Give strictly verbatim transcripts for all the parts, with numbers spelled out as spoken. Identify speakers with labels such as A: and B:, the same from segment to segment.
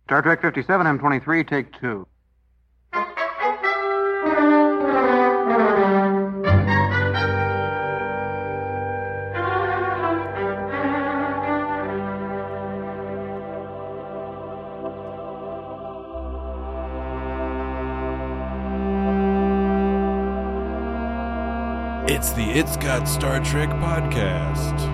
A: Star Trek fifty-seven, M twenty-three, take two.
B: It's the It's Got Star Trek podcast.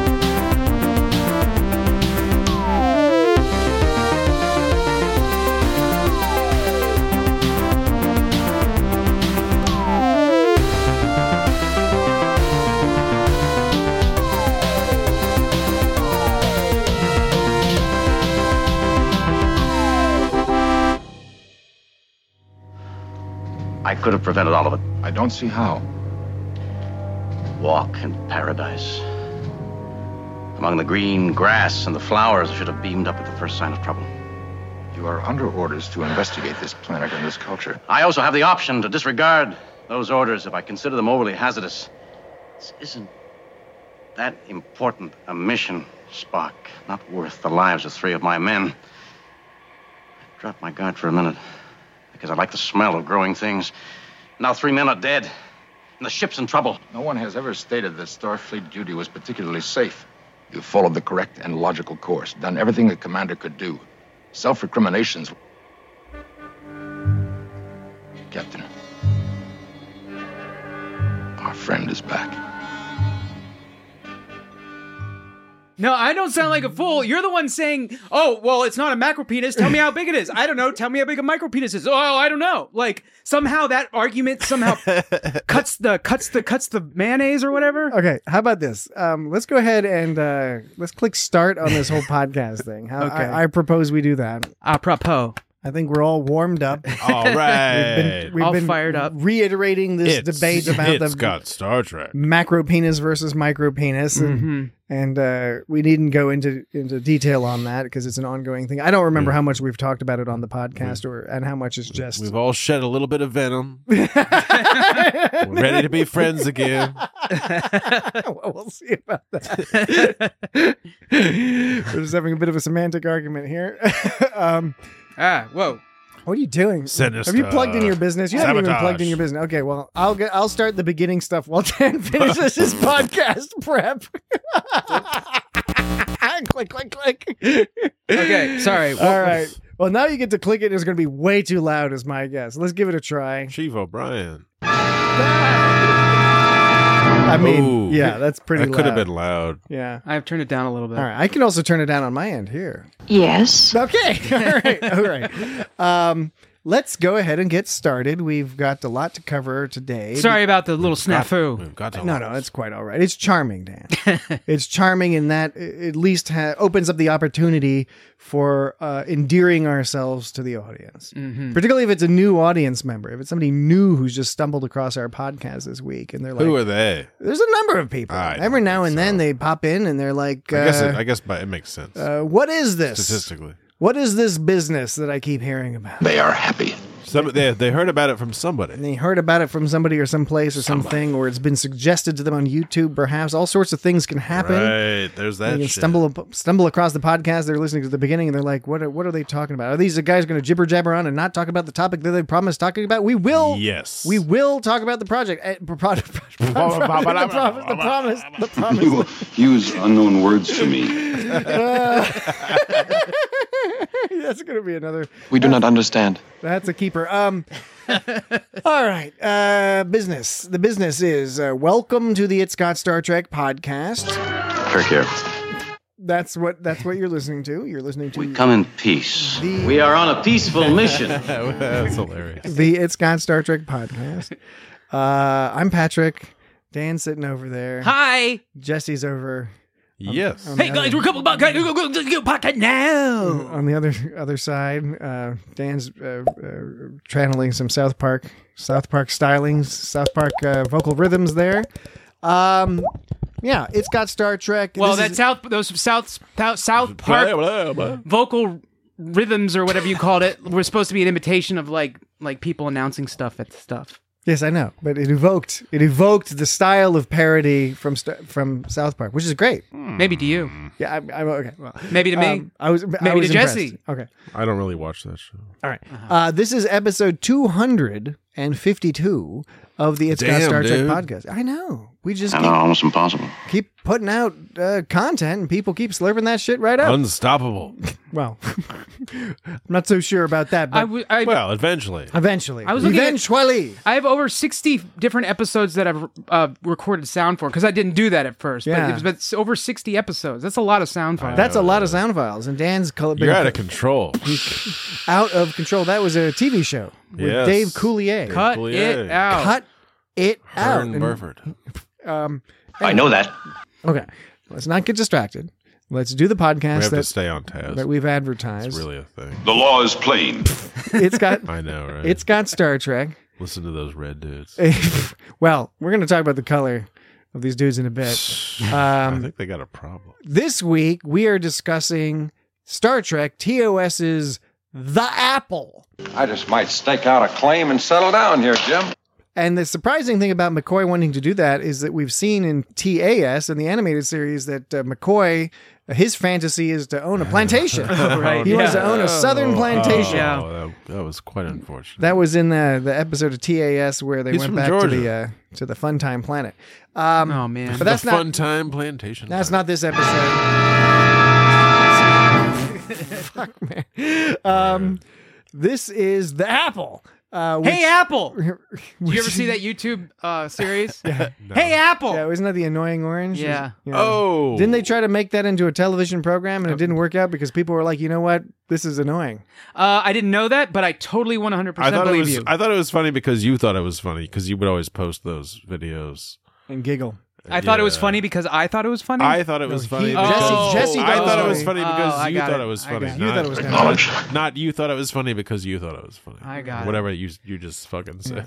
C: I could have prevented all of it.
D: I don't see how.
C: Walk in paradise. Among the green grass and the flowers, I should have beamed up at the first sign of trouble.
D: You are under orders to investigate this planet and this culture.
C: I also have the option to disregard those orders if I consider them overly hazardous. This isn't that important a mission, Spock. Not worth the lives of three of my men. I dropped my guard for a minute because I like the smell of growing things. Now three men are dead. And the ship's in trouble.
D: No one has ever stated that Starfleet duty was particularly safe. You followed the correct and logical course, done everything the commander could do. Self-recriminations. Captain, our friend is back.
E: No, I don't sound like a fool. You're the one saying, oh, well, it's not a macro penis. Tell me how big it is. I don't know. Tell me how big a micro penis is. Oh, I don't know. Like, somehow that argument somehow cuts the cuts the cuts the mayonnaise or whatever.
F: Okay, how about this? Um, let's go ahead and uh, let's click start on this whole podcast thing. How,
E: Okay.
F: I, I propose we do that.
E: Apropos.
F: I think we're all warmed up.
B: All right.
F: We've been, we've
E: All
F: been
E: fired up.
F: reiterating this
B: It's,
F: debate about
B: it's
F: the
B: got Star Trek.
F: macro penis versus micro penis, and,
E: Mm-hmm.
F: and uh, we needn't go into into detail on that because it's an ongoing thing. I don't remember how much we've talked about it on the podcast, or and how much is just.
B: We've all shed a little bit of venom. We're ready to be friends again.
F: Well, we'll see about that. We're just having a bit of a semantic argument here. um,
E: Ah, whoa.
F: What are you doing?
B: Sinister.
F: Have you plugged in your business? You haven't even
B: Sabotage.
F: plugged in your business. Okay, well, I'll get. I'll start the beginning stuff while Dan finishes his podcast prep. Click, click, click.
E: Okay, sorry.
F: All right. Well, now you get to click it. It's going to be way too loud, is my guess. Let's give it a try.
B: Chief O'Brien.
F: I mean,
B: Ooh.
F: yeah, that's pretty.
B: That could have
F: loud.
B: been loud.
F: Yeah.
E: I've turned it down a little bit.
F: All right. I can also turn it down on my end here.
G: Yes.
F: Okay. All right. All right. Um, let's go ahead and get started. We've got a lot to cover today.
E: Sorry about the little snafu.
B: We've got to
F: No, no, it's quite all right. It's charming, Dan. It's charming in that it at least ha- opens up the opportunity for uh, endearing ourselves to the audience,
E: Mm-hmm.
F: particularly if it's a new audience member. If it's somebody new who's just stumbled across our podcast this week, and they're like,
B: Who are they?
F: "There's a number of people."
B: I
F: Every
B: don't
F: now
B: think
F: and then
B: so.
F: they pop in, and they're like, uh,
B: I guess it, I guess but it makes sense.
F: uh, "What is this?
B: Statistically.
F: What is this business that I keep hearing about?"
D: They are happy.
B: Some, they, they heard about it from somebody.
F: And they heard about it from somebody or someplace or something, or it's been suggested to them on YouTube, perhaps. All sorts of things can happen.
B: Right. There's that
F: You can
B: shit.
F: stumble up- stumble across the podcast. They're listening to the beginning, and they're like, "What? Are, what are they talking about? Are these the guys going to jibber jabber on and not talk about the topic that they promised talking about?" We will.
B: Yes.
F: We will talk about the project. eh, pro- pro- pro- pro- the promise. The promise. The promise.
H: You use unknown words to me.
F: That's going to be another.
H: We do not understand.
F: That's a keeper. Um. All right. Uh, business. The business is uh, welcome to the It's Got Star Trek podcast.
C: Kirk here.
F: That's what. That's what you're listening to. You're listening to
C: We come in peace.
F: The-
C: We are on a peaceful mission.
B: That's hilarious.
F: the It's Got Star Trek podcast. Uh, I'm Patrick. Dan's sitting over there.
E: Hi.
F: Jesse's over
B: Yes.
F: on the
E: Hey,
F: other-
E: guys, we're a couple of podcasts. Go, go, go, go, podcast now.
F: on the other other side. Uh, Dan's uh, uh, channeling some South Park South Park stylings, South Park uh, vocal rhythms there. Um, yeah, It's Got Star Trek.
E: Well,
F: This
E: that
F: is-
E: South, those South, South, South Park
B: Blah, blah, blah.
E: vocal rhythms or whatever you called it were supposed to be an imitation of like like people announcing stuff at stuff.
F: Yes, I know, but it evoked it evoked the style of parody from St- from South Park, which is great.
E: Maybe to you.
F: Yeah, I'm, I'm okay. Well,
E: Maybe to me.
F: um, I was I
E: Maybe
F: was
E: to
F: impressed.
E: Jesse.
F: Okay,
B: I don't really watch that show.
F: all right. Uh, this is episode two hundred fifty-two of the It's Got
B: Damn,
F: Star Trek
B: dude.
F: podcast. I know. We just
C: I
F: keep,
C: know, almost impossible.
F: keep putting out uh, content, and people keep slurping that shit right up.
B: Unstoppable.
F: Well, I'm not so sure about that, but
E: I, w- I,
B: Well, eventually.
F: eventually,
E: I was looking at-
F: eventually.
E: I have over sixty different episodes that I've uh, recorded sound for because I didn't do that at first.
F: Yeah.
E: But, it was, but it's over sixty episodes. That's a lot of sound files.
F: That's a lot of sound files, and Dan's col- been
B: You're out of control.
F: out of control. That was a T V show with
B: Yes.
F: Dave Coulier.
E: Cut
B: Coulier.
E: it out.
F: Cut it out.
B: Vern
F: And,
B: Burford.
F: um,
C: I know that.
F: okay, let's not get distracted. Let's do the
B: We
F: podcast
B: have to
F: that,
B: stay on task.
F: that we've advertised.
B: It's really a thing.
H: The law is plain.
F: It's got
B: I know, right?
F: it's got Star Trek.
B: Listen to those red dudes.
F: Well, we're going to talk about the color of these dudes in a bit.
B: I
F: Um,
B: think they got a problem.
F: this week we are discussing Star Trek TOS's The Apple.
G: I just might stake out a claim and settle down here, Jim.
F: And the surprising thing about McCoy wanting to do that is that we've seen in T A S, in the animated series, that uh, McCoy, his fantasy is to own a plantation.
E: Right,
F: He wants
E: yeah.
F: to own a southern plantation.
E: Yeah.
B: Oh, that, that was quite unfortunate.
F: That was in the, the episode of T A S where they
B: He's
F: went
B: from
F: back
B: Georgia.
F: to the uh, to the Fun Time Planet. Um,
E: Oh, man.
F: But that's
B: the
F: not
B: fun time plantation.
F: that's
B: time.
F: not this episode. Fuck, man. Um, this is The Apple. Uh, which-
E: Hey, Apple! Did you ever see that YouTube uh, series?
B: No.
E: Hey, Apple!
F: Yeah, wasn't that the annoying orange?
E: Yeah.
F: Yeah.
B: Oh.
F: Didn't they try to make that into a television program and it didn't work out because people were like, you know what, this is annoying.
E: Uh, I didn't know that, but I totally one hundred
B: I
E: percent
B: thought it
E: believe
B: was.
E: you.
B: I thought it was funny because you thought it was funny because you would always post those videos.
F: And giggle.
E: I thought it was
B: Yeah.
E: funny because I thought it was funny.
B: I thought it was
F: he-
B: funny.
F: Jesse-
B: because
F: Jesse
B: I
F: thought it
B: thought it
F: was
B: was
F: funny.
B: funny because
E: Oh, I
B: you
E: got
B: thought
E: it.
B: it was
E: I
B: funny.
E: got it.
F: You
B: not,
F: thought it was kinda
H: Knowledge.
B: not you thought it was funny because you thought it was funny.
E: I got it.
B: Whatever you you just fucking said.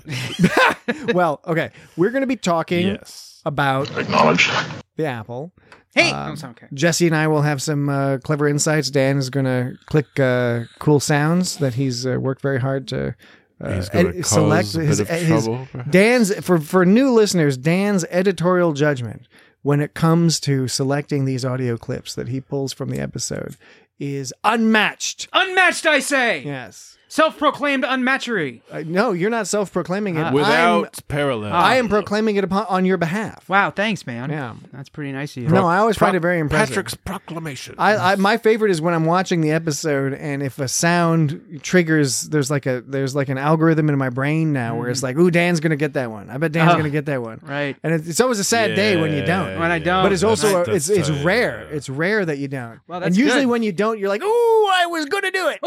F: Well, okay. We're going to be talking
B: Yes.
F: about
H: Acknowledge.
F: the Apple.
E: hey!
F: Um,
E: no, it's okay.
F: Jesse and I will have some uh, clever insights. Dan is going to click uh, cool sounds that he's uh, worked very hard to uh,
B: He's gonna
F: ed-
B: cause
F: select.
B: a bit
F: his,
B: of
F: his-
B: trouble, perhaps?
F: Dan's for for new listeners. Dan's editorial judgment when it comes to selecting these audio clips that he pulls from the episode is unmatched.
E: Unmatched, I say!
F: Yes.
E: Self-proclaimed unmatchery.
F: Uh, no, you're not self-proclaiming it.
E: Ah.
B: Without
F: I'm,
B: parallel.
F: I am proclaiming it upon, on your behalf.
E: Wow, thanks, man.
F: Yeah.
E: That's pretty nice of you.
F: No, I always
B: Pro-
F: find it very impressive.
B: Patrick's proclamation.
F: I, I my favorite is when I'm watching the episode and if a sound triggers, there's like a there's like an algorithm in my brain now where it's like, ooh, Dan's gonna get that one. I bet Dan's
E: Oh.
F: gonna get that one.
E: Right.
F: And it's, it's always a sad day when you
B: Yeah,
F: don't.
E: When I don't.
F: But it's also a,
B: That's-
F: it's it's
B: that's
F: rare.
B: tight, yeah.
F: It's rare that you don't.
E: Well,
F: and
E: that's
F: usually
E: good.
F: when you don't, you're like, ooh, I was gonna do it.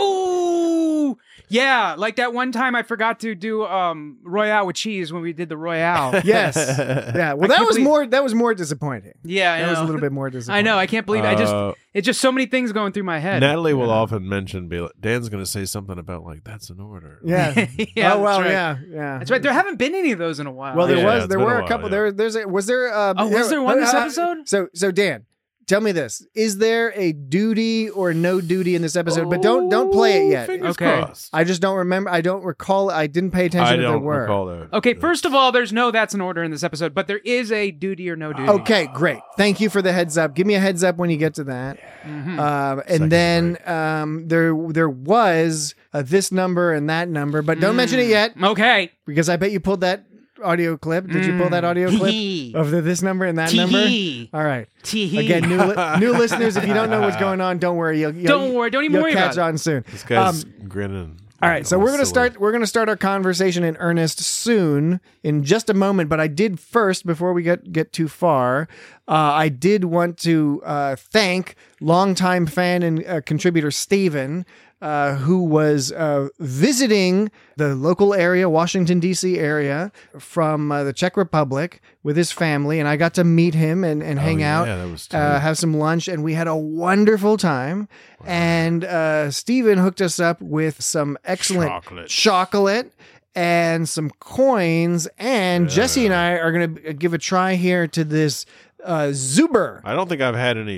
E: Ooh, yeah, like that one time I forgot to do um Royale with cheese when we did the Royale.
F: Yes. Yeah. Well,
E: I
F: that
E: can't
F: was
E: believe-
F: more that was more disappointing.
E: Yeah, I
F: That was a
E: know.
F: little bit more
E: I
F: disappointing.
E: know. I can't believe. I just.
B: Uh,
E: It's just so many things going through my head.
B: Natalie will often mention, be like, Dan's going to say something about, like, that's an order.
F: Yeah.
E: Yeah,
F: oh well.
E: that's right.
F: Yeah. Yeah.
E: That's right. There haven't been any of those in a while.
F: Well, there
B: Yeah,
F: was
B: it's
F: there
B: been
F: were
B: a
F: a,
B: while,
F: couple.
B: yeah.
F: There there's a, was there. Uh,
E: Oh, was there one this
F: uh,
E: episode?
F: So so Dan, tell me this: is there a duty or no duty in this episode? But don't don't play it yet.
B: Fingers
E: Okay.
B: crossed.
F: I just don't remember. I don't recall. I didn't pay attention
B: I
F: if there
B: don't
F: were.
B: recall that.
E: Okay, first of all, there's no that's an order in this episode, but there is a duty or no duty.
F: Okay, great. Thank you for the heads up. Give me a heads up when you get to that.
E: Mhm.
F: Um, and
B: Second
F: then um, there there was uh, this number and that number, but don't mention it yet
E: Okay.
F: because I bet you pulled that audio clip. Did you pull that audio clip of the this number and that number?
E: Tee-hee.
F: All right.
E: Tee-hee.
F: Again, new li- new listeners, if you don't know what's going on, don't worry. You'll, you'll,
E: Don't worry. Don't even
F: you'll
E: worry
F: catch
E: about it.
F: on soon.
B: This guy's
F: Um,
B: grinning.
F: All right, so
B: All
F: we're gonna
B: silly.
F: start. We're gonna start our conversation in earnest soon, in just a moment. But I did first, before we get get too far, uh, I did want to uh, thank longtime fan and uh, contributor Steven, uh, who was uh, visiting the local area, Washington D C area, from uh, the Czech Republic with his family, and I got to meet him and, and hang
B: yeah,
F: out,
B: that was
F: uh,
B: tight.
F: have some lunch, and we had a wonderful time. And uh, Steven hooked us up with some excellent
B: Chocolate.
F: chocolate and some coins. And Jesse and I are going to give a try here to this uh, Zuber.
B: I don't think I've had any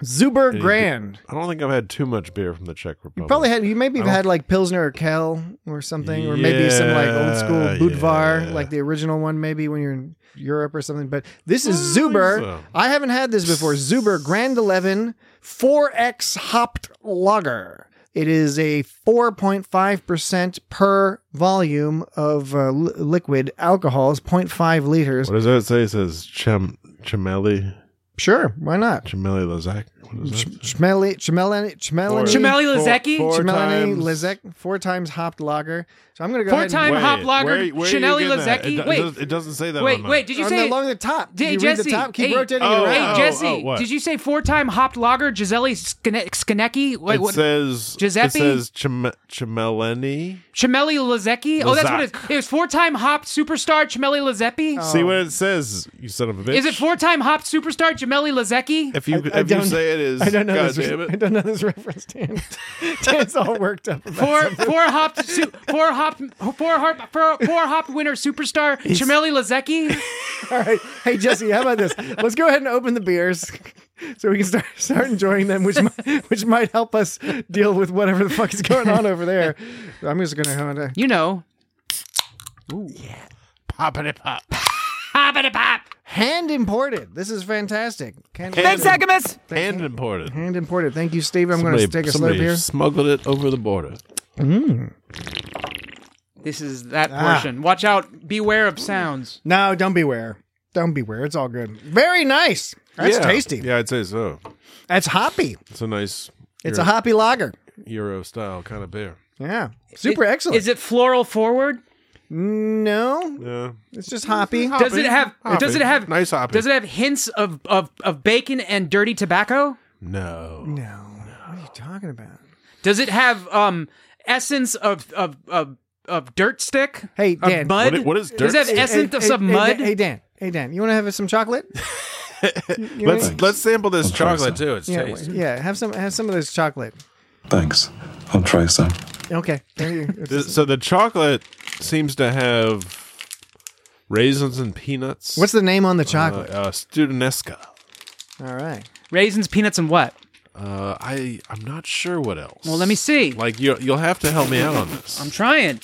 F: Zuber Grand.
B: I don't think I've had too much beer from the Czech Republic.
F: You probably had. You maybe have
B: I don't-
F: had like Pilsner or Kel or something, or maybe some like old school
B: Yeah,
F: Budvar,
B: yeah.
F: like the original one, maybe when you're in Europe or something. But this is Zuber.
B: so.
F: I haven't had this before. Zuber Grand eleven four X hopped lager. It is a four point five percent per volume of uh, li- liquid alcohol. It's zero point five liters.
B: What does that say? It says Chem Chemeli
F: Sure, why not?
B: Chemeli Lazak. What is that?
F: Chmeli, Chmeleni, Chmeleni,
E: Chmeli Lizecki?
B: Four
F: Chmeleni
B: times-
F: Lizek, four times hopped lager. So I'm going to go
E: Four
F: ahead and
E: time
B: Wait,
E: hop lager,
B: where- where are you
E: Chanelli
B: getting that?
E: Lizecki.
B: It, do-
E: Wait,
B: it doesn't- it doesn't say that.
E: wait,
B: on
E: wait. Did you
F: on
E: say
F: the, along the top.
E: Hey,
F: you
E: Jesse,
F: read the top, keep
E: hey,
F: rotating
B: oh,
F: it
E: Hey,
F: around.
B: oh,
E: Jesse,
B: oh, what?
E: did you say four-time hopped lager, Gisele Skine- Skinecki? Wait,
B: It
E: what?
B: says
E: Giuseppe?
B: It says Chem- Chemeleni.
E: Chmeli Lizecki? Oh, that's what it
B: Lazak.
E: is. It was four-time hopped superstar Chmeli Lizecki?
F: Oh.
B: See what it says, you son of a bitch.
E: Is it four-time hopped superstar Chmeli Lizecki?
B: If you
F: I- I
B: if you
F: don't-
B: say it is,
F: I don't know
B: God
F: this.
B: damn
F: I
B: it.
F: don't know this reference, Dan. Dan's all worked up. About
E: Four,
F: something.
E: four hopped, su- four hopped, four hopped, four, four hopped winner superstar Chmeli Lizecki.
F: All right. Hey, Jesse, how about this? Let's go ahead and open the beers so we can start start enjoying them, which might, which might help us deal with whatever the fuck is going on over there. I'm just going to.
E: You know,
B: Poppity pop.
E: hoppity pop.
F: Hand imported. This is fantastic. Can-
E: Thanks, Agamus.
B: Hand imported.
F: Hand imported. Thank you, Steve. I'm going to
B: Somebody-
F: take a slow
B: somebody
F: beer.
B: smuggled it over the border.
E: This is that
F: Ah.
E: portion. Watch out. Beware of sounds.
F: No, don't beware. Don't beware. It's all good. Very nice. That's
B: Yeah.
F: tasty.
B: Yeah, I'd say so.
F: That's hoppy.
B: It's a nice
F: It's
B: Euro,
F: a hoppy lager.
B: Euro style kind of beer.
F: Yeah. Super
E: It-
F: excellent.
E: Is it floral forward?
F: No,
B: Yeah.
F: it's just hoppy.
E: Does it have?
B: Hoppy.
E: Does it have?
B: Nice hoppy.
E: Does it have hints of, of, of bacon and dirty tobacco?
B: No.
F: No. What are you talking about?
E: Does it have um essence of of of, of dirt stick?
F: Hey,
E: Of
F: Dan.
E: mud?
B: What i- what is
E: Does it have
B: dirt
E: essence of
F: hey,
E: some
F: hey,
E: mud?
F: Hey, Dan. Hey, Dan. You want to have some chocolate? You
B: Let's
F: wanna-
B: let's sample this
H: I'll try
B: chocolate
H: some.
B: too. It's
F: yeah,
B: tasty.
F: yeah. Have some. Have some of this chocolate.
H: Thanks. I'll try some.
F: Okay. There you. it's-
B: This- So the chocolate seems to have raisins and peanuts.
F: What's the name on the
B: uh,
F: chocolate?
B: uh, Studenesca.
F: All right.
E: Raisins, peanuts, and what?
B: Uh, I I'm not sure what else.
E: Well, let me see.
B: Like you you'll have to help me out on this.
E: I'm trying.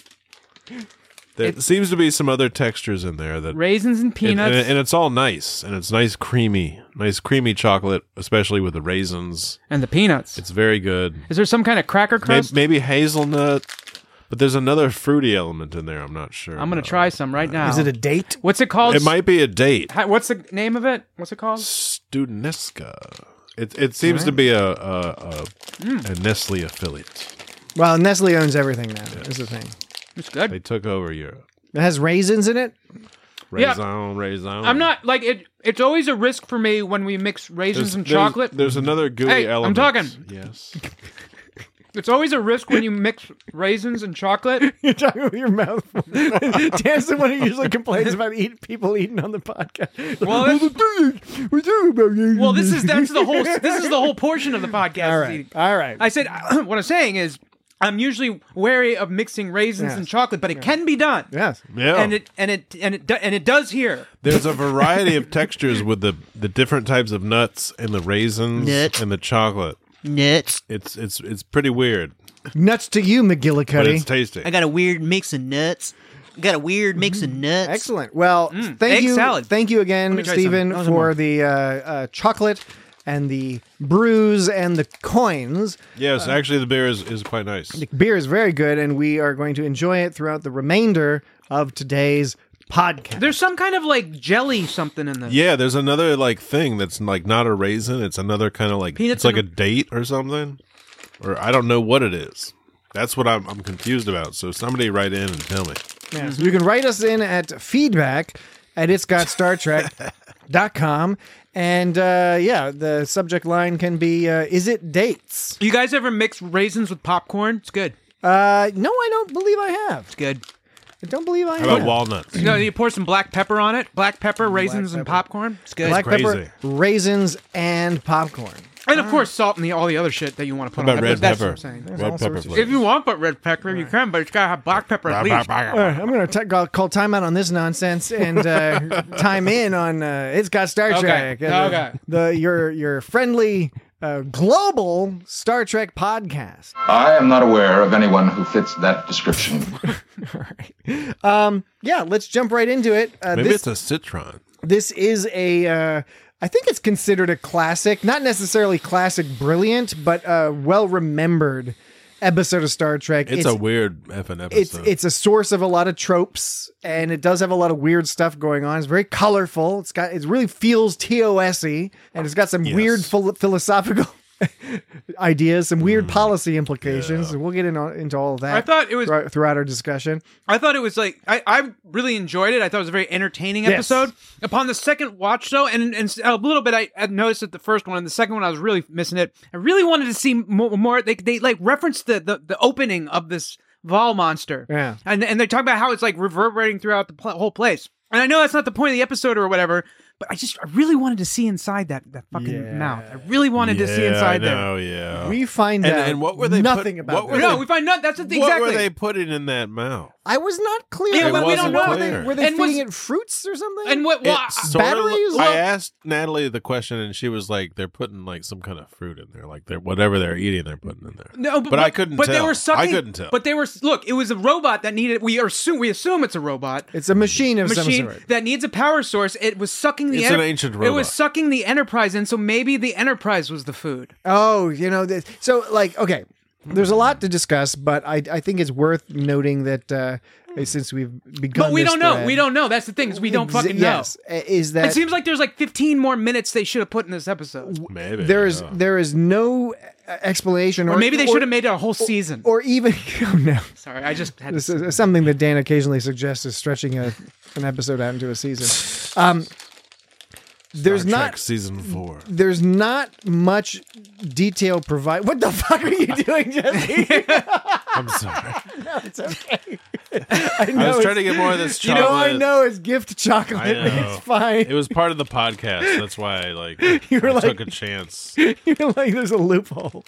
B: There
E: it-
B: seems to be some other textures in there that
E: Raisins and
B: and,
E: peanuts.
B: and, and it's all nice and it's nice creamy, nice creamy chocolate, especially with the raisins.
E: and the peanuts.
B: It's very good.
E: Is there some kind of cracker
B: Maybe,
E: crust?
B: maybe hazelnut, but there's another fruity element in there. I'm not sure.
E: I'm gonna
B: about.
E: try some right now.
F: Is it a date?
E: What's it called?
B: It might be a date.
E: Hi- What's the name of it? What's it called?
B: Studenesca. It it seems to be a a, a, a Nestle affiliate.
F: Well, Nestle owns everything now. Is the thing.
E: It's good.
B: They took over Europe.
F: It has raisins in it.
E: Yeah.
B: Raisin, raisin.
E: I'm not like it. It's always a risk for me when we mix raisins
B: There's,
E: and
B: there's-
E: chocolate.
B: There's another gooey
E: Hey, I'm
B: element.
E: talking.
B: Yes.
E: It's always a risk when you mix raisins and chocolate.
F: You're talking with your mouth full. Dan's the one who usually complains about eat, people eating on the podcast.
E: Well, that's-
F: we talking about you.
E: Well, this is that's the whole this is the whole portion of the podcast.
F: All
E: is
F: right.
E: eating.
F: All right.
E: I said what I'm saying is I'm usually wary of mixing raisins
F: Yes.
E: and chocolate, but it can be done.
F: yes.
B: Yeah.
E: And it and it and it do- and it does here.
B: There's a variety of textures with the the different types of nuts and the raisins
I: Nuts.
B: and the chocolate.
I: Nuts.
B: It's it's it's pretty weird,
F: Nuts to you,
B: but
F: McGillicuddy.
B: it's tasty.
I: I got a weird mix of nuts. I got a weird mix of nuts.
F: Excellent. Well, thank
E: egg
F: you,
E: salad.
F: thank you again,
E: me try
F: Stephen,
E: some. Oh,
F: for
E: more.
F: the uh, uh, chocolate and the brews and the coins.
B: Yes, actually, the beer is, is quite nice.
F: The beer is very good, and we are going to enjoy it throughout the remainder of today's podcast.
E: There's some kind of like jelly something in this.
B: Yeah, there's another like thing that's like not a raisin. It's another kind of like
E: Peanuts
B: it's like a
E: and-
B: date or something, or I don't know what it is. That's what I'm I'm confused about. So somebody write in and tell me.
F: Yeah, so you can write us in at feedback at it's got star trek dot com. And uh, yeah, the subject line can be, uh, is it dates?
E: You guys ever mix raisins with popcorn? It's good.
F: Uh, no, I don't believe I have.
E: It's good.
F: I don't believe I
B: How about
F: have.
B: walnuts?
E: You know, you pour some black pepper on it. Black pepper, raisins, and popcorn. It's good.
F: Black
B: crazy.
F: pepper, raisins, and popcorn.
E: and of course, salt and the, all the other shit that you want to put
B: How
E: on
B: about
E: it.
B: red
E: That's
B: pepper?
E: what I'm saying.
F: all
B: Red
F: sorts
B: pepper
F: of
B: flavor.
E: If you want but red pepper, you can, but it's got to have black pepper at least.
F: All right, I'm going to call, call timeout on this nonsense and uh, time in on uh, It's Got Star
E: Okay,
F: Trek. Uh,
E: okay.
F: The, the your your friendly uh, global Star Trek podcast.
D: I am not aware of anyone who fits that description.
F: All right. Um, yeah, let's jump right into it. Uh,
B: Maybe
F: this,
B: it's a Citron.
F: This is a, uh, I think it's considered a classic, not necessarily classic brilliant, but uh, well-remembered episode of Star Trek.
B: It's, it's a weird effing episode.
F: It's it's a source of a lot of tropes, and it does have a lot of weird stuff going on. It's very colorful. It's got it really feels T O S-y, and it's got some
B: yes.
F: weird phil- philosophical ideas, some weird mm, policy implications.
B: yeah.
F: And we'll get in, into all of that.
E: I thought it was
F: throughout, throughout our discussion.
E: I thought it was like I, I really enjoyed it. I thought it was a very entertaining
F: Yes.
E: episode. Upon the second watch, though, and, and a little bit, I, I noticed it the first one, and the second one, I was really missing it. I really wanted to see more. more they they like referenced the, the the opening of this Vol monster,
F: Yeah.
E: and and they talk about how it's like reverberating throughout the pl- whole place. And I know that's not the point of the episode or whatever. But I just, I really wanted to see inside that, that fucking
F: Yeah.
E: mouth. I really wanted
B: yeah,
E: to see inside
B: I know,
E: there.
B: Yeah,
F: We find
B: and,
F: out
B: and what were they
F: nothing
B: put,
F: about
B: what
F: that.
B: were
E: No,
B: they,
E: we find out. That's the,
B: What
E: exactly.
B: were they putting in that mouth?
F: I was not clear.
E: Yeah,
B: It
E: but we don't
B: wasn't
E: know.
F: Were they,
B: clear.
F: were they
E: And
F: feeding
E: was-
F: it fruits or something?
E: And what? Well,
B: It
E: I-
B: sort of-
F: batteries?
B: I asked Natalie the question, and she was like, "They're putting like some kind of fruit in there, like they're whatever they're eating, they're putting in there."
E: No, but,
B: But I couldn't
E: But
B: tell.
E: they were sucking.
B: I couldn't tell.
E: But they were. Look, it was a robot that needed. We assume. We assume it's a robot.
F: It's a machine of
E: machine
F: some sort.
E: that needs a power source. It was sucking the.
B: It's an ancient
E: It was
B: robot.
E: sucking the Enterprise in, so maybe the Enterprise was the food.
F: Oh, you know, this, so like, okay, there's a lot to discuss, but I, I think it's worth noting that uh, since we've begun,
E: But we
F: this
E: don't know.
F: thread-
E: We don't know. That's the thing. Is we don't
F: Ex-
E: fucking know.
F: yes, is that
E: It seems like there's like fifteen more minutes they should have put in this episode,
B: Maybe
F: there is
B: yeah.
F: there is no explanation, or,
E: or maybe they
F: or-
E: should have made it a whole season.
F: or even oh no,
E: Sorry, I just had.
F: this
E: To,
F: is something that Dan occasionally suggests is stretching a an episode out into a season. Um, there's
B: Star Trek
F: not
B: season four.
F: there's not much detail provide. What the fuck are you doing, Jesse?
B: I'm sorry.
F: No, it's okay. I know
B: I was
F: it's-
B: trying to get more of this
F: You
B: chocolate.
F: know, I know it's gift chocolate.
B: I know.
F: It's fine.
B: It was part of the podcast. That's why I like
F: You were
B: I
F: like-
B: took a chance.
F: You're like, there's a loophole.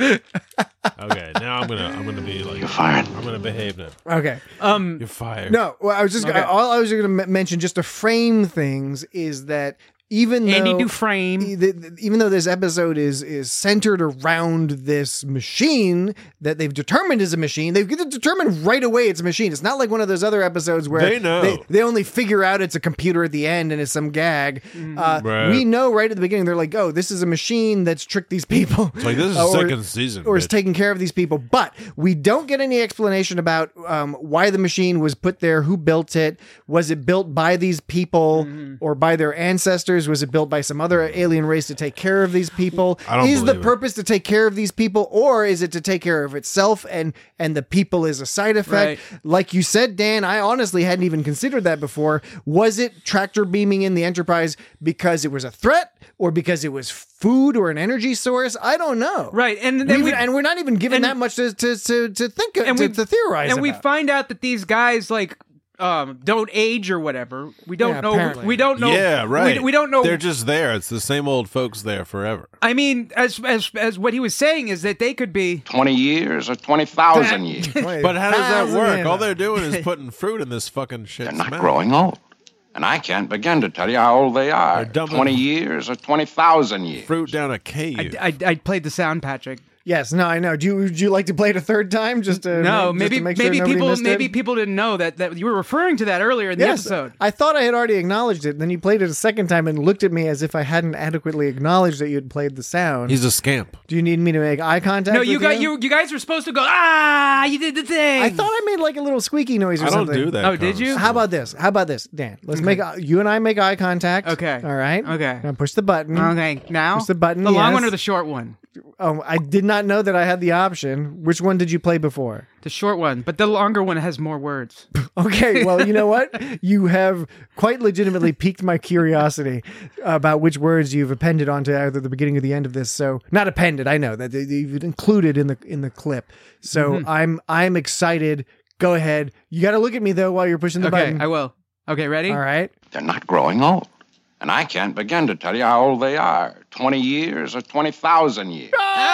B: Okay, now I'm gonna I'm gonna be like
C: You're fired.
B: I'm gonna behave now.
F: Okay.
E: um,
B: You're fired.
F: No, well, I was just
E: Okay.
F: all I was going to m- mention just to frame things is that even
E: Andy
F: though
E: Dufresne.
F: e- th- th- even though this episode is is centered around this machine that they've determined is a machine, they've determined right away it's a machine. It's not like one of those other episodes where
B: They know.
F: they, they only figure out it's a computer at the end and it's some gag. Uh,
B: Right.
F: We know right at the beginning they're like, oh, this is a machine that's tricked these people.
B: It's like this is
F: Or-
B: second season.
F: or is
B: bitch.
F: taking care of these people. But we don't get any explanation about um, why the machine was put there, who built it, was it built by these people or by their ancestors, was it built by some other alien race to take care of these people?
B: I don't
F: is the
B: believe it.
F: purpose to take care of these people, or is it to take care of itself and and the people is a side effect?
E: Right.
F: Like you said, Dan, I honestly hadn't even considered that before. Was it tractor beaming in the Enterprise because it was a threat, or because it was food or an energy source? I don't know.
E: Right, and then
F: We-
E: we
F: and we're not even given
E: and-
F: that much to to to, to think of,
E: and
F: to,
E: we
F: to theorize
E: and we
F: about.
E: find out that these guys like um don't age or whatever. We don't
F: Yeah,
E: know.
F: apparently.
E: We don't know.
B: Yeah, right.
E: We, we don't know.
B: They're just there. It's the same old folks there forever.
E: I mean, as as as what he was saying is that they could be.
D: twenty years or twenty thousand years.
B: But how does that
F: Thousand
B: work?
F: and-
B: All they're doing is putting fruit in this fucking shit.
D: They're not growing old. And I can't begin to tell you how old they are.
B: They're dumping-
D: twenty years or twenty thousand years.
B: fruit down a cave.
E: I, I, I played the sound, Patrick.
F: Yes, no, I know. Do you, would you like to play it a third time? Just to
E: No,
F: make, just
E: maybe
F: to make sure
E: maybe
F: nobody
E: people
F: missed
E: maybe
F: it?
E: people didn't know that that you were referring to that earlier in the
F: Yes,
E: episode.
F: I thought I had already acknowledged it. Then you played it a second time and looked at me as if I hadn't adequately acknowledged that you had played the sound.
B: He's a scamp.
F: Do you need me to make eye contact?
E: No, you
F: with
E: got you you guys were supposed to go. Ah, you did the thing.
F: I thought I made like a little squeaky noise or
B: I don't
F: something.
B: do that.
E: Oh, did you?
F: How about this? How about this, Dan? Let's make you and I make eye contact.
E: Okay.
F: All right.
E: Okay.
F: Now push the button.
E: Okay, now
F: Push the button,
E: The long
F: yes.
E: one or the short one?
F: Oh, I did not know that I had the option. Which one did you play before?
E: The short one, but the longer one has more words.
F: Okay, well, you know what? You have quite legitimately piqued my curiosity about which words you've appended onto either the beginning or the end of this. So, not appended, I know that you've included in the in the clip. So,
E: Mm-hmm.
F: I'm I'm excited. Go ahead. You got to look at me though while you're pushing the
E: Okay,
F: button.
E: I will. Okay, ready?
F: All right.
D: They're not growing old. And I can't begin to tell you how old they are. twenty years or twenty thousand years.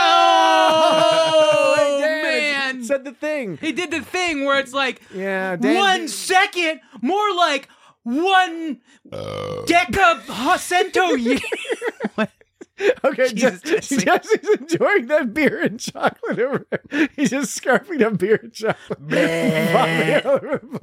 E: Oh,
F: Hey, Dan,
E: man!
F: it said the thing.
E: He did the thing where it's like
F: Yeah, Dan-
E: one second, more like one deca cento year.
F: Okay,
E: Jesus,
F: Jesse.
E: Jesse.
F: Jesse's enjoying that beer and chocolate over there. He's just scarfing up beer and chocolate. Vomiting all over the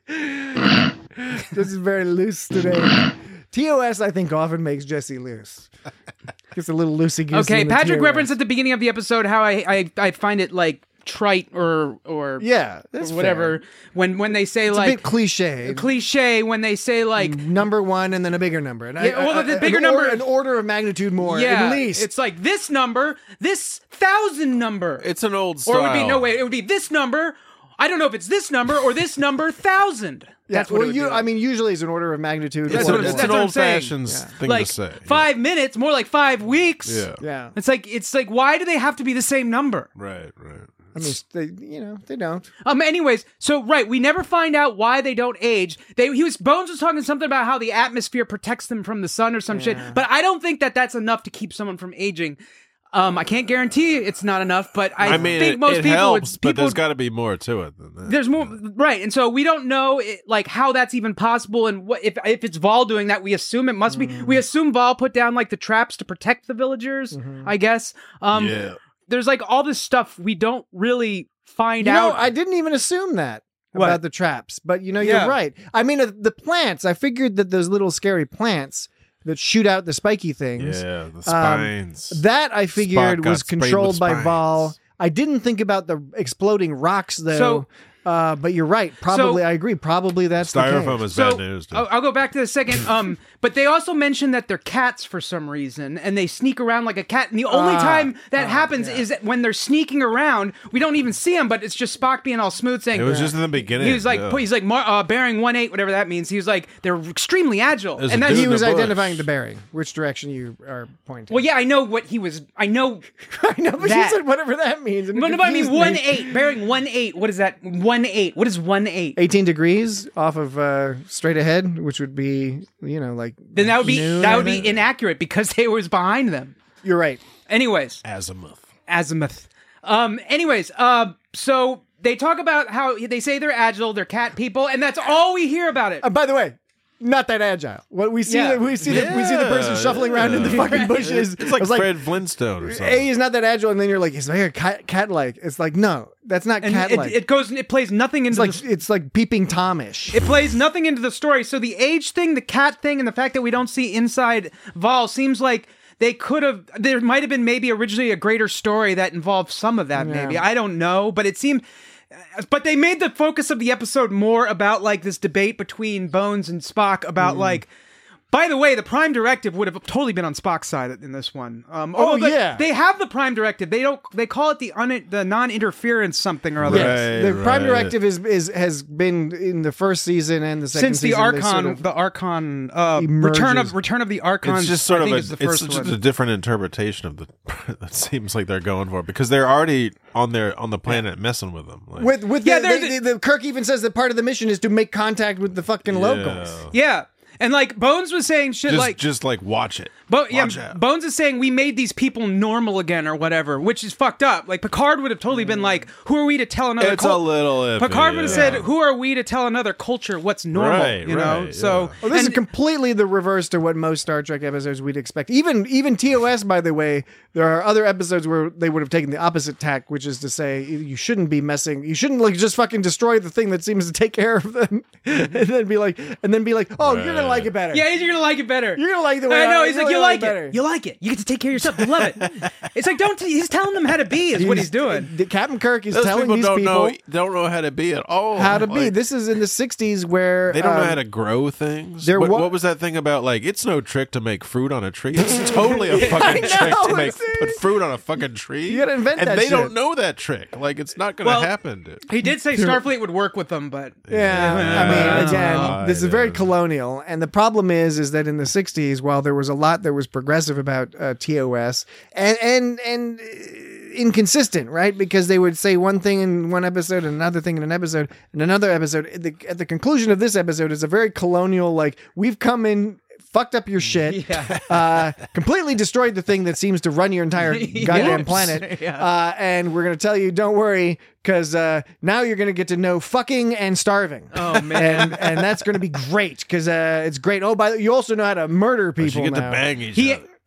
F: place. This is very loose today. T O S, I think, often makes Jesse loose. Gets a little loosey-goosey.
E: Okay,
F: in the
E: Patrick
F: T O S.
E: referenced at the beginning of the episode how I I, I find it like trite or or
F: Yeah, that's
E: or whatever
F: fair.
E: when when they say
F: It's
E: like
F: a bit cliche.
E: cliche when they say like
F: number one and then a bigger number. And
E: Yeah,
F: I-
E: well,
F: I-
E: the
F: an
E: bigger
F: or-
E: number-
F: an order of magnitude more,
E: yeah,
F: at least.
E: it's like this number, this thousand number.
B: It's an old
E: Or
B: style.
E: it would be no wait, it would be this number. I don't know if it's this number or this number thousand.
F: Yeah,
E: That's what
F: well,
E: it would
F: you,
E: be like.
F: I mean, usually it's an order of magnitude.
E: That's
F: or
E: what-
F: more.
B: It's
E: that's
B: an
E: what I'm
B: old
E: saying.
B: fashioned
F: Yeah.
B: thing
E: like
B: to say.
E: five minutes, more like five weeks.
B: Yeah.
F: Yeah.
E: It's like it's like why do they have to be the same number?
B: Right, right.
F: I mean, they, you know, they don't.
E: Um. Anyways, so right, we never find out why they don't age. They he was Bones was talking something about how the atmosphere protects them from the sun or some shit. But I don't think that that's enough to keep someone from aging. Um. I can't guarantee it's not enough, but I,
B: I mean,
E: think
B: it,
E: most
B: it
E: people
B: helps,
E: would.
B: but
E: People
B: there's
E: would-
B: got to be more to it than that.
E: There's more, right? And so we don't know, it, like, how that's even possible, and what if if it's Vol doing that. We assume it must be. We assume Vol put down like the traps to protect the villagers. I guess. Um,
B: Yeah.
E: There's like all this stuff we don't really find
F: You know,
E: out.
F: I didn't even assume that
E: What?
F: about the traps, but you know, you're
E: Yeah.
F: right. I mean, uh, the plants. I figured that those little scary plants that shoot out the spiky things.
B: Yeah, the spines.
F: That I figured
B: Spock got
F: was
B: sprayed
F: controlled
B: with
F: by
B: spines.
F: Vol. I didn't think about the exploding rocks though.
E: So-
F: uh, but you're right. Probably,
E: So-
F: I agree. Probably that's the
B: Styrofoam
F: case.
B: is
E: So
B: bad news. dude.
E: I'll, I'll go back to the second. Um, but they also mentioned that they're cats for some reason, and they sneak around like a cat. And the only
F: Ah,
E: time that
F: ah,
E: happens
F: yeah.
E: is that when they're sneaking around. We don't even see them, but it's just Spock being all smooth, saying
B: It was just in the beginning.
E: He was like,
B: yeah.
E: he's like mar- uh, bearing one eight, whatever that means. He was like, they're extremely agile,
B: There's
E: and
B: a
E: that's
B: dude
F: He
B: in
F: was
B: the bush.
F: identifying the bearing, which direction you are pointing.
E: well, yeah, I know what he was. I know.
F: I know, but
E: that-
F: you said whatever that means. And it
E: No, no, but I mean
F: confused
E: one
F: me.
E: eight, bearing one eight. What is that? One eight. What is one eight?
F: eighteen degrees off of uh, straight ahead, which would be, you know, like
E: Then that would be
F: noon,
E: that
F: I
E: would be
F: think.
E: inaccurate because they was behind them.
F: You're right.
E: Anyways.
B: Azimuth.
E: Azimuth. Um. Anyways, uh, so they talk about how they say they're agile, they're cat people, and that's all we hear about it.
F: Uh, by the way, not that agile. What we see,
E: Yeah.
F: the, we see the we see the person
B: Yeah,
F: shuffling around in the
B: yeah.
F: fucking bushes.
B: It's like
F: I was
B: Fred Flintstone or something.
F: A is not that agile, and then you're like, it's very cat cat like. It's like no, that's not
E: And
F: cat
E: it,
F: like.
E: it goes. It plays nothing
F: It's
E: into
F: like
E: the.
F: it's like peeping Tomish.
E: It plays nothing into the story. So the age thing, the cat thing, and the fact that we don't see inside Vol seems like they could have. There might have been maybe originally a greater story that involved some of that.
F: Yeah.
E: Maybe I don't know, but it seemed. But they made the focus of the episode more about like this debate between Bones and Spock about
F: Mm.
E: like. By the way, the Prime Directive would have totally been on Spock's side in this one. Um,
F: Oh,
E: although they-
F: yeah.
E: they have the Prime Directive. They don't. They call it the un, the non-interference something or other.
F: Yes,
B: Right,
F: the Prime
B: right.
F: Directive is is has been in the first season and the second
E: Since the
F: season. they
E: Archon,
F: sort of-
E: the Archon, uh,
F: emerges.
E: return of Return of the Archon.
B: It's just sort
E: I
B: of
E: think
B: a,
E: is the
B: it's
E: first
B: just
E: one.
B: a different interpretation of the. That seems like they're going for because they're already on their on the planet messing with them. Like,
F: with with
E: Yeah,
F: the,
E: they're
F: the,
E: the-
F: the, Kirk even says that part of the mission is to make contact with the fucking
B: yeah.
F: locals.
E: Yeah, and like Bones was saying shit
B: Just
E: like.
B: just like watch it.
E: Bo- yeah,
B: Watch out.
E: Bones is saying we made these people normal again or whatever, which is fucked up. Like Picard would have totally been like, "Who are we to tell another?"
B: It's
E: cul-"
B: a little iffy,
E: Picard would have
B: yeah.
E: said, "Who are we to tell another culture what's normal?"
B: Right,
E: you know.
B: right,
E: So
B: yeah.
F: Well, this
E: and-
F: is completely the reverse to what most Star Trek episodes we'd expect. Even even T O S, by the way, there are other episodes where they would have taken the opposite tack, which is to say you shouldn't be messing, you shouldn't like just fucking destroy the thing that seems to take care of them, and then be like, and then be like, oh, you're gonna like it better.
E: yeah, you're gonna like it better.
F: You're gonna like the way
E: I know.
F: I-
E: He's
F: you're
E: like, you
F: gonna
E: like
F: like it
E: it.
F: better.
E: You like it. You get to take care of yourself. You love it. It's like don't. T- he's telling them how to be. Is what he's doing.
F: The Captain Kirk is
B: Those
F: telling
B: people
F: these
B: don't
F: people
B: know don't know how to be at all.
F: how to be.
B: Like,
F: This is in the sixties where
B: They don't know
F: um,
B: how to grow things.
F: there
B: what,
F: wa-
B: what was that thing about? Like, it's no trick to make fruit on a tree. It's totally a fucking
F: know,
B: trick to make
F: it's-
B: put fruit on a fucking tree.
F: You gotta invent
B: and
F: that
B: they
F: shit.
B: don't know that trick. Like, it's not going to
E: Well,
B: happen. Dude.
E: He did say Starfleet would work with them, but
F: Yeah, I mean, again, this is very colonial, and the problem is, is that in the sixties, while there was a lot that was progressive about uh, T O S, and and and uh, inconsistent, right? Because they would say one thing in one episode and another thing in an episode, and another episode. At the, at the conclusion of this episode is a very colonial, like we've come in. Fucked up your shit,
E: Yeah.
F: uh, completely destroyed the thing that seems to run your entire goddamn
E: Yes.
F: planet,
E: Yeah.
F: uh, and we're gonna tell you, don't worry, because uh, now you're gonna get to know fucking and starving.
E: Oh, man.
F: and and that's gonna be great because uh, it's great. Oh, by the, you also know how to murder
B: But
F: people
B: you get
F: now.
B: to bang each
E: he
B: other.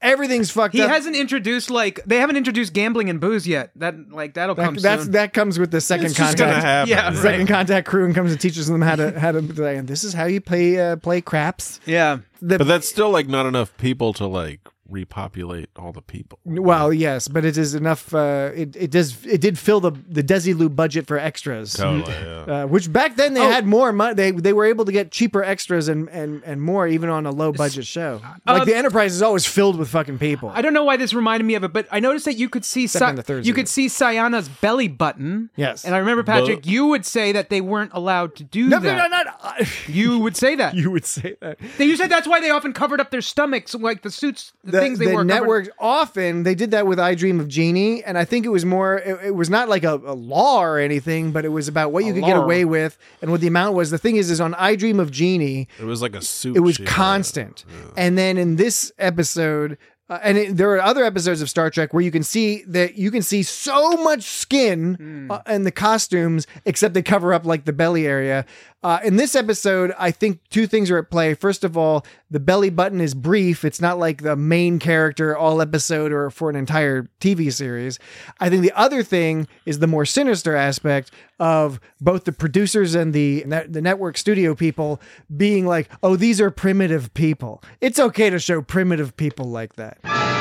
F: everything's fucked
E: He
F: up.
E: hasn't introduced like they haven't introduced gambling and booze yet. That like that'll come
F: That, that's
E: soon.
F: that comes with the second
B: It's just
F: contact.
B: gonna happen.
E: Yeah,
F: The
E: right.
F: second contact crew and comes and teaches them how to how to. Like, this is how you play uh, play craps.
E: Yeah.
F: The,
B: But that's still like not enough people to like repopulate all the people.
F: well, yes, but it is enough. Uh, it it does it did fill the the Desilu budget for extras.
B: Totally, yeah.
F: Uh, which back then they
E: Oh.
F: had more money. They they were able to get cheaper extras and, and, and more even on a low budget show. Like
E: Uh,
F: the Enterprise is always filled with fucking people.
E: I don't know why this reminded me of it, but I noticed that you could see
F: Except
E: Sa-
F: in the third
E: you could
F: season.
E: see Sayana's belly button.
F: Yes.
E: And I remember Patrick,
B: But-
E: you would say that they weren't allowed to do
F: no,
E: that.
F: no, no, not.
E: You would say that.
F: You would say that.
E: You said that's why they often covered up their stomachs, like the suits, the,
F: The,
E: things they
F: the
E: wore. covered-
F: networks often they did that with I Dream of Jeannie, and I think it was more. It, it was not like a, a law or anything, but it was about what you could get
E: law.
F: away with and what the amount was. The thing is, is on I Dream of Jeannie,
B: It was like a suit.
F: it was
B: she had.
F: constant, and then in this episode. Uh, and it, there are other episodes of Star Trek where you can see that you can see so much skin uh, in the costumes, except they cover up like the belly area. Uh, in this episode, I think two things are at play. First of all, the belly button is brief. It's not like the main character all episode or for an entire T V series. I think the other thing is the more sinister aspect of both the producers and the net, the network studio people being like, oh, these are primitive people. It's okay to show primitive people like that.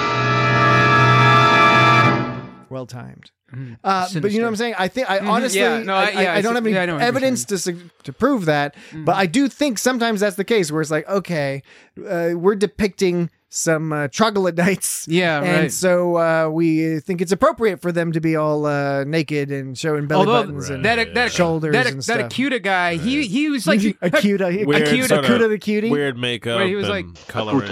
F: Well timed. Uh, but you know what I'm saying? I think I honestly,
E: Yeah, no, I-
F: I,
E: yeah,
F: I, I
E: I
F: don't
E: see-
F: have any
E: yeah, I know what you're
F: evidence to su- to prove that, but I do think sometimes that's the case where it's like, okay, uh, we're depicting some uh, troglodytes,
E: Yeah,
F: and
E: right.
F: so uh, we think it's appropriate for them to be all uh, naked and showing belly
E: Although
F: buttons and
E: that that
F: shoulders
E: that,
F: and
E: that
F: stuff.
E: Akuta guy, he he was like
F: Akuta,
B: Weird,
F: Akuta,
B: sort of
F: Akuta the cutie.
B: Weird makeup.
E: Where he was
B: and
E: like-
B: coloring.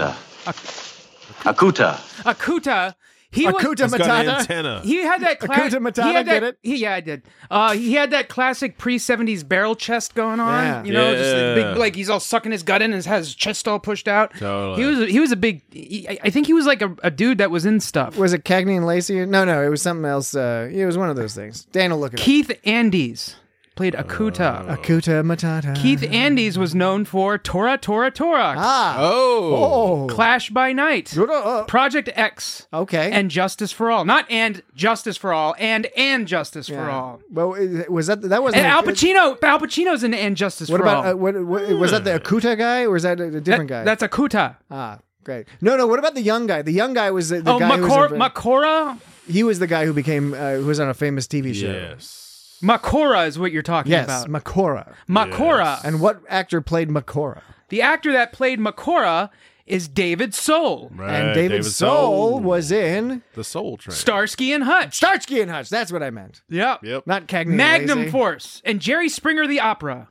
C: Akuta. Akuta.
E: Akuta. He was,
F: Akuta
B: It's got an
F: Matata.
B: antenna.
E: He had that cla-
F: Akuta Matata,
E: he had that,
F: get it?
E: He, yeah, I did. Uh, he had that classic pre seventies barrel chest going on.
F: Yeah.
E: You know, just a
B: Yeah.
E: big, like he's all sucking his gut in and has his chest all pushed out.
B: Totally.
E: He was he was a big. He, I- I think he was like a, a dude that was in stuff.
F: Was it Cagney and Lacey? No, no, it was something else. Uh, it was one of those things. Dan will look it
E: Keith Andes played Akuta.
F: up. Akuta Matata.
E: Keith Andes was known for Tora Tora Tora,
F: Ah.
B: Oh.
F: Oh.
E: Clash by Night,
F: Uh,
E: Project X,
F: okay.
E: and Justice for All. Not and Justice for All, and and Justice for
F: Yeah.
E: All.
F: Well, was that that wasn't
E: And
F: a-
E: Al Pacino, Al Pacino's in and Justice
F: What
E: for
F: about
E: All.
F: uh, what, what was that the Akuta guy or was that a, a different guy?
E: That- That's Akuta.
F: ah, great. No, no. What about the young guy? The young guy was the, the
E: Oh,
F: guy who
E: Makor-
F: was a-
E: Makora?
F: he was the guy who became uh, who was on a famous T V show.
B: Yes.
E: Makora is what you're talking
F: Yes,
E: about.
F: Makora.
E: Makora.
F: And what actor played Makora?
E: The actor that played Makora is David Soul.
B: Right.
F: and David, Soul was in
B: the Soul Train.
E: Starsky and Hutch.
F: Starsky and Hutch. That's what I meant.
E: Yep.
B: Yep.
F: Not Cagney. and
E: Magnum
F: Lacey.
E: Force and Jerry Springer the Opera.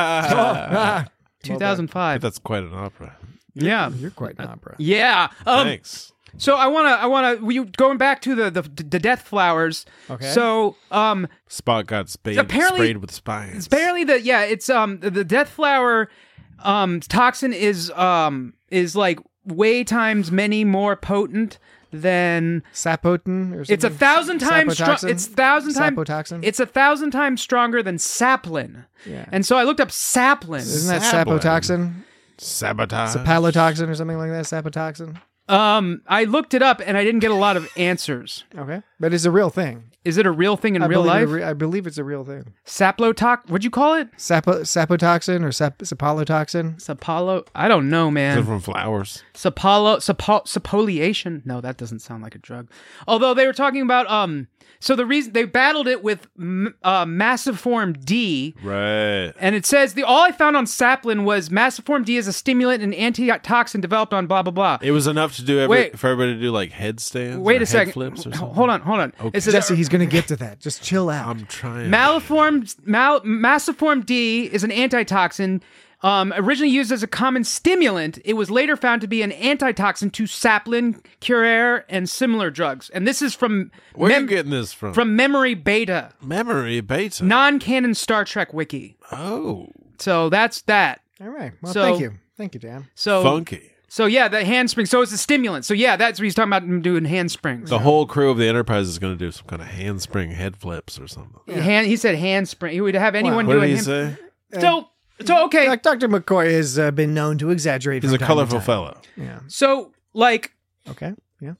F: Ah.
E: two thousand five.
B: That's quite an opera.
E: Yeah.
F: You're quite an opera.
E: Yeah. Um,
B: Thanks.
E: so I want to I want to we going back to the, the the Death Flowers.
F: Okay.
E: So um
B: Spot got spayed,
E: Apparently-
B: sprayed with spines.
E: It's barely the yeah. It's um the, the death flower um toxin is um is like way times many more potent than
F: Sapotin or something?
E: it's a thousand times strong.
F: Sapotoxin?
E: It's thousand times.
F: Sapotoxin?
E: It's a thousand times stronger than saplin.
F: Yeah.
E: And so I looked up saplin.
F: Isn't that
B: Saplin.
F: sapotoxin?
B: Sabotage.
F: Palotoxin or something like that? Sapotoxin?
E: Um, I looked it up and I didn't get a lot of answers.
F: Okay. But it's a real thing.
E: Is it a real thing in
F: I
E: real
F: believe
E: life?
F: it re- I believe it's a real thing.
E: Saplotox? What'd you call it?
F: Sapo- sapotoxin or sap- sapalotoxin?
E: Sapalo? I don't know, man.
B: Different flowers.
E: Sapalo, sapo, sapoliation. No, that doesn't sound like a drug. Although they were talking about um, so the reason they battled it with m- uh, Massiform D,
B: Right.
E: and it says the all I found on Saplin was Massiform D is a stimulant and antitoxin developed on blah blah blah.
B: It was enough to do every,
E: Wait.
B: for everybody to do like headstands.
E: Wait
B: or
E: a
B: head
E: second.
B: Flips or
E: H-
B: something.
E: Hold on, hold on.
B: Okay.
E: It says
F: Jesse, he's going to get to that. Just chill out.
B: I'm trying.
E: Maliform, mal, Massiform D is an antitoxin. Um, originally used as a common stimulant, it was later found to be an antitoxin to saplin, curare, and similar drugs. And this is from
B: Where are
E: mem-
B: you getting this from?
E: from Memory Beta,
B: Memory Beta.
E: non-canon Star Trek wiki.
B: Oh,
E: So that's that.
F: All right. Well,
E: So-
F: thank you. Thank you, Dan.
E: So
B: funky.
E: So yeah, the handspring. So it's a stimulant. So yeah, that's what he's talking about him doing handsprings.
B: The whole crew of the Enterprise is going to do some kind of handspring head flips or something.
E: Hand, he said handspring. He would have anyone
B: What did
E: doing
B: he
E: hand-
B: say?
E: So so okay.
F: Like Doctor McCoy has uh, been known to exaggerate.
B: He's
F: from
B: a
F: time
B: colorful
F: to time.
B: fellow.
F: Yeah.
E: So like
F: Okay. Yeah.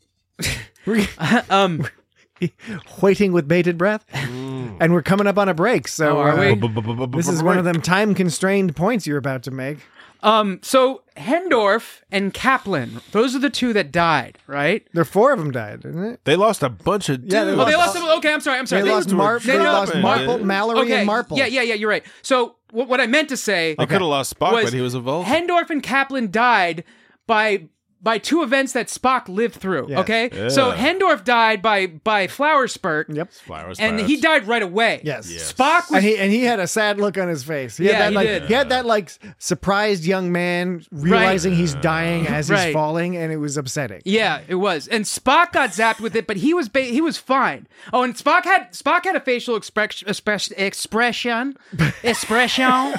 E: um,
F: Waiting with bated breath. And we're coming up on a break. So
E: Oh, are
F: uh,
E: we?
F: this is one of them time constrained points you're about to make.
E: um, so Hendorf and Kaplan, those are the two that died, right?
F: There are four of them died, isn't it?
B: They lost a bunch of dudes.
F: Yeah, they
E: Oh, they lost. Them, okay, I'm sorry. I'm sorry.
F: They lost, Mar-
B: They
F: they
B: know-
F: lost Marple,
B: dude.
F: Mallory,
E: okay.
F: and Marple.
E: Yeah, yeah, yeah. You're right. So what, what I meant to say
B: They could have lost Spock,
E: was
B: but he was a Vulcan.
E: Hendorf and Kaplan died by by two events that Spock lived through.
F: Yes.
E: Okay,
B: Yeah.
E: so Hendorf died by by flower spurt.
F: Yep.
B: Flowers,
E: And
B: sprouts.
E: he died right away.
F: Yes.
B: Yes.
E: Spock was
F: And he and he had a sad look on his face. He
E: Yeah,
F: had that
E: he
F: like
E: did.
F: he had that like surprised young man realizing he's dying as he's
E: Right.
F: falling, and it was upsetting.
E: Yeah, it was. And Spock got zapped with it, but he was ba- he was fine. Oh, and Spock had Spock had a facial expression expression expression expression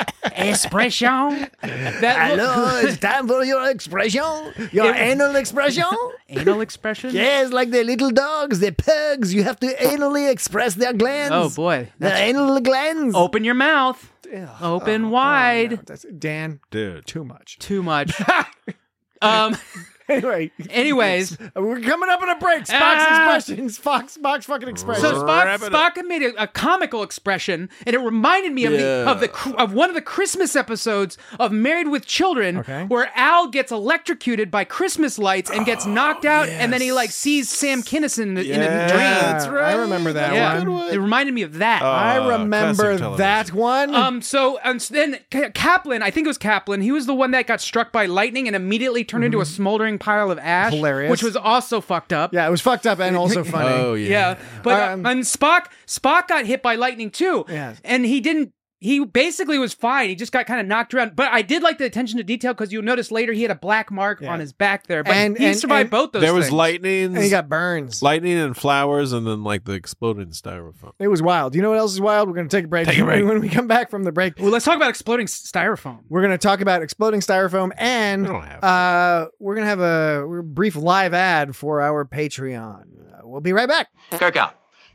E: expression that looked-
F: it's time for your expression, your
E: It-
F: anal expression.
E: anal expression.
F: Yes, like the little dogs, the pugs. You have to anally express their glands.
E: Oh boy.
F: the anal glands.
E: Open your mouth. Open wide.
F: Oh, no, that's, Dan,
B: Dude.
F: too much.
E: Too much. um.
F: Anyway,
E: Anyways,
F: we're coming up on a break. Spock's
E: Ah.
F: expressions. Spock's, Spock's fucking expression.
E: so Spock,
B: Wrap it
E: Spock had made a, a comical expression, and it reminded me of the
B: Yeah.
E: of the cr- of one of the Christmas episodes of Married with Children,
F: Okay.
E: where Al gets electrocuted by Christmas lights and gets knocked out, and then he like sees Sam Kinison in, a- in a
B: Yeah,
E: dream.
B: that's right.
F: I remember that
E: Yeah,
F: one.
E: it reminded me of that.
F: I
B: Uh,
F: remember
B: classic television.
F: that one.
E: Um. So, and s- then K- Kaplan, I think it was Kaplan. He was the one that got struck by lightning and immediately turned into a smoldering pile of ash,
F: Mm-hmm. Hilarious.
E: which was also fucked up.
F: yeah, it was fucked up and also funny.
B: Oh, yeah.
E: Yeah, but uh,
F: Um,
E: and Spock, Spock got hit by lightning too.
F: Yes.
E: and he didn't. He basically was fine. He just got kind of knocked around. But I did like the attention to detail because you'll notice later he had a black mark
F: Yeah.
E: on his back there. But
F: And-
E: he
F: and-
E: survived
F: and
E: both those.
B: There was
E: things.
B: lightning,
F: And he got burns.
B: lightning and flowers, and then like the exploding styrofoam.
F: It was wild. You know what else is wild? We're going to take a break.
B: Take a break.
F: When we come back from the break,
E: Well, let's talk about exploding styrofoam.
F: we're going to talk about exploding styrofoam, and
B: We don't have to.
F: uh, we're going to have a we're a brief live ad for our Patreon. Uh, we'll be right back.
C: Kirk out.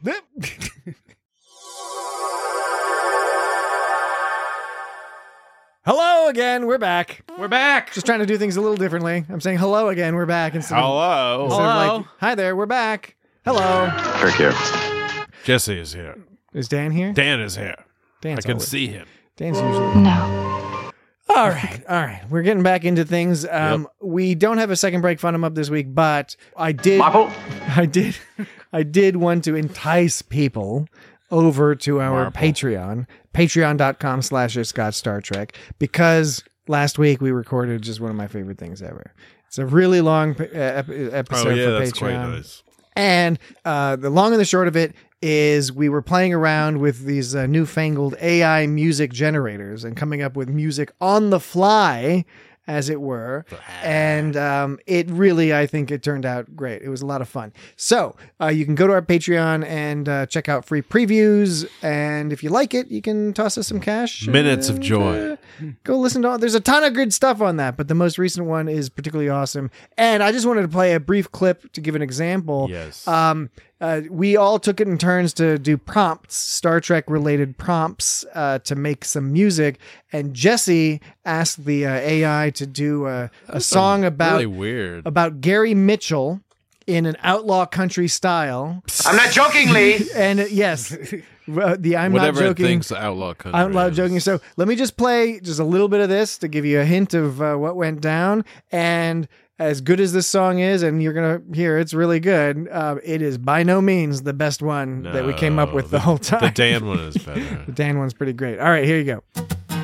F: Hello again. We're back.
E: We're back.
F: Just trying to do things a little differently. I'm saying hello again. We're back instead of,
B: Hello.
F: instead of
E: Hello.
F: like, hi there. We're back. Hello.
C: Kirk here.
B: Jesse is here.
F: Is Dan here?
B: Dan is here.
F: Dan's
B: I can
F: always-
B: see him.
F: Dan's usually.
J: No.
F: All right, all right. We're getting back into things. Um, We don't have a second break fun 'em up this week, but I did.
C: Marple?
F: I did. I did want to entice people over to our
B: Marple.
F: Patreon, patreon.com slash Scott Star Trek, because last week we recorded just one of my favorite things ever. It's a really long uh, ep- episode
B: Oh, yeah,
F: for
B: that's
F: Patreon.
B: quite nice.
F: And uh, the long and the short of it is we were playing around with these uh, newfangled A I music generators and coming up with music on the fly, as it were. And um, it really, I think it turned out great. It was a lot of fun. So uh, you can go to our Patreon and uh, check out free previews. And if you like it, you can toss us some cash.
B: Minutes of
F: and,
B: joy.
F: uh, go listen to all. There's a ton of good stuff on that, but the most recent one is particularly awesome. And I just wanted to play a brief clip to give an example.
B: Yes.
F: Um, uh, we all took it in turns to do prompts, Star Trek related prompts, uh, to make some music. And Jesse asked the uh, A I to do a, a song about
B: really weird.
F: about Gary Mitchell in an outlaw country style.
C: I'm not joking, Lee.
F: And uh, yes, uh, the I'm
B: Whatever
F: not
B: it
F: joking.
B: thinks outlaw country.
F: Out loud
B: is.
F: joking. So let me just play just a little bit of this to give you a hint of uh, what went down. And as good as this song is, and you're going to hear it's really good, uh, it is by no means the best one that we came up with the,
B: the
F: whole time.
B: The Dan one is better.
F: The Dan one's pretty great. All right, here you go.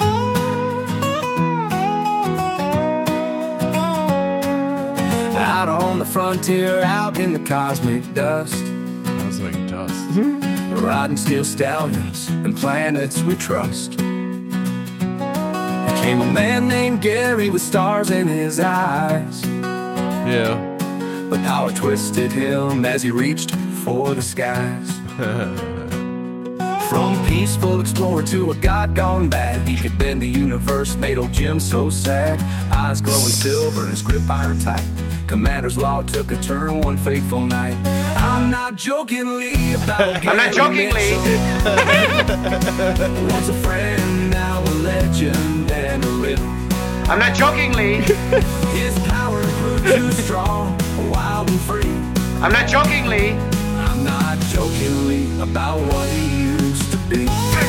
K: Out on the frontier, out in the cosmic dust,
B: Sounds like dust.
K: riding steel stallions and planets we trust. There came a man named Gary with stars in his eyes,
B: Yeah.
K: but power twisted him as he reached for the skies. From peaceful explorer to a god gone bad, he could bend the universe, made old Jim so sad. Eyes glowing silver and his grip iron tight. Commander's law took a turn one fateful night. I'm not joking, Lee, about
C: I'm not joking, Lee.
K: Once a friend, now a legend and a rip.
C: I'm not joking, Lee.
K: His power grew too strong. wild and free.
A: I'm not joking, Lee.
K: I'm not joking, Lee, about what he used to be.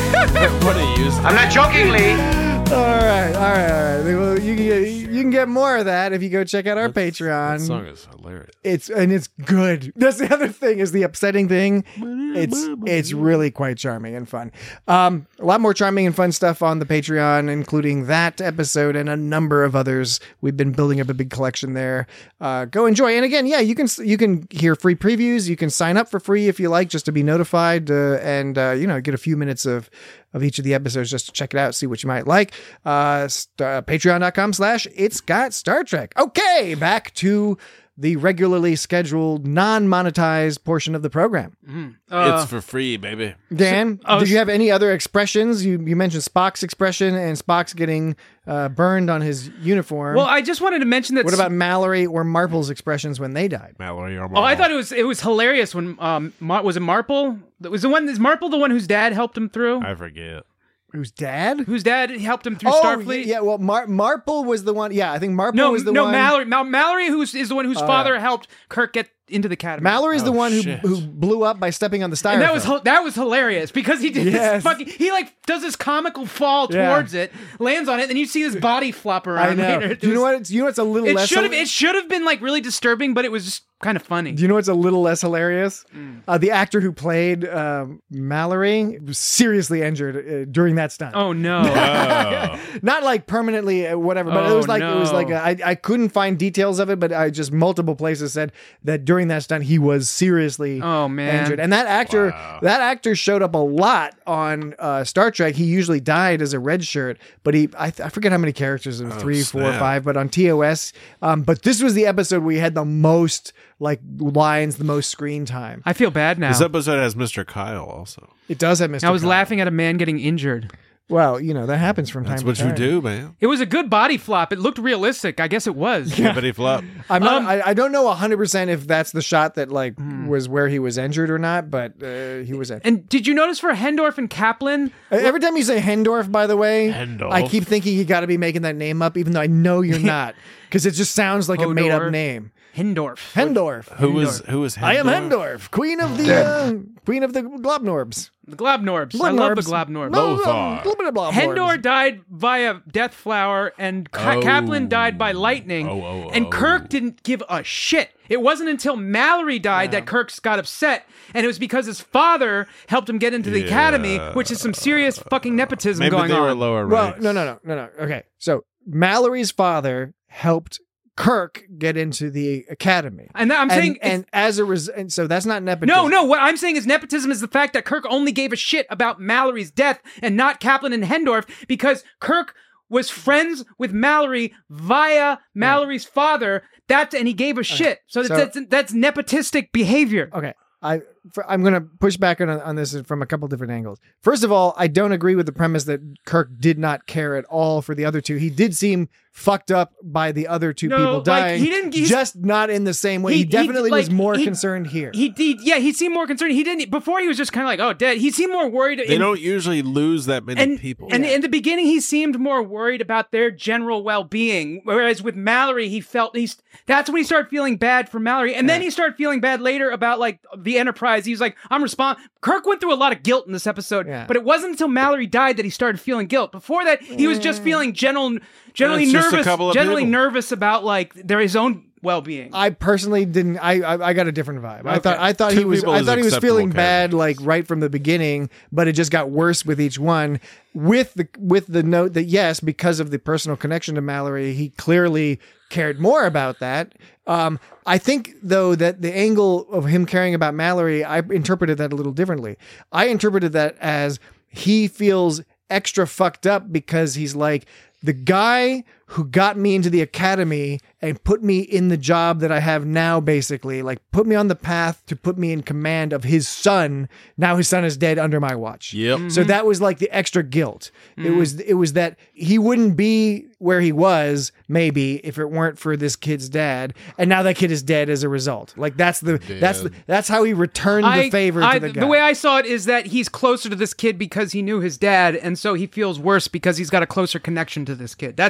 B: What are you using?
A: I'm not joking, Lee.
F: All right, all right, all right. Well, you can get, you can get more of that if you go check out our
B: That's-
F: Patreon.
B: That song is hilarious.
F: It's and it's good. That's the other thing is the upsetting thing. It's it's really quite charming and fun. Um, a lot more charming and fun stuff on the Patreon, including that episode and a number of others. We've been building up a big collection there. Uh, go enjoy. And again, yeah, you can you can hear free previews. You can sign up for free if you like, just to be notified uh, and uh, you know get a few minutes of. of each of the episodes just to check it out, see what you might like. Uh, st- uh, Patreon.com slash It's Got Star Trek. Okay, back to the regularly scheduled, non-monetized portion of the program.
E: Uh,
B: It's for free, baby.
F: Dan,
E: So- oh,
F: did you
E: s-
F: have any other expressions? You you mentioned Spock's expression and Spock's getting uh, burned on his uniform.
E: well, I just wanted to mention that.
F: what about Mallory or Marple's expressions when they died?
B: Mallory or
E: Oh, I thought it was it was hilarious when um Mar- was it Marple? That was the one. Is Marple the one whose dad helped him through?
B: I forget.
F: Whose dad?
E: Whose dad helped him through
F: Oh,
E: Starfleet?
F: yeah. Well, Mar- Marple was the one. Yeah, I think Marple
E: No,
F: was the
E: no,
F: one.
E: Mallory. Mal- Mallory, who's is the one whose
F: Oh,
E: father
F: yeah.
E: helped Kirk get into the academy.
F: Mallory's the
B: Oh,
F: one who
B: shit.
F: who blew up by stepping on the styrofoam.
E: And that was hil- that was hilarious because he did
F: Yes.
E: this fucking he like does this comical fall
F: Yeah.
E: towards it, lands on it, and you see his body flop around.
F: I know.
E: Later.
F: Do you
E: It
F: know
E: was-
F: what? It's, you know what's a little
E: It
F: less.
E: should have it should have been like really disturbing, but it was just kind of funny.
F: Do you know what's a little less hilarious?
E: Mm.
F: Uh, the actor who played um Mallory was seriously injured uh, during that stunt.
E: Oh no!
B: Oh.
F: Not like permanently, uh, whatever, but it
E: Oh,
F: was like it was
E: no.
F: like a, I I couldn't find details of it, but I just multiple places said that during that stunt he was seriously
E: Oh, man.
F: injured. And that actor
B: Wow.
F: that actor showed up a lot on uh, Star Trek. He usually died as a red shirt, but he I, I forget how many characters, it was
B: Oh,
F: three, four,
B: snap.
F: five, but on T O S. Um, but this was the episode where he had the most like lines, the most screen time.
E: I feel bad now.
B: This episode has Mister Kyle also.
F: It does have Mister
E: I was
F: Kyle.
E: laughing at a man getting injured.
F: Well, you know that happens from
B: That's
F: time
B: what
F: to
B: you
F: time.
B: do, man.
E: It was a good body flop. It looked realistic. I guess it was.
B: Hippity flop.
F: I'm not.
E: Um,
F: I, I don't know one hundred percent if that's the shot that like
E: Hmm.
F: was where he was injured or not, but uh, he was injured.
E: And did you notice for Hendorf and Kaplan?
F: Every time you say Hendorf, by the way,
B: Hendorf.
F: I keep thinking you got to be making that name up, even though I know you're not, because it just sounds like a
E: Hodor.
F: made up name.
E: Hendorf.
F: Hendorf.
B: Who was who was?
F: I am
B: Hendorf?
F: Hendorf, queen of the
D: Dead.
F: uh, queen of the Globnorbs.
E: The Globnorbs. I love the Globnorbs.
B: Lothar.
E: Hendor died via death flower, and Ka-
B: Oh.
E: Kaplan died by lightning.
B: Oh, oh,
E: and
B: oh.
E: Kirk didn't give a shit. It wasn't until Mallory died that Kirk got upset, and it was because his father helped him get into the
B: Yeah.
E: academy, which is some serious fucking nepotism
B: Maybe
E: going
B: they were
E: on.
B: lower
F: Well,
B: ranks.
F: no, no, no, no, no. Okay, so Mallory's father helped Kirk get into the academy,
E: And I'm
F: and,
E: saying, it's-
F: and as a result, and so that's not nepotism.
E: no, no. What I'm saying is nepotism is the fact that Kirk only gave a shit about Mallory's death and not Kaplan and Hendorf because Kirk was friends with Mallory via Mallory's father. That and he gave a shit. So,
F: So-
E: that's, that's nepotistic behavior.
F: Okay, I for, I'm going to push back on on this from a couple different angles. First of all, I don't agree with the premise that Kirk did not care at all for the other two. He did seem fucked up by the other two
E: No,
F: people
E: like,
F: dying.
E: he didn't- he's-
F: just not in the same way. He,
E: He- he-
F: definitely was
E: like,
F: more
E: he-
F: concerned here.
E: He, he, yeah, he seemed more concerned. He didn't before. He was just kind of like, oh, dead. He seemed more worried.
B: They
E: in-
B: don't usually lose that many
E: and,
B: people.
E: And in the beginning, he seemed more worried about their general well-being, whereas with Mallory, he felt he's. That's when he started feeling bad for Mallory, and then he started feeling bad later about like the Enterprise. He was like, "I'm respond." Kirk went through a lot of guilt in this episode,
F: Yeah.
E: but it wasn't until Mallory died that he started feeling guilt. Before that, he was just feeling general, generally
B: It's just a
E: nervous,
B: couple of
E: generally
B: people.
E: nervous about like their his own well-being.
F: I personally didn't. I I, I got a different vibe. I
E: Okay.
F: thought I thought he
B: Two
F: was.
B: people
F: I
B: is
F: thought he was
B: acceptable
F: feeling bad
B: casualties.
F: like right from the beginning, but it just got worse with each one. With the with the note that yes, because of the personal connection to Mallory, he clearly cared more about that. Um, I think though that the angle of him caring about Mallory, I interpreted that a little differently. I interpreted that as he feels extra fucked up because he's like the guy who got me into the academy and put me in the job that I have now, basically, like put me on the path to put me in command of his son. Now his son is dead under my watch.
B: Yep.
F: So that was like the extra guilt. It was it was that he wouldn't be where he was maybe if it weren't for this kid's dad, and now that kid is dead as a result. Like that's the that's the, that's how he returned the favor
E: I-
F: to the guy.
E: way I saw it is that he's closer to this kid because he knew his dad, and so he feels worse because he's got a closer connection to this kid. That's what I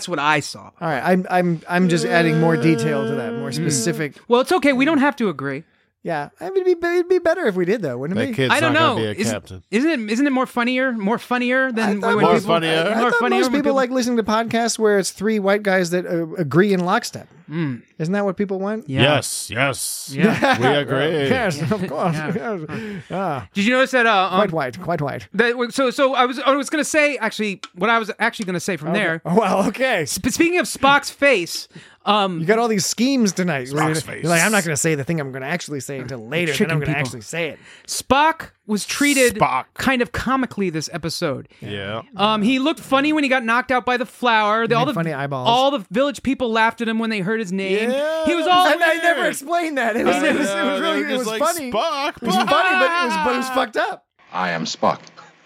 E: saw.
F: All right, I'm I'm I'm just adding more detail to that, more specific.
E: Well, it's okay. We don't have to agree.
F: Yeah, I mean, it'd be it'd be better if we did though, wouldn't it?
B: That
F: be?
B: kid's
E: I don't
B: not
E: know.
B: gonna be a
E: Isn't,
B: captain.
E: isn't it? Isn't it more funnier? More funnier than
F: I
E: when,
F: thought
E: when
B: more
E: people,
B: funnier.
F: I
E: More
F: thought
E: funnier
F: most
E: when
F: people like listening to podcasts where it's three white guys that uh, agree in lockstep.
E: Mm.
F: Isn't that what people want?
E: Yeah.
B: Yes, yes.
E: Yeah.
B: We agree.
F: Yes, of course.
E: Yeah.
F: Yes. Ah,
E: Did you notice that? Uh, um,
F: quite white, quite white.
E: that so so I was I was gonna say actually what I was actually gonna say from there.
F: Oh, well, okay.
E: Sp- speaking of Spock's face, um,
F: You got all these schemes tonight. Where
B: Spock's
F: You're,
B: face.
F: you're like, I'm not going to say the thing I'm going to actually say until later. Then
E: Tricking
F: I'm going to
E: people.
F: actually say it.
E: Spock was treated
B: Spock.
E: kind of comically this episode.
B: Yeah.
E: Um, he looked funny when he got knocked out by the flower. The, all
F: made
E: the
F: funny eyeballs.
E: all the village people laughed at him when they heard his name.
B: Yeah.
E: He was all
F: And I never explained that. It was,
B: I
F: it was, it
B: know,
F: was
B: they
F: really
B: were
F: it was
B: just like,
F: funny.
B: Spock,
F: It was funny, but it was but it was fucked up.
D: I am Spock.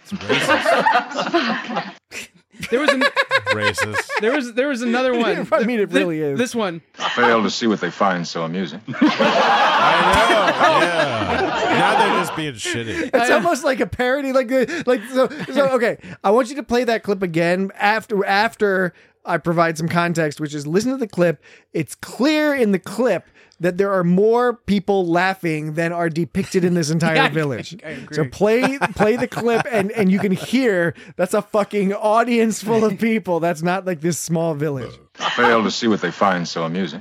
E: there was an,
B: Racist.
E: there was there was another one.
F: I mean, it really
E: Th-
F: is.
E: This one.
D: Fail to see what they find so amusing.
B: I know. Yeah. Now they're just being shitty.
F: It's almost like a parody, like the like. So, so okay, I want you to play that clip again after after I provide some context, which is listen to the clip. It's clear in the clip that there are more people laughing than are depicted in this entire
E: Yeah, I-
F: village.
E: I agree.
F: So play play the clip, and and you can hear that's a fucking audience full of people. That's not like this small village.
D: Fail to see what they find so amusing.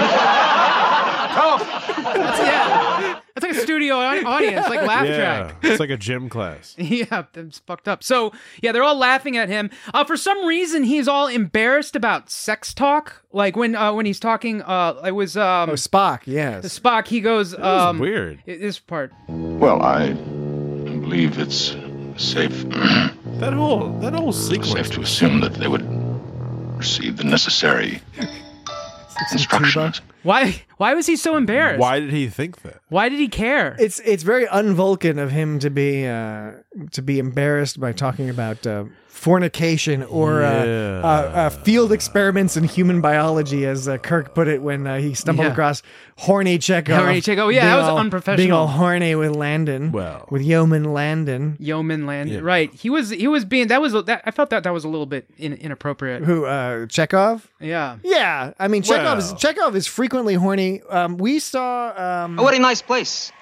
E: That's, yeah, that's like a studio au- audience, like laugh
B: Yeah.
E: track.
B: It's like a gym class.
E: Yeah, that's fucked up. So yeah, they're all laughing at him. Uh, for some reason, he's all embarrassed about sex talk. Like when uh, when he's talking, uh, it was um,
F: Oh, Spock, yes.
E: Spock. He goes,
B: was
E: um,
B: weird.
E: i- This part.
D: Well, I believe it's safe,
B: That whole that whole sequence.
D: safe to assume that they would receive the necessary instructions.
E: Why? Why was he so embarrassed?
B: Why did he think that?
E: Why did he care?
F: It's it's very un-Vulcan of him to be uh, to be embarrassed by talking about uh, fornication or uh,
B: Yeah.
F: uh, uh, field experiments in human biology, as uh, Kirk put it when uh, he stumbled
E: Yeah.
F: across horny Chekhov.
E: Horny Chekhov. Oh, yeah,
F: being
E: that was
F: all-
E: unprofessional.
F: Being all horny with Landon.
B: Well.
F: with Yeoman Landon,
E: Yeoman Land.
B: Yeah.
E: Right. He was. He was being. That was. That, I felt that that was a little bit in, inappropriate.
F: who uh, Chekhov.
E: Yeah.
F: Yeah, I mean Chekhov is
B: Well.
F: Chekhov is frequently horny. Um, we saw. Um,
J: A very nice place.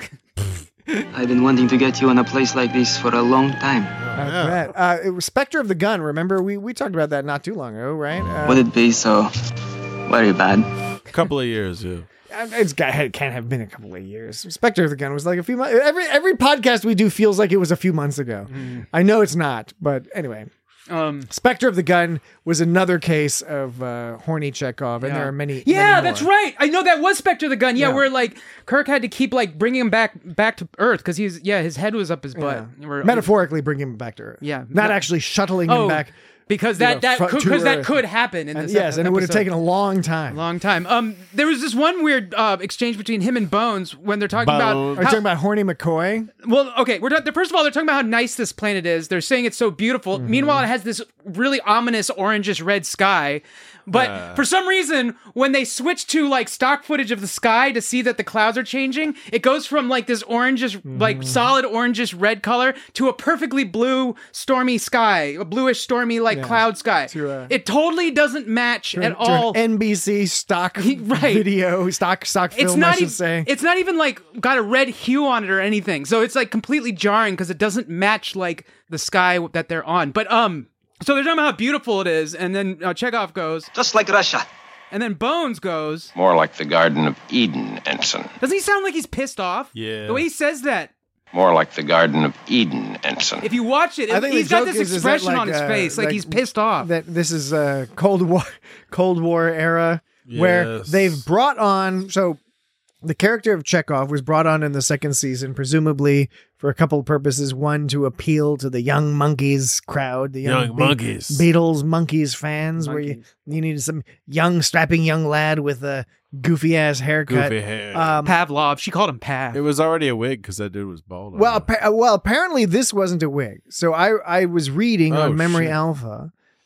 J: I've been wanting to get you in a place like this for a long time.
F: I bet. Uh, it was Spectre of the Gun. Remember, we we talked about that not too long ago, right? Uh,
J: Would it be so very bad?
B: A couple of years, yeah.
F: It's got, it can't have been a couple of years. Spectre of the Gun was like a few months. Every every podcast we do feels like it was a few months ago. I know it's not, but anyway.
E: Um.
F: Spectre of the Gun was another case of uh, horny Chekhov, and
E: Yeah.
F: there are many.
E: Yeah,
F: many
E: that's
F: more.
E: right. I know that was Spectre the Gun. Yeah,
F: Yeah.
E: where like Kirk had to keep like bringing him back back to Earth because he's yeah his head was up his butt.
F: Yeah.
E: We're-
F: Metaphorically bring him back to Earth.
E: Yeah.
F: not
E: No-
F: actually shuttling
E: Oh,
F: him back.
E: because
F: you
E: that
F: know,
E: that
F: front
E: could,
F: to
E: because that
F: Earth.
E: could happen in
F: And
E: this
F: yes, and it would have
E: episode.
F: taken a long time.
E: long time. Um, there was this one weird uh, exchange between him and Bones when they're talking
B: Bones.
E: about.
F: Are you
E: how-
F: talking about horny McCoy?
E: Well, okay, we're ta- first of all they're talking about how nice this planet is. They're saying it's so beautiful.
F: Mm-hmm.
E: Meanwhile, it has this really ominous orangish red sky. But for some reason, when they switch to like stock footage of the sky to see that the clouds are changing, it goes from like this orangish,
F: Mm-hmm.
E: like solid orangish red color to a perfectly blue, stormy sky, a bluish, stormy like cloud sky.
F: To, uh,
E: it totally doesn't match
F: To
E: at
F: an- to
E: all.
F: an N B C stock
E: Right.
F: video, stock stock film.
E: It's
F: I
E: not
F: should
E: even.
F: say.
E: It's not even like got a red hue on it or anything. So it's like completely jarring because it doesn't match like the sky that they're on. But um, so they're talking about how beautiful it is, and then uh, Chekhov goes,
J: Just like Russia.
E: and then Bones goes.
D: More like the Garden of Eden, Ensign.
E: Doesn't he sound like he's pissed off?
B: Yeah.
E: The way he says that.
D: More like the Garden of Eden, Ensign.
E: If you watch it,
F: I think
E: he's
F: the
E: got
F: joke
E: this
F: is- is that,
E: expression
F: like,
E: on his
F: uh,
E: face, like,
F: like,
E: he's pissed off.
F: that this is a Cold War Cold War era where
B: Yes.
F: they've brought on so the character of Chekhov was brought on in the second season, presumably for a couple of purposes. One, to appeal to the young monkeys crowd, the young,
B: Young monkeys.
F: Beatles monkeys fans, where you, you needed some young, strapping young lad with a goofy ass haircut.
B: Goofy hair.
F: Um,
E: Pavlov. She called him Pav.
B: It was already a wig because that dude was bald.
F: Well, appa- well, apparently this wasn't a wig. So I I was reading
B: Oh,
F: on Memory
B: shit.
F: Alpha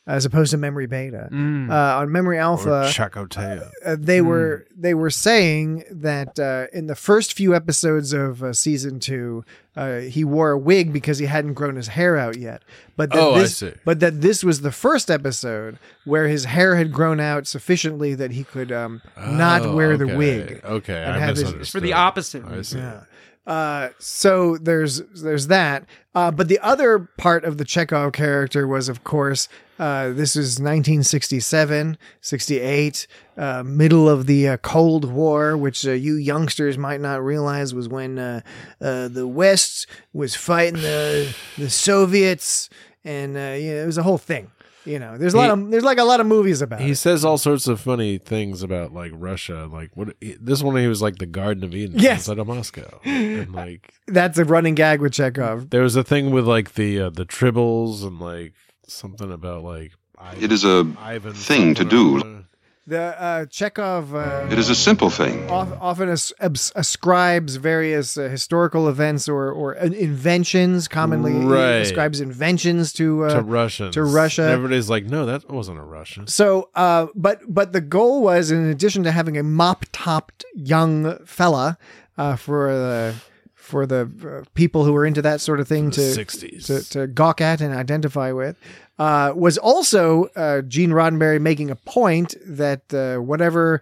F: as opposed to Memory Beta.
E: Mm.
F: Uh, on Memory Alpha,
B: Or Chakotay.
F: uh, they
B: Hmm.
F: were they were saying that uh, in the first few episodes of uh, season two, uh, he wore a wig because he hadn't grown his hair out yet. But that
B: Oh, I
F: this,
B: see.
F: But that this was the first episode where his hair had grown out sufficiently that he could um, not
B: Oh,
F: wear the
B: okay.
F: wig.
B: Okay,
F: and
B: I
F: have his-
B: misunderstood.
E: For the opposite.
B: I see.
F: Yeah. Uh, so there's there's that. Uh, but the other part of the Chekhov character was, of course, uh, this is nineteen sixty-seven, sixty-eight, uh, middle of the uh, Cold War, which uh, you youngsters might not realize was when uh, uh, the West was fighting the the Soviets, and uh, you know, it was a whole thing. You know, there's a lot
B: He-
F: of there's like a lot of movies about
B: He
F: it.
B: says all sorts of funny things about like Russia. Like what this one, he was like the Garden of Eden
F: Yes.
B: outside of Moscow, and like
F: That's a running gag with Chekhov.
B: there was a thing with like the uh, the tribbles and like something about like
L: It is a
B: Ivan
L: thing to
B: something or
L: do.
B: other.
F: The uh, Chekhov. Uh,
L: It is a simple thing.
F: of- often as, abs- ascribes various uh, historical events or or uh, inventions. Commonly
B: Right.
F: ascribes inventions to uh,
B: to Russians
F: to Russia.
B: And everybody's like, no, that wasn't a Russian.
F: So, uh, but but the goal was, in addition to having a mop-topped young fella uh, for the for the uh, people who were into that sort of thing
B: The
F: to
B: sixties.
F: to, to gawk at and identify with, uh, was also uh, Gene Roddenberry making a point that uh, whatever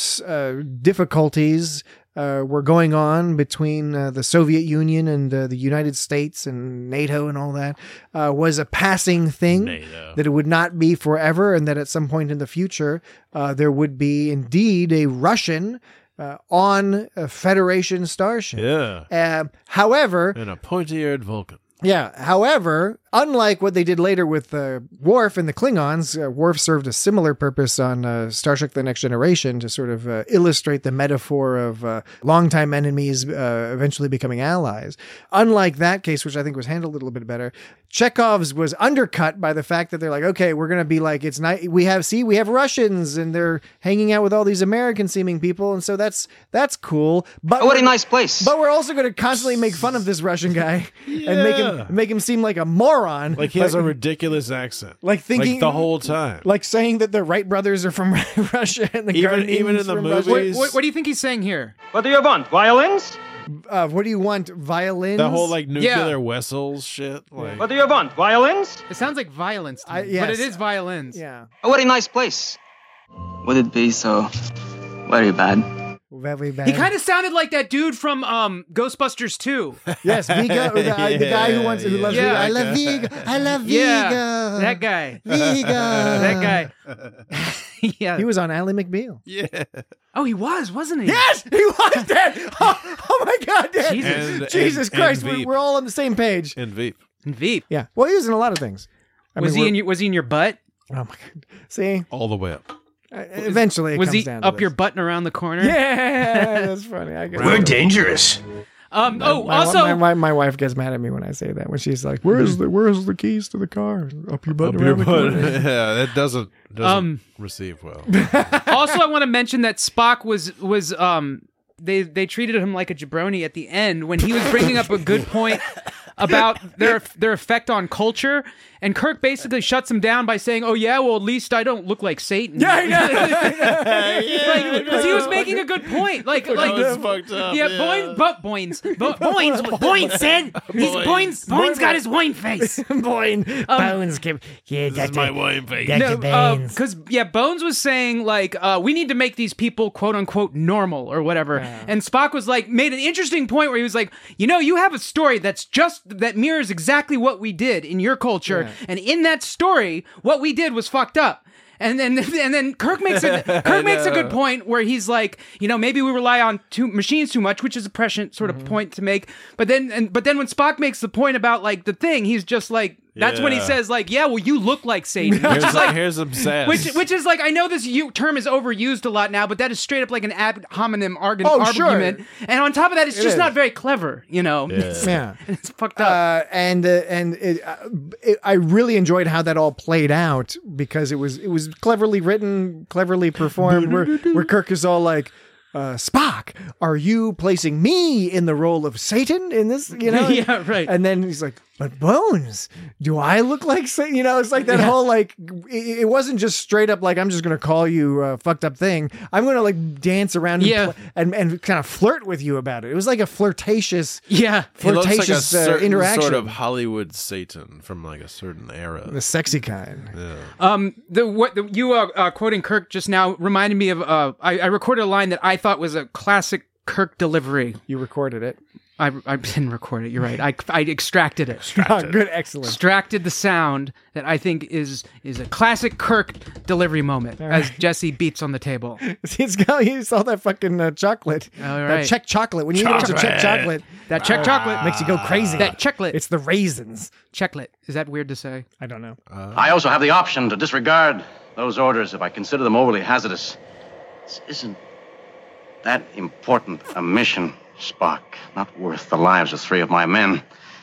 F: uh, difficulties uh, were going on between uh, the Soviet Union and uh, the United States and NATO and all that uh, was a passing thing,
B: NATO.
F: that it would not be forever, and that at some point in the future uh, there would be indeed a Russian uh, on a Federation starship.
B: Yeah.
F: Uh, however,
B: And a pointy-eared Vulcan.
F: yeah. However, unlike what they did later with uh, Worf and the Klingons, uh, Worf served a similar purpose on uh, Star Trek The Next Generation to sort of uh, illustrate the metaphor of uh, longtime enemies uh, eventually becoming allies. Unlike that case, which I think was handled a little bit better, Chekhov's was undercut by the fact that they're like, okay, we're going to be like, it's not, we have, see, we have Russians and they're hanging out with all these American seeming people. And so that's, that's cool. But
J: Oh, what a
F: we're-
J: nice place.
F: But we're also going to constantly make fun of this Russian guy and make him,
B: Yeah.
F: make him seem like a moron.
B: Like he has a ridiculous accent.
F: like thinking
B: like the whole time.
F: like saying that the Wright brothers are from Russia and the
B: Even-
F: Guardians
B: even in the
F: from
B: movies.
F: Russia.
E: What, what, what do you think he's saying here?
J: What do you want? Violins?
F: Uh, what do you want? Violins?
B: The whole like nuclear
E: Yeah.
B: Wessels shit. Like
J: do you want? Violins?
E: It sounds like violence, to
F: I-
E: me,
F: yes.
E: but it is violins.
F: Yeah,
J: Oh, what a nice place. Would it be so very bad?
F: very bad.
E: He kind of sounded like that dude from um, Ghostbusters two.
F: yes, Vigo, the, the guy who wants who loves
E: yeah.
F: Vigo. I love Vigo. I love Vigo.
E: Yeah, that guy.
F: Vigo.
E: that guy. yeah.
F: He was on Ally McBeal.
B: yeah.
E: Oh, he was, wasn't he?
F: Yes, he was dead. Oh, oh my God, Dad.
E: Jesus.
B: And-
F: Jesus
B: and-
F: Christ,
B: and
F: we're,
B: Veep.
F: we're all on the same page.
B: And Veep.
E: And Veep.
F: Yeah. Well, he was in a lot of things. I
E: Was
F: mean,
E: he
F: we're-
E: in your, was he in your butt?
F: Oh my God. See,
B: All the way up.
F: uh, eventually it
E: Was
F: comes
E: he
F: down to
E: up
F: this.
E: your butt and around the corner?
F: Yeah, that's funny. I get
A: We're
F: it.
A: dangerous.
E: Um, oh,
F: my,
E: also,
F: my, my, my wife gets mad at me when I say that. When she's like, "Where's the Where's the keys to the car? Up your butt,
B: Up
F: around
B: your
F: the
B: butt.
F: corner."
B: Yeah, that doesn't doesn't
E: Um,
B: receive well.
E: also, I want to mention that Spock was was um they they treated him like a jabroni at the end when he was bringing up a good point about their their effect on culture, and Kirk basically shuts him down by saying, "Oh yeah, well at least I don't look like Satan."
F: Yeah, I know.
E: like, because he was making a good point. Like, like
B: was fucked up,
E: Yeah,
B: yeah.
E: Boyne, but Boynes, Bo- Boynes, Boynes said, he's Boynes, Boynes got his wine face.
F: Boyne, Bones, can- yeah,
B: This is my wine face.
F: Doctor Bones.
E: because yeah, Bones was saying like uh, we need to make these people quote unquote normal or whatever, and Spock was like made an interesting point where he was like, you know, you have a story that's just that mirrors exactly what we did in your culture, and in that story, what we did was fucked up. And then, and then Kirk makes a Kirk makes a good point where he's like, you know, maybe we rely on two machines too much, which is a prescient sort of
B: Mm-hmm.
E: point to make. But then, and but then when Spock makes the point about like the thing, he's just like, that's when he
B: Yeah.
E: says like, yeah, well, you look like Satan, which
B: Here's,
E: is like,
B: here's some sass.
E: which which is like, I know this u- term is overused a lot now, but that is straight up like an ad hominem arg-
F: Oh, sure.
E: argument. And on top of that, it's
F: It
E: just
F: is.
E: not very clever, you know. It's,
F: Yeah.
E: it's fucked up.
F: Uh, and uh, and it, uh, it, I really enjoyed how that all played out because it was it was cleverly written, cleverly performed. where where Kirk is all like, uh, "Spock, are you placing me in the role of Satan in this?" You know?
E: Yeah, right.
F: And then he's like, but Bones, do I look like, so- you know, it's like that
E: Yeah.
F: whole, like, it, it wasn't just straight up like, I'm just going to call you a fucked up thing. I'm going to like dance around and,
E: Yeah.
F: pl- and, and kind of flirt with you about it. It was like a flirtatious,
E: Yeah.
B: He looks like a
F: flirtatious uh,
B: certain
F: interaction.
B: sort of Hollywood Satan from like a certain era.
F: The sexy kind.
B: Yeah.
E: Um, the what the, you uh, uh, quoting Kirk just now reminded me of. Uh, I, I recorded a line that I thought was a classic Kirk delivery.
F: You recorded it.
E: I, I didn't record it. You're right. I, I extracted it.
F: Oh, good, excellent.
E: Extracted the sound that I think is is a classic Kirk delivery moment
F: All
E: as
F: right.
E: Jesse beats on the table.
F: It's got, you saw that fucking uh, chocolate.
E: All
F: That
E: right.
F: Czech chocolate. When you eat a bunch of Czech chocolate,
E: That Czech chocolate
F: makes you go crazy.
E: That checklet.
F: It's the raisins.
E: Checklet. Is that weird to say?
F: I don't know.
C: I also have the option to disregard those orders if I consider them overly hazardous. This isn't that important a mission, Spock. Not worth the lives of three of my men.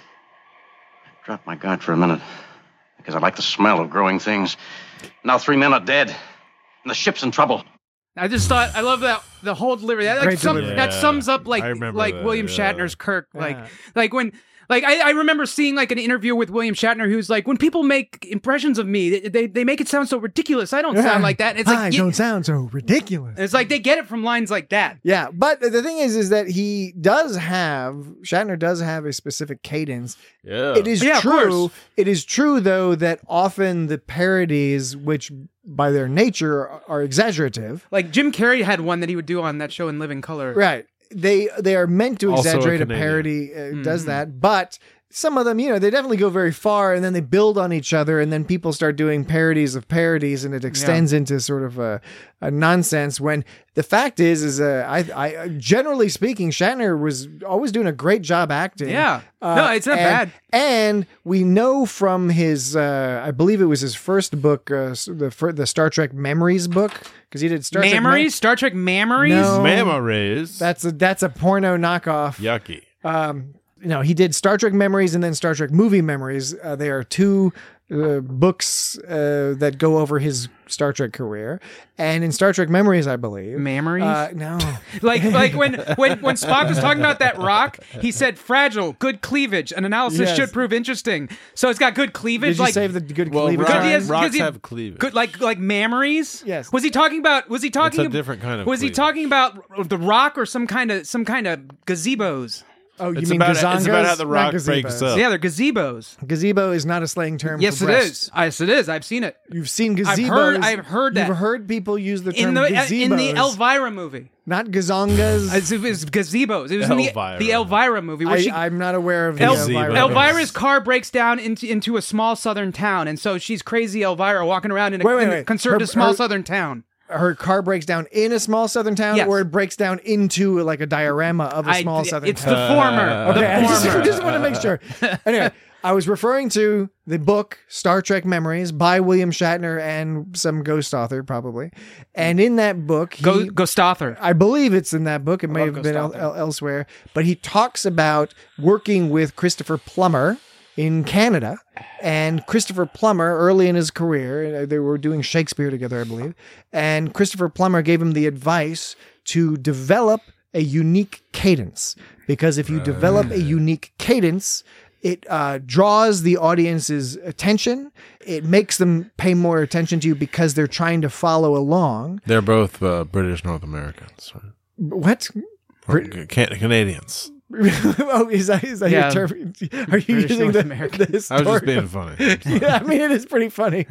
C: I dropped my guard for a minute because I like the smell of growing things. Now three men are dead, and the ship's in trouble.
E: I just thought I love that the whole delivery. That like
F: Great
E: sum,
F: delivery.
E: that
B: Yeah.
E: sums up like
B: I remember
E: like
B: that,
E: William
B: yeah.
E: Shatner's Kirk. Like
F: Yeah.
E: like when like I, I remember seeing like an interview with William Shatner who's like, when people make impressions of me, they they, they make it sound so ridiculous. I don't sound like that. And it's
F: I
E: like you-
F: don't sound so ridiculous.
E: it's like they get it from lines like that.
F: Yeah, but the thing is, is that he does have Shatner does have a specific cadence.
B: Yeah.
F: It is
E: Yeah, of
F: true.
E: course.
F: It is true, though, that often the parodies, which by their nature are, are exaggerative,
E: Like Jim Carrey had one that he would do on that show in Living Color.
F: right? They they are meant to
B: Also a
F: exaggerate. A,
B: Canadian.
F: parody uh, does
E: Mm-hmm.
F: that, but some of them, you know, they definitely go very far, and then they build on each other, and then people start doing parodies of parodies, and it extends into sort of a, a nonsense. When the fact is, is uh, I, I generally speaking, Shatner was always doing a great job acting.
E: Yeah. No, it's not
F: and,
E: bad.
F: And we know from his, uh, I believe it was his first book, uh, the fir- the Star Trek Memories book, because he did Star Trek
E: Memories, Star Trek Memories.
F: No.
B: Mama rays.
F: That's a that's a porno knockoff.
B: yucky.
F: Um, no, he did Star Trek Memories and then Star Trek Movie Memories. Uh, they are two uh, books uh, that go over his Star Trek career. And in Star Trek Memories, I believe.
E: Memories?
F: Uh, no.
E: Like like when, when when Spock was talking about that rock, he said fragile, good cleavage. An analysis
F: Yes.
E: should prove interesting. So it's got good cleavage.
F: Did you
E: like
F: save the good
B: Well,
F: cleavage?
B: rock-
E: Good, he has-
B: rocks
E: because he-
B: have cleavage.
E: good like like memories.
F: Yes.
E: Was he talking about? Was he talking?
B: a
E: ab-
B: different kind of
E: Was he
B: cleavage.
E: talking about the rock or some kind of some kind of gazebos?
F: Oh, you
B: It's
F: mean
B: about,
F: gazongas?
B: it's about how the
F: Not
B: rock
F: gazebos.
B: breaks up.
E: Yeah, they're gazebos.
F: Gazebo is not a slang term
E: Yes,
F: for
E: it
F: breast.
E: is. Yes, it is. I've seen it
F: You've seen gazebos.
E: I've heard- I've heard that.
F: You've heard people use the term
E: in the
F: gazebos.
E: in the Elvira movie.
F: Not gazongas.
E: It was gazebos. It was in the,
B: Elvira.
E: the Elvira movie where
F: I,
E: she.
F: I'm not aware of the
E: El-
B: Gazebo.
F: Elvira.
E: Elvira's car breaks down into into a small southern town, and so she's crazy Elvira walking around in a,
F: Wait, wait,
E: in a
F: wait.
E: conservative
F: Her-
E: small
F: her-
E: southern town.
F: Her car breaks down in a small southern town,
E: Yes.
F: or it breaks down into like a diorama of a
E: I-
F: small southern
E: it's
F: town.
E: the former.
F: Okay, I
E: the
F: just,
E: former.
F: just want to make sure. Anyway, I was referring to the book Star Trek Memories by William Shatner and some ghost author, probably. And in that book, he,
E: Go Gostother.
F: I believe it's in that book. It may
E: love
F: have been el-
E: Ghost
F: el- elsewhere, but he talks about working with Christopher Plummer in Canada. And Christopher Plummer, early in his career, uh, they were doing Shakespeare together, I believe. And Christopher Plummer gave him the advice to develop a unique cadence. Because if you develop a unique cadence, it uh, draws the audience's attention. It makes them pay more attention to you because they're trying to follow along.
B: They're both uh, British North Americans. Right?
F: What?
B: Or Can- Canadians.
F: Oh, is that, is that
E: Yeah.
F: your term? Are you
E: British
F: using
E: North
F: the,
E: American.
F: the
B: I was just
F: historical-
B: being funny.
F: Yeah, I mean, it is pretty funny.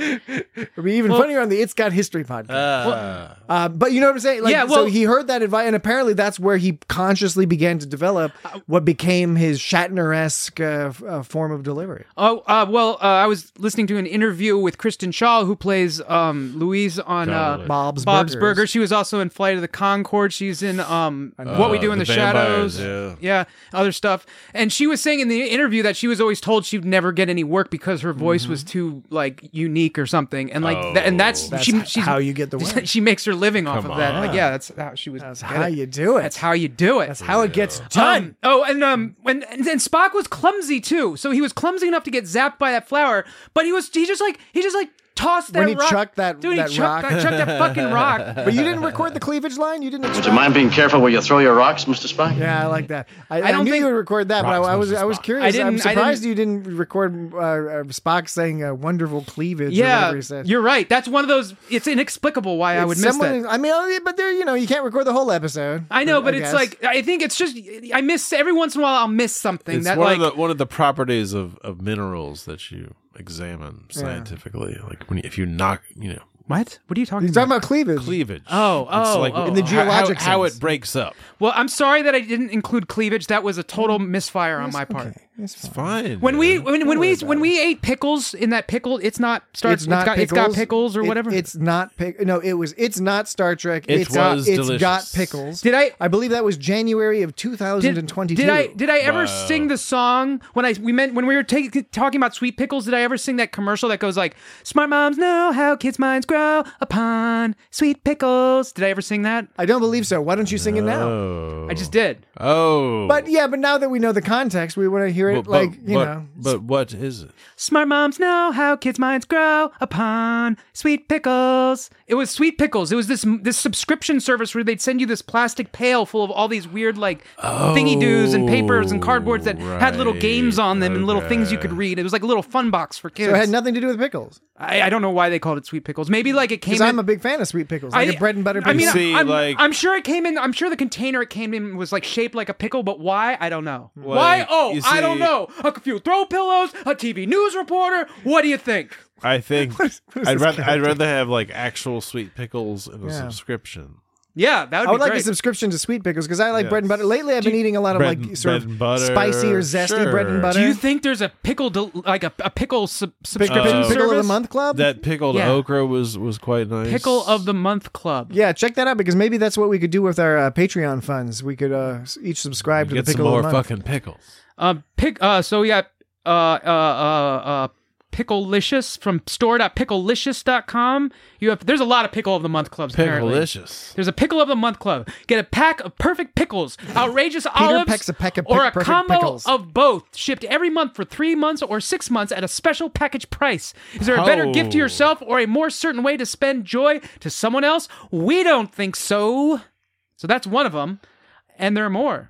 F: It'd be even funnier on the It's Got History podcast.
B: Uh,
F: Uh, but you know what I'm saying? Like,
E: Yeah,
F: so
E: well-
F: he heard that advice, and apparently that's where he consciously began to develop what became his Shatner-esque uh, f- uh, form of delivery.
E: Oh, uh, well, uh, I was listening to an interview with Kristen Shaw, who plays um, Louise on uh,
B: Totally.
F: Bob's
E: Bob's
F: Burgers.
E: Burger. She was also in Flight of the Conchord. She's in um, What We Do in the,
B: the Vampires,
E: Shadows.
B: yeah.
E: other stuff. And she was saying in the interview that she was always told she'd never get any work because her voice was too like unique or something. And like, tha- and that's,
F: That's
E: she,
F: h-
E: she's,
F: how you get the work.
E: she makes her living off
B: Come
E: of that.
B: on.
E: Like, yeah, that's how she was.
F: That's
E: get
F: how
E: it.
F: you do it.
E: That's how you do it.
F: That's how it gets done.
E: Um, oh, and um, when and then Spock was clumsy too. So he was clumsy enough to get zapped by that flower, but he was he just like he just like tossed that
F: when he
E: rock.
F: chucked that,
E: Dude,
F: that
E: he chucked,
F: rock.
E: that, chucked that fucking rock.
F: But you didn't record the cleavage line? You didn't
C: Would
F: extract
C: you mind being careful where you throw your rocks, Mister Spock?
F: Yeah, I like that. I,
E: I
F: I,
E: don't
F: knew
E: think-
F: you would record that, but I,
B: Rocks,
F: I was
B: Mister
F: I was
B: Spock.
F: curious.
E: I didn't-
F: I'm
E: I
F: surprised
E: didn't-
F: you didn't record uh, uh, Spock saying uh, "wonderful cleavage." or
E: Yeah,
F: whatever he said.
E: you're right. That's one of those. It's inexplicable why I
F: It's
E: would miss
F: someone-
E: that.
F: I mean, oh, yeah, but there, you know, you can't record the whole episode.
E: I know,
F: I
E: but it's
F: guess.
E: like I think it's just I miss every once in a while. I'll miss something
B: It's
E: that
B: one
E: like
B: of the one of the properties of, of minerals that you examine scientifically. Like when you, if you knock, you know,
E: what? What are you talking
F: He's
E: about?
F: talking about cleavage.
B: cleavage.
E: Oh,
B: It's
E: oh,
B: like
E: oh.
F: In the
B: how-
F: geologic
B: how, how
F: sense.
B: it breaks up.
E: Well, I'm sorry that I didn't include cleavage. That was a total misfire on my part.
F: Okay, it's
B: It's
F: fine.
B: fine.
E: When we
B: man.
E: when, when
F: worry
E: we
F: about
E: when
F: it.
E: we ate pickles in that pickle, it's not Star.
F: It's not
E: got,
F: pickles.
E: It's got pickles or
F: It-
E: whatever.
F: It's not pick. No, it was. It's not Star Trek.
B: It
F: it's got,
B: was
F: It's
B: delicious.
F: got pickles.
E: Did I-
F: I believe that was January of two thousand twenty-two.
E: Did I did I ever
B: Wow.
E: sing the song when I we meant when we were ta- talking about sweet pickles? Did I ever sing that commercial that goes like "Smart moms know how kids' minds grow upon sweet pickles"? Did I ever sing that?
F: I don't believe so. Why don't you sing it now?
B: Oh.
E: I just did.
B: Oh.
F: But yeah, but now that we know the context, we want to hear it.
B: But-
F: like
B: but-
F: you
B: but-
F: know,
B: But what is it?
E: Smart moms know how kids' minds grow upon sweet pickles. It was Sweet Pickles. It was this this subscription service where they'd send you this plastic pail full of all these weird like thingy doos and papers and cardboards that had little
B: right.
E: games on them and little things you
B: Okay.
E: could read. It was like a little fun box for kids.
F: so it had nothing to do with pickles.
E: I, I don't know why they called it Sweet Pickles. Maybe like it came
F: Because
E: in.
F: I'm a big fan of sweet pickles, like
E: I-
F: a bread and butter
E: I
F: pickle.
E: mean,
B: See,
E: I'm,
B: like-
E: I'm sure it came in. I'm sure the container it came in was like shaped like a pickle, but why? I don't know.
B: Like,
E: why? Oh,
B: you
E: I don't
B: see-
E: know. A few throw pillows, a T V news reporter. What do you think?
B: I think
F: what is
B: I'd
F: this
B: rather I'd
F: character?
B: rather have like actual sweet pickles in a
F: Yeah.
B: subscription.
E: Yeah, that would
F: I would
E: be
F: like
E: great.
F: a subscription to sweet pickles because I like
B: Yes.
F: bread and butter. Lately, I've been
E: you-
F: eating a lot of
B: Bread
F: like
B: and-
F: sort
B: bread
F: of
B: and butter.
F: spicy or zesty
B: Sure.
F: bread and butter.
E: Do you think there's a pickle, del- like a, a pickle sub- subscription
F: pickle,
B: Uh,
F: pickle of the
E: service?
F: month club?
B: That pickled
E: Yeah.
B: okra was was quite nice.
E: Pickle of the month club.
F: Yeah, check that out because maybe that's what we could do with our uh, Patreon funds. We could uh, s- each subscribe to
B: Get
F: the
B: some
F: pickle
B: more
F: of the month.
B: fucking pickles.
E: Um, pick. Uh, so yeah. Uh, uh, uh, uh, Picklelicious from store dot picklelicious dot com. You have. There's a lot of pickle of the month clubs. Apparently.
B: Picklelicious.
E: There's a pickle of the month club. Get a pack of perfect pickles, outrageous olives,
F: pecks a peck of
E: or
F: pic-
E: a
F: perfect
E: combo
F: pickles.
E: of both, shipped every month for three months or six months at a special package price. Is there a better
B: Oh.
E: gift to yourself or a more certain way to spend joy to someone else? We don't think so. So that's one of them, and there are more.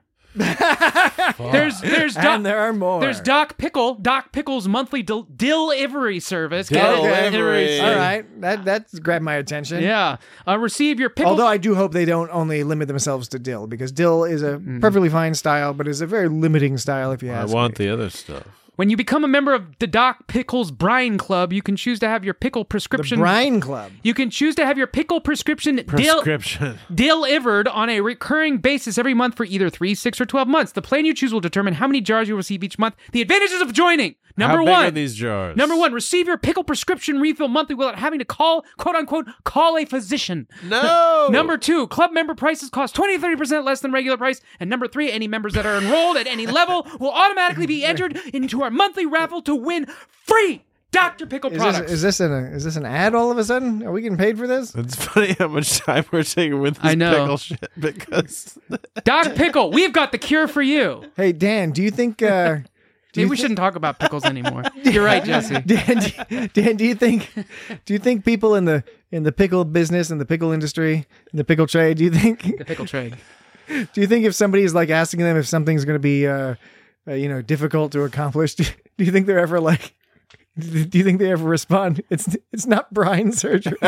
E: there's there's Doc,
F: And there are more.
E: There's Doc Pickle, Doc Pickle's monthly del- delivery service. Get it?
B: Delivery.
F: All right, that that's grabbed my attention.
E: Yeah. Uh, receive your pickle.
F: Although I do hope they don't only limit themselves to dill because dill is a
E: Mm-hmm.
F: perfectly fine style, but is a very limiting style if you
B: I
F: ask
B: want
F: me.
B: the other stuff.
E: When you become a member of the Doc Pickles Brine Club, you can choose to have your pickle
F: The
E: prescription.
F: Brine Club.
E: You can choose to have your pickle prescription del-
B: Prescription.
E: delivered on a recurring basis every month for either three, six, or twelve months. The plan you choose will determine how many jars you'll receive each month. The advantages of joining. Number
B: How big
E: one.
B: are these jars?
E: Number one, receive your pickle prescription refill monthly without having to call, quote unquote, call a physician.
B: No.
E: Number two, club member prices cost twenty to thirty percent less than regular price. And number three, any members that are enrolled at any level will automatically be entered into our monthly raffle to win free Doctor Pickle
F: Is
E: products.
F: this, is this an is this an ad all of a sudden? Are we getting paid for this?
B: It's funny how much time we're taking with this
E: I know.
B: pickle shit because
E: Doc Pickle, we've got the cure for you.
F: Hey Dan, do you think? Uh, do
E: Maybe
F: you
E: we
F: thi-
E: shouldn't talk about pickles anymore. You're right, Jesse.
F: Dan, do- Dan, do you think? Do you think people in the in the pickle business and the pickle industry, in the pickle trade, do you think?
E: The pickle trade.
F: Do you think if somebody is like asking them if something's going to be, uh, uh, you know, difficult to accomplish, do, do you think they're ever like? Do you think they ever respond? It's it's not brine surgery.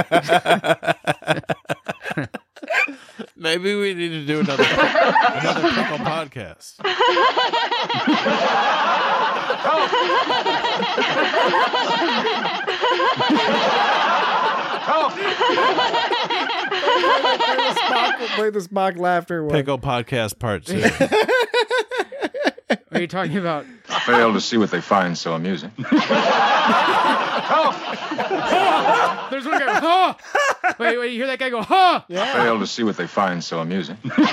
B: maybe we need to do another another pickle podcast.
F: Play the Spock laughter one.
B: Pickle podcast part two.
E: What are you talking about?
D: Fail to see what they find so amusing.
E: There's one guy. Huh? Wait, wait, you hear that guy go, huh?
D: Fail to see what they find so amusing.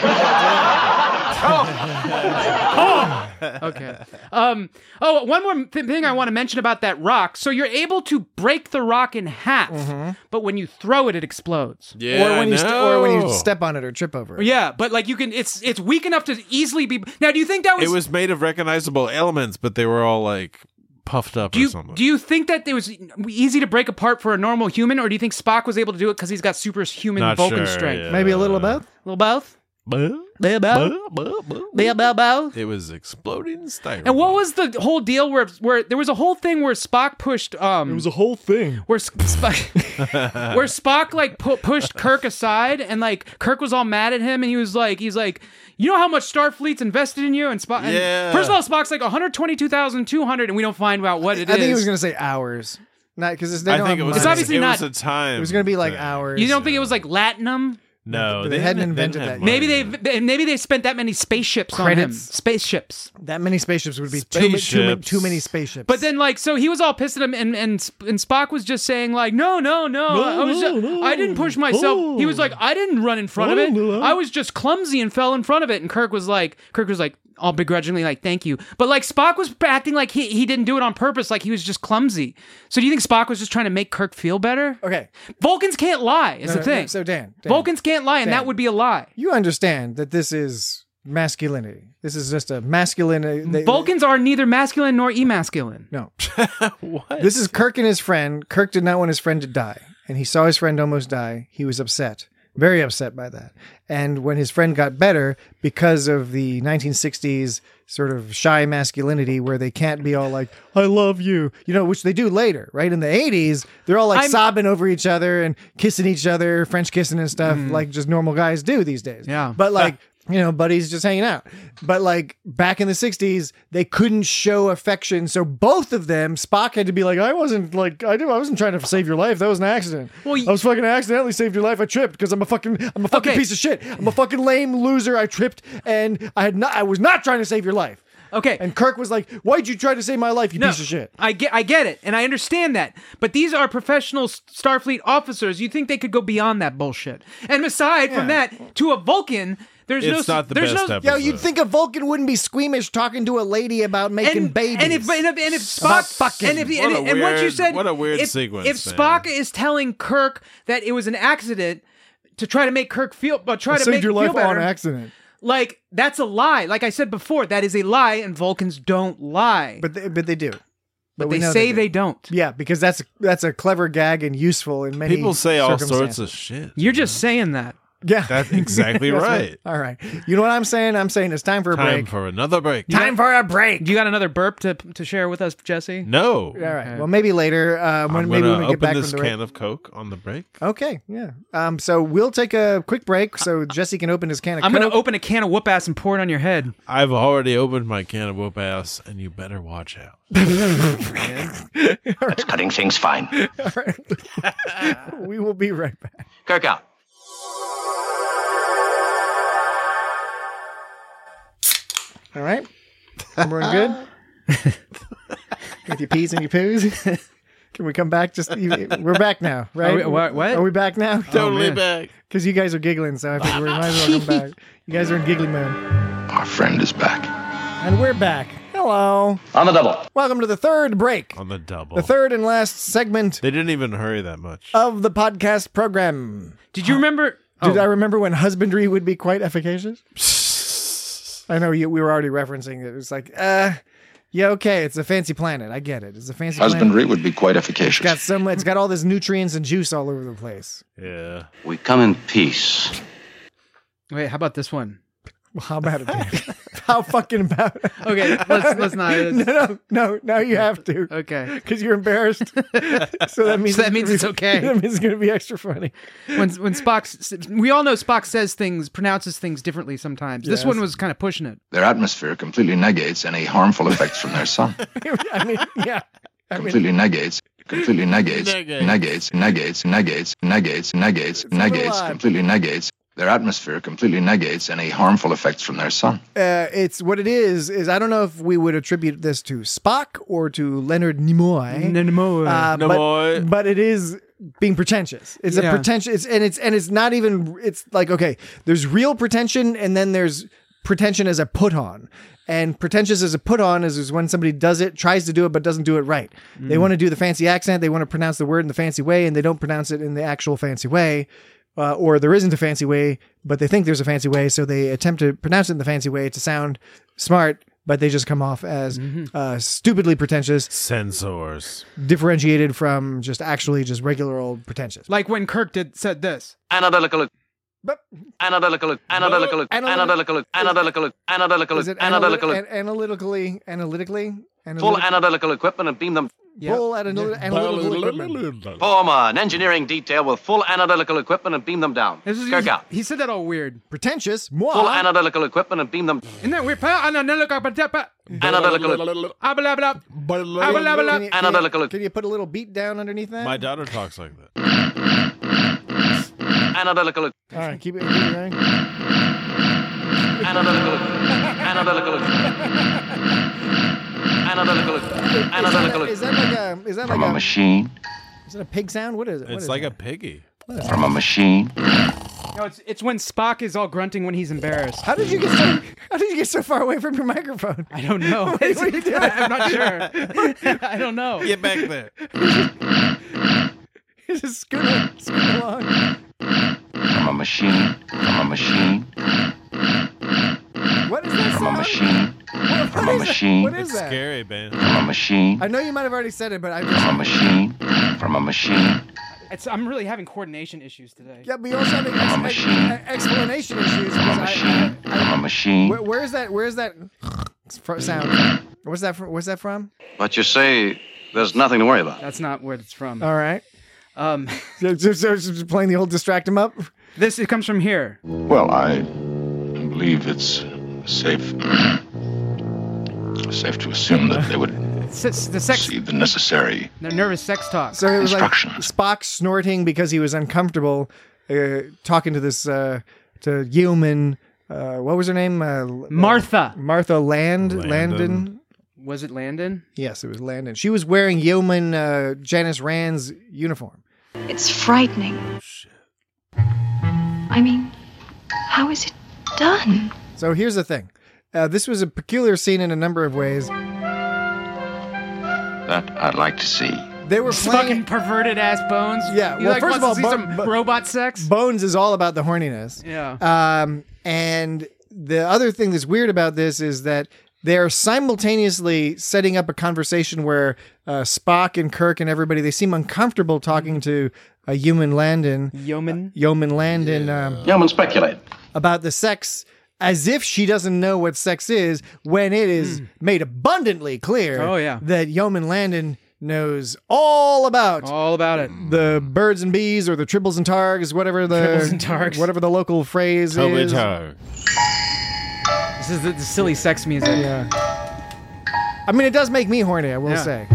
E: Okay. Um. Oh, one more th- thing I want to mention about that rock. So you're able to break the rock in half, but when you throw it, it explodes.
B: Yeah,
F: or when
B: I
F: you st- or when you
B: know.
F: step on it or trip over it.
E: Yeah, but like you can, it's it's weak enough to easily be. Now, do you think that was?
B: It was made of recognizable elements, but they were all like puffed up
E: Do
B: or
E: you
B: something.
E: do you think that it was easy to break apart for a normal human, or do you think Spock was able to do it because he's got superhuman
B: Not
E: Vulcan
B: sure,
E: strength?
B: yeah.
F: Maybe a little of both.
E: A little both.
B: Buh,
E: Little both.
B: buh, buh, buh.
E: Little both, both.
B: It was exploding styrofoam.
E: And what was the whole deal where where there was a whole thing where Spock pushed um
F: It was a whole thing.
E: where S- Spock where Spock like pu- pushed Kirk aside, and like Kirk was all mad at him, and he was like he's like, you know how much Starfleet's invested in you, and Spock. and
B: Yeah.
E: First of all, Spock's like one hundred twenty-two thousand two hundred, and we don't find out what it
F: I
E: is.
F: think he was going to say hours. Not because they
B: I
F: don't
B: think it
F: have
B: was.
F: money.
E: It's obviously
B: it
E: not-
B: was a time.
F: It was going to be like
B: thing.
F: hours.
E: You don't think it was like Latinum?
B: No,
F: They hadn't invented
B: didn't have
F: that
E: Maybe
B: money.
E: they maybe they spent that many spaceships on him.
F: Credits.
E: Spaceships.
F: That many spaceships would be too, ma- too, ma-
B: Spaceships.
F: too many spaceships.
E: But then, like, so he was all pissed at him, and and and Spock was just saying, like, no, no, no, I was,
F: no,
E: just,
F: no.
E: I didn't push myself.
F: Oh.
E: He was like, I didn't run in front of it.
F: Oh, no.
E: I was just clumsy and fell in front of it. And Kirk was like, Kirk was like, all begrudgingly, like, thank you. But like, Spock was acting like he he didn't do it on purpose, like he was just clumsy. So do you think Spock was just trying to make Kirk feel better?
F: okay,
E: Vulcans can't lie. Is
F: No,
E: the
F: no,
E: thing.
F: no, so Dan, Dan,
E: Vulcans can't lie, and
F: Dan.
E: that would be a lie.
F: you understand that this is masculinity. This is just a masculine. uh, They,
E: Vulcans are neither masculine nor emasculine.
F: No,
B: What?
F: this is Kirk and his friend. Kirk did not want his friend to die, and he saw his friend almost die. He was upset, very upset by that. And when his friend got better, because of the nineteen sixties sort of shy masculinity, where they can't be all like, "I love you," you know, which they do later, right? In the eighties, they're all like
E: I'm-
F: sobbing over each other and kissing each other, French kissing and stuff, like just normal guys do these days.
E: Yeah.
F: but like. You know, buddies just hanging out. But like back in the sixties, they couldn't show affection. So both of them, Spock had to be like, I wasn't like, I, did, I wasn't trying to save your life. That was an accident.
E: Well, y-
F: I was fucking accidentally saved your life. I tripped because I'm a fucking, I'm a fucking
E: Okay.
F: piece of shit. I'm a fucking lame loser. I tripped and I had not, I was not trying to save your life.
E: Okay.
F: And Kirk was like, why'd you try to save my life, you
E: No,
F: piece of shit?
E: I get, I get it, and I understand that. But these are professional S- Starfleet officers. You think they could go beyond that bullshit? And aside from
F: Yeah.
E: that, to a Vulcan, there's no.
B: It's not the
E: there's
B: best
E: no,
B: episode.
F: Yo, you'd think a Vulcan wouldn't be squeamish talking to a lady about making
E: and,
F: babies.
E: And if and if, and if
F: About
E: Spock
F: fucking.
E: and if
B: What
E: and,
B: a
E: and what you
B: weird-
E: said,
B: what a weird
E: if,
B: sequence,
E: If
B: man.
E: Spock is telling Kirk that it was an accident to try to make Kirk feel, but try
F: I
E: to
F: saved
E: make
F: your
E: him
F: life
E: feel better,
F: on accident.
E: like that's a lie. Like I said before, that is a lie, and Vulcans don't lie.
F: But they, but they do.
E: But
F: we
E: they
F: know
E: say
F: do.
E: they don't.
F: Yeah, because that's that's a clever gag and useful in many
B: People say all sorts
F: circumstances.
B: of shit.
E: You're just saying that.
F: Yeah,
B: That's exactly
F: That's
B: right.
F: All right. You know what I'm saying? I'm saying it's time for a
B: Time
F: break.
B: for another break.
F: Time for a break.
E: You got another burp to to share with us, Jesse?
B: No.
F: All right. Well, maybe later. Uh, when
B: I'm
F: maybe
B: gonna
F: when we get
B: open
F: back
B: this
F: from the
B: can
F: break.
B: of Coke on the break.
F: Okay. Yeah. Um. So we'll take a quick break so Jesse can open his can of
E: I'm
F: Coke.
E: going to open a can of whoop ass and pour it on your head.
B: I've already opened my can of whoop ass, and you better watch out.
C: That's cutting things fine.
F: All right. We will be right back.
C: Kirk out.
F: All right. Everyone good? With your peas and your poos? Can we come back? Just we're back now, right?
E: Are we- what- what?
F: Are we back now?
B: Totally
E: man.
B: back.
F: Because you guys are giggling, so I think we might as well come back. You guys are in giggly mode.
D: Our friend is back.
F: And we're back. Hello.
C: On the double.
F: Welcome to the third break.
B: On the double.
F: The third and last segment
B: They didn't even hurry that much.
F: of the podcast program.
E: Did you remember?
F: Did
E: oh.
F: I remember when husbandry would be quite efficacious? I know you, we were already referencing it. It was like, uh, yeah, okay, it's a fancy planet. I get it. It's a fancy
D: Husbandry
F: planet.
D: would be quite efficacious.
F: It's got some. It's got all this nutrients and juice all over the place.
B: Yeah.
C: We come in peace.
E: Wait, how about this one?
F: Well, how about it, Dan? How fucking about it?
E: Okay, let's let's not.
F: no, no, no, no, you have to.
E: Okay.
F: Because you're embarrassed. So that means
E: So that means it's okay.
F: That means it's going to be extra funny.
E: When when Spock, s- we all know Spock says things, pronounces things differently sometimes. This
F: Yes.
E: one was kind of pushing it.
D: Their atmosphere completely negates any harmful effects from their sun.
F: I mean, yeah. I mean,
D: Completely negates. Completely negates.
B: Negates.
D: Negates. Negates. Negates. Negates. Negates.
F: a little
D: Negates.
F: odd.
D: Completely negates. Their atmosphere completely negates any harmful effects from their sun.
F: uh, it's what it is. Is I don't know if we would attribute this to Spock or to Leonard Nimoy.
E: Nimoy.
F: Uh,
B: Nimoy.
F: But, but it is being pretentious. It's
E: Yeah.
F: a pretentious. It's, and it's and it's not even. It's like okay, there's real pretension, and then there's pretension as a put on. And pretentious as a put on is, is when somebody does it, tries to do it, but doesn't do it right. They want to do the fancy accent. They want to pronounce the word in the fancy way, and they don't pronounce it in the actual fancy way. Uh, or there isn't a fancy way, but they think there's a fancy way, so they attempt to pronounce it in the fancy way to sound smart, but they just come off as
E: Mm-hmm.
F: uh, stupidly pretentious,
B: Sensors.
F: differentiated from just actually just regular old pretentious.
E: Like when Kirk did said this.
C: Analytical.
F: But
C: Analytical. Analytical. Analytical. Analytical. Analytical.
F: is it
C: Analytical.
F: analy- an- analytically, analytically,
C: Full
F: analytic-
C: analytical equipment and beam them.
F: full analy- analytical equipment?
C: Form an engineering detail with full analytical equipment and beam them down.
E: This is,
C: Kirk
E: he,
C: out.
E: he said that all weird.
F: Pretentious.
C: Full
F: Moi.
C: analytical equipment and beam them.
E: Isn't that weird? Analytical.
C: Analytical.
E: Analytical.
F: Can you, can,
C: Analytical.
F: you, can you put a little beat down underneath that?
B: My daughter talks like that.
C: Analytical.
F: All right, keep it, keep it going.
C: Analytical. Analytical. Analytical. Analytical.
F: Is that like a? Is that
C: From
F: like
C: a
F: a?
C: machine.
F: Is it a pig sound? What is it? What
B: It's
F: is
B: like
F: that?
B: a piggy.
C: From a machine.
E: No, it's it's when Spock is all grunting when he's embarrassed.
F: How did you get so? How did you get so far away from your microphone?
E: I don't know.
F: What are you doing?
E: I'm not sure. I don't know.
B: Get back there.
F: He's just scooting, scooting along.
C: From a machine. From a machine.
F: What is that
C: From a
F: sound?
C: machine.
F: What
C: From a
F: is that?
C: machine.
F: What is
B: It's
F: that?
B: scary, man.
C: From a machine.
F: I know you might have already said it, but I
C: From a
F: just.
C: machine. From a machine.
E: It's, I'm really having coordination issues today.
F: Yeah, but you also have
C: From a
F: ex-
C: machine.
F: ex- explanation issues.
C: From a
F: because I-
C: machine.
F: I- I-
C: From a machine.
F: Where, where's that? Where's that fr- sound? What's that? From? Where's that from?
C: But you say there's nothing to worry about.
E: That's not where it's from.
F: All right.
E: Um,
F: So, so, so just playing the old distract 'em up.
E: this it comes from here.
D: Well, I believe it's safe. Safe to assume that they would
E: It's the sex,
D: see the necessary
E: the nervous sex talk.
F: So it was like
D: instructions.
F: Spock snorting because he was uncomfortable uh, talking to this uh, to Yeoman. Uh, what was her name? Uh,
E: Martha.
F: Martha Land
B: Landon.
F: Landon.
E: Was it Landon?
F: Yes, it was Landon. She was wearing Yeoman uh, Janice Rand's uniform.
L: It's frightening. I mean, how is it done?
F: So here's the thing. Uh, this was a peculiar scene in a number of ways.
D: That I'd like to see.
F: They were
E: Fucking
F: playing.
E: perverted ass Bones.
F: Yeah,
E: He
F: well,
E: like
F: first of
E: wants
F: all,
E: to see
F: Bo-
E: some
F: Bo-
E: robot sex.
F: Bones is all about the horniness.
E: Yeah.
F: Um, and the other thing that's weird about this is that they're simultaneously setting up a conversation where uh, Spock and Kirk and everybody, they seem uncomfortable talking to a human Landon.
E: Yeoman.
F: Yeoman Landon. Um,
C: Yeoman speculate.
F: about the sex as if she doesn't know what sex is when it is made abundantly clear
E: Oh, yeah.
F: that Yeoman Landon knows all about
E: All about it.
F: the birds and bees or the tribbles and targs, whatever the
E: Tribbles and targs.
F: whatever the local phrase
B: Toby
F: is.
B: Tar.
E: This is the, the silly sex music.
F: Yeah. I mean, it does make me horny, I will
E: Yeah.
F: say.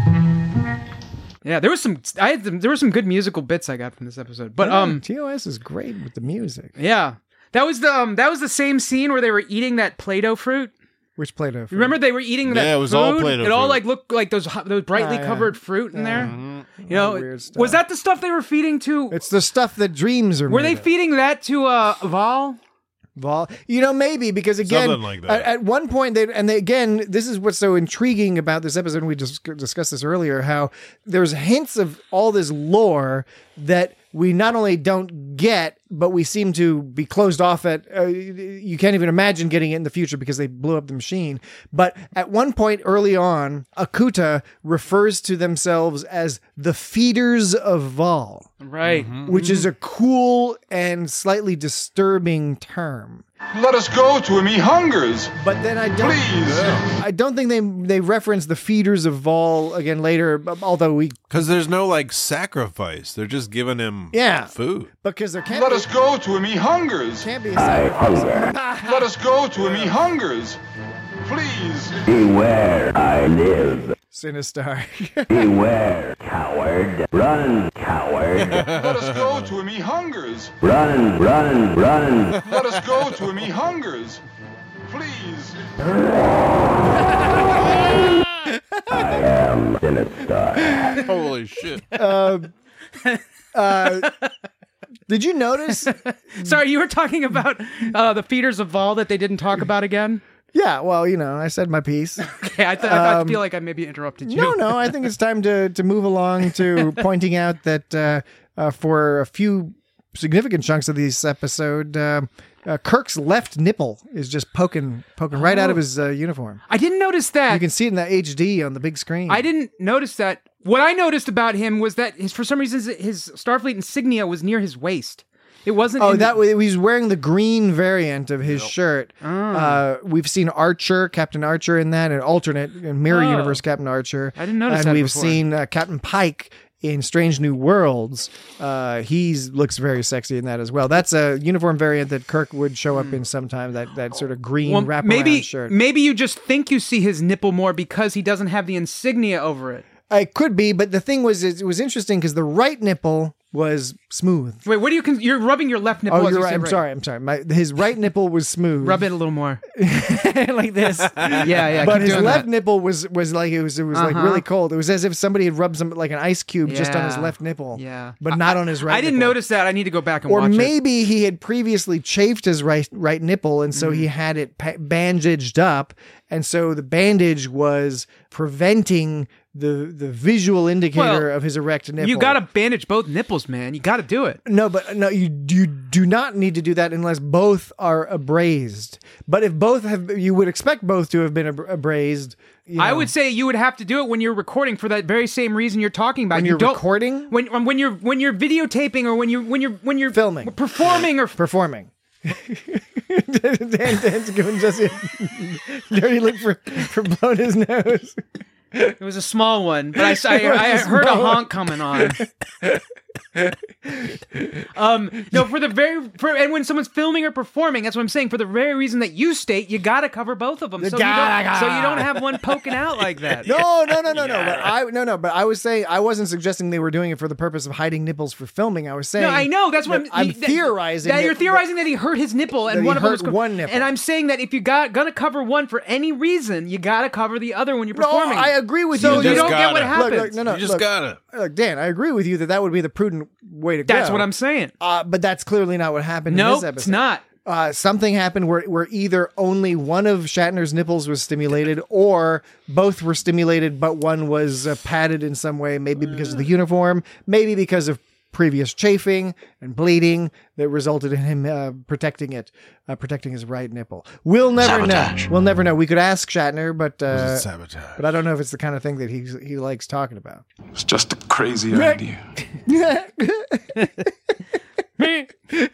E: Yeah, there was some. I had some, there were some good musical bits I got from this episode. But
F: Yeah,
E: um,
F: T O S is great with the music.
E: yeah, that was the um, that was the same scene where they were eating that Play-Doh fruit.
F: Which Play-Doh?
E: You remember they were eating that
B: Yeah, it was
E: food?
B: all Play-Doh
E: It all
B: fruit.
E: like looked like those hot- those brightly
F: Ah, yeah.
E: covered fruit in there. You know,
F: weird stuff.
E: was that the stuff they were feeding to?
F: It's the stuff that dreams are
E: Were
F: made
E: they
F: of.
E: feeding that to uh Val?
F: Vol, you know, maybe because again,
B: Something like that.
F: At, at one point, they and they, again, this is what's so intriguing about this episode. And we just discussed this earlier. How there's hints of all this lore that we not only don't get, but we seem to be closed off at. Uh, you can't even imagine getting it in the future because they blew up the machine. But at one point early on, Akuta refers to themselves as the feeders of Vol,
E: Right.
F: which is a cool and slightly disturbing term.
G: Let us go to him. He hungers.
F: But then I don't.
G: Please.
F: I don't think they they reference the feeders of Vol again later. Although we,
B: Because there's no like sacrifice. They're just giving him
F: Yeah.
B: food.
F: because there can't
G: Let
F: be,
G: us go to him. He hungers.
F: can't be a sacrifice.
G: Let us go to him. He hungers. Please.
M: Beware, I live.
F: Sinistar.
M: Beware, coward. Run, coward.
G: Let us go to him. He hungers.
M: Run, run, run.
G: Let us go to him. He hungers. Please.
M: I am Sinistar.
B: Holy shit.
F: uh, uh, did you notice?
E: Sorry, you were talking about uh, the feeders of Val that they didn't talk about again.
F: Yeah. Well, you know, I said my piece.
E: Okay, I, th- I
F: Um,
E: feel like I maybe interrupted you.
F: No, no. I think it's time to to move along to pointing out that uh, uh, for a few significant chunks of this episode, uh, uh, Kirk's left nipple is just poking poking right out of his uh, uniform.
E: I didn't notice that.
F: You can see it in the H D on the big screen.
E: I didn't notice that. What I noticed about him was that his, for some reason, his Starfleet insignia was near his waist. It wasn't.
F: Oh,
E: in
F: that
E: the...
F: way he was wearing the green variant of his shirt.
E: Oh.
F: Uh, we've seen Archer, Captain Archer, in that, an alternate in Mirror
E: Oh.
F: Universe Captain Archer.
E: I didn't notice
F: and
E: that
F: we've
E: before.
F: seen uh, Captain Pike in Strange New Worlds. Uh, he looks very sexy in that as well. That's a uniform variant that Kirk would show up in sometime. That that sort of green
E: Well,
F: wraparound
E: maybe
F: shirt.
E: maybe you just think you see his nipple more because he doesn't have the insignia over it.
F: It could be, but the thing was, it was interesting because the right nipple was smooth.
E: Wait, what do you? Con- you're rubbing your left nipple.
F: Oh,
E: as
F: you're
E: you
F: right.
E: say
F: I'm
E: right.
F: sorry. I'm sorry. My, his right nipple was smooth.
E: Rub it a little more.
F: like this.
E: Yeah, yeah.
F: But
E: keep
F: his
E: doing
F: left
E: that.
F: nipple was was like it was it was like
E: Uh-huh.
F: really cold. It was as if somebody had rubbed some like an ice cube just on his
E: Yeah.
F: left nipple.
E: Yeah.
F: but not on his right.
E: I didn't
F: nipple.
E: notice that. I need to go back and
F: Or
E: watch it.
F: maybe he had previously chafed his right right nipple, and so
E: Mm.
F: he had it pa- bandaged up, and so the bandage was preventing the the visual indicator
E: Well,
F: of his erect nipple.
E: You got to bandage both nipples, man. You got to do it.
F: No, but no, you you do not need to do that unless both are abrased. But if both have, you would expect both to have been ab- abrased. You
E: I
F: know.
E: would say you would have to do it when you're recording for that very same reason you're talking about.
F: When
E: you
F: you're
E: don't,
F: recording?
E: when when you're when you're videotaping or when you when you're when you're
F: filming,
E: performing or
F: performing. Dan, Dan's giving Jesse a dirty look for, for blowing his nose.
E: It was a small one, but I, I,
F: It was
E: I
F: a
E: heard a
F: small one.
E: honk coming on. um, no, for the very for, and when someone's filming or performing, that's what I'm saying. For the very reason that you state, you got to cover both of them, so you, don't, so you don't have one poking out like that.
F: No, no, no, no, no. But I no, no. But I was saying I wasn't suggesting they were doing it for the purpose of hiding nipples for filming. I was saying
E: No, I know. That's what
F: that
E: I'm,
F: I'm
E: that-
F: theorizing.
E: That, you're theorizing that, he hurt his nipple, and
F: that he
E: one of them
F: hurt
E: was co-
F: one nipple.
E: And I'm saying that if you got gonna cover one for any reason, you got to cover the other when you're
F: No,
E: performing.
F: I agree with
E: so
F: you.
E: you
B: just
E: don't get what
B: gotta.
E: happens.
F: Look, look, no, no,
B: You just
F: look,
B: gotta.
F: Look, Dan, I agree with you that that would be the prudent way to go.
E: That's what I'm saying.
F: Uh, but that's clearly not what happened in
E: Nope,
F: this episode.
E: it's not.
F: Uh, something happened where, where either only one of Shatner's nipples was stimulated or both were stimulated, but one was uh, padded in some way, maybe because of the uniform, maybe because of previous chafing and bleeding that resulted in him uh, protecting it, uh, protecting his right nipple. We'll never
M: Sabotage.
F: know. We'll never know. We could ask Shatner, but uh,
B: Sabotage.
F: but I don't know if it's the kind of thing that he he likes talking about.
H: It's just a crazy idea.
E: Me.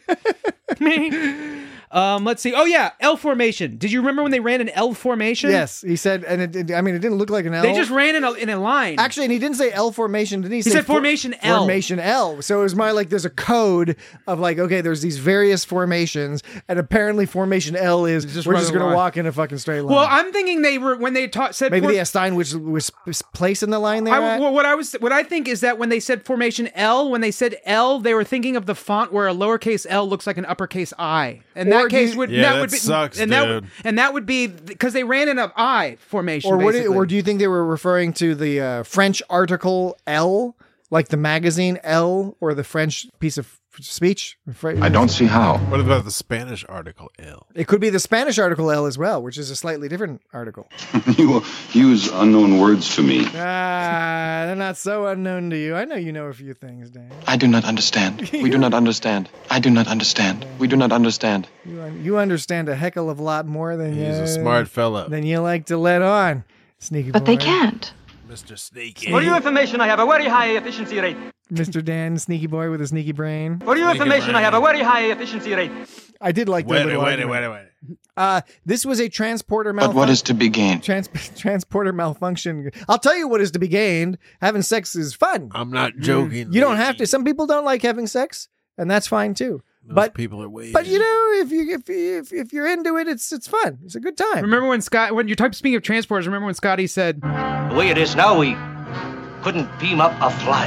E: Me. Um, let's see. Oh yeah, L formation. Did you remember when they ran an L formation?
F: Yes, he said, and it, it- I mean, it didn't look like an L.
E: They just ran in a in a line.
F: Actually, and he didn't say L formation, didn't he?
E: He
F: say
E: said formation L.
F: Formation L. So it was my like, there's a code of like, okay, there's these various formations, and apparently formation L is
E: Just
F: we're
E: run
F: just
E: a
F: going to
E: line.
F: walk in a fucking straight line.
E: Well, I'm thinking they were when they taught said
F: Maybe
E: for-
F: they assigned which was place in the line they were
E: I,
F: at.
E: well, what I was, what I think is that when they said formation L, when they said L, they were thinking of the font where a lowercase L looks like an uppercase I. In
F: Or
E: that
F: do
E: case,
F: you-
E: would
B: Yeah,
E: that,
B: that
E: would be
B: sucks,
E: and that
B: dude.
E: would, and that would be because they ran in an I formation.
F: Or what?
E: basically.
F: Or do you think they were referring to the uh, French article L, like the magazine L, or the French piece of speech?
D: I don't see how.
B: What about the Spanish article L?
F: It could be the Spanish article L as well, which is a slightly different article.
N: You use unknown words to me.
F: Ah, they're not so unknown to you. I know you know a few things, Dan.
J: I do not understand. We do not understand. I do not understand. We do not understand.
F: You, un- you understand a heckle of lot more than you.
B: He's a smart fellow.
F: Than you like to let on, sneaky
L: But
F: boy.
L: they can't.
B: Mister Sneaky.
O: For your information, I have a very high efficiency rate.
F: Mister Dan, sneaky boy with a sneaky brain.
O: For your information, I have a very high efficiency rate.
F: I did like
B: Wait,
F: the
B: wait,
F: little
B: wait,
F: argument.
B: wait, wait.
F: Uh, this was a transporter
D: But
F: malfunction.
D: what is to be gained?
F: Trans- transporter malfunction. I'll tell you what is to be gained. Having sex is fun.
B: I'm not joking.
F: You don't have to. Some people don't like having sex, and that's fine too.
B: Most
F: but
B: people are weird.
F: But you know, if you if, if if you're into it, it's it's fun. It's a good time.
E: Remember when Scott, when you're talking, speaking of transporters, remember when Scotty said,
P: The way it is now, we couldn't beam up a fly.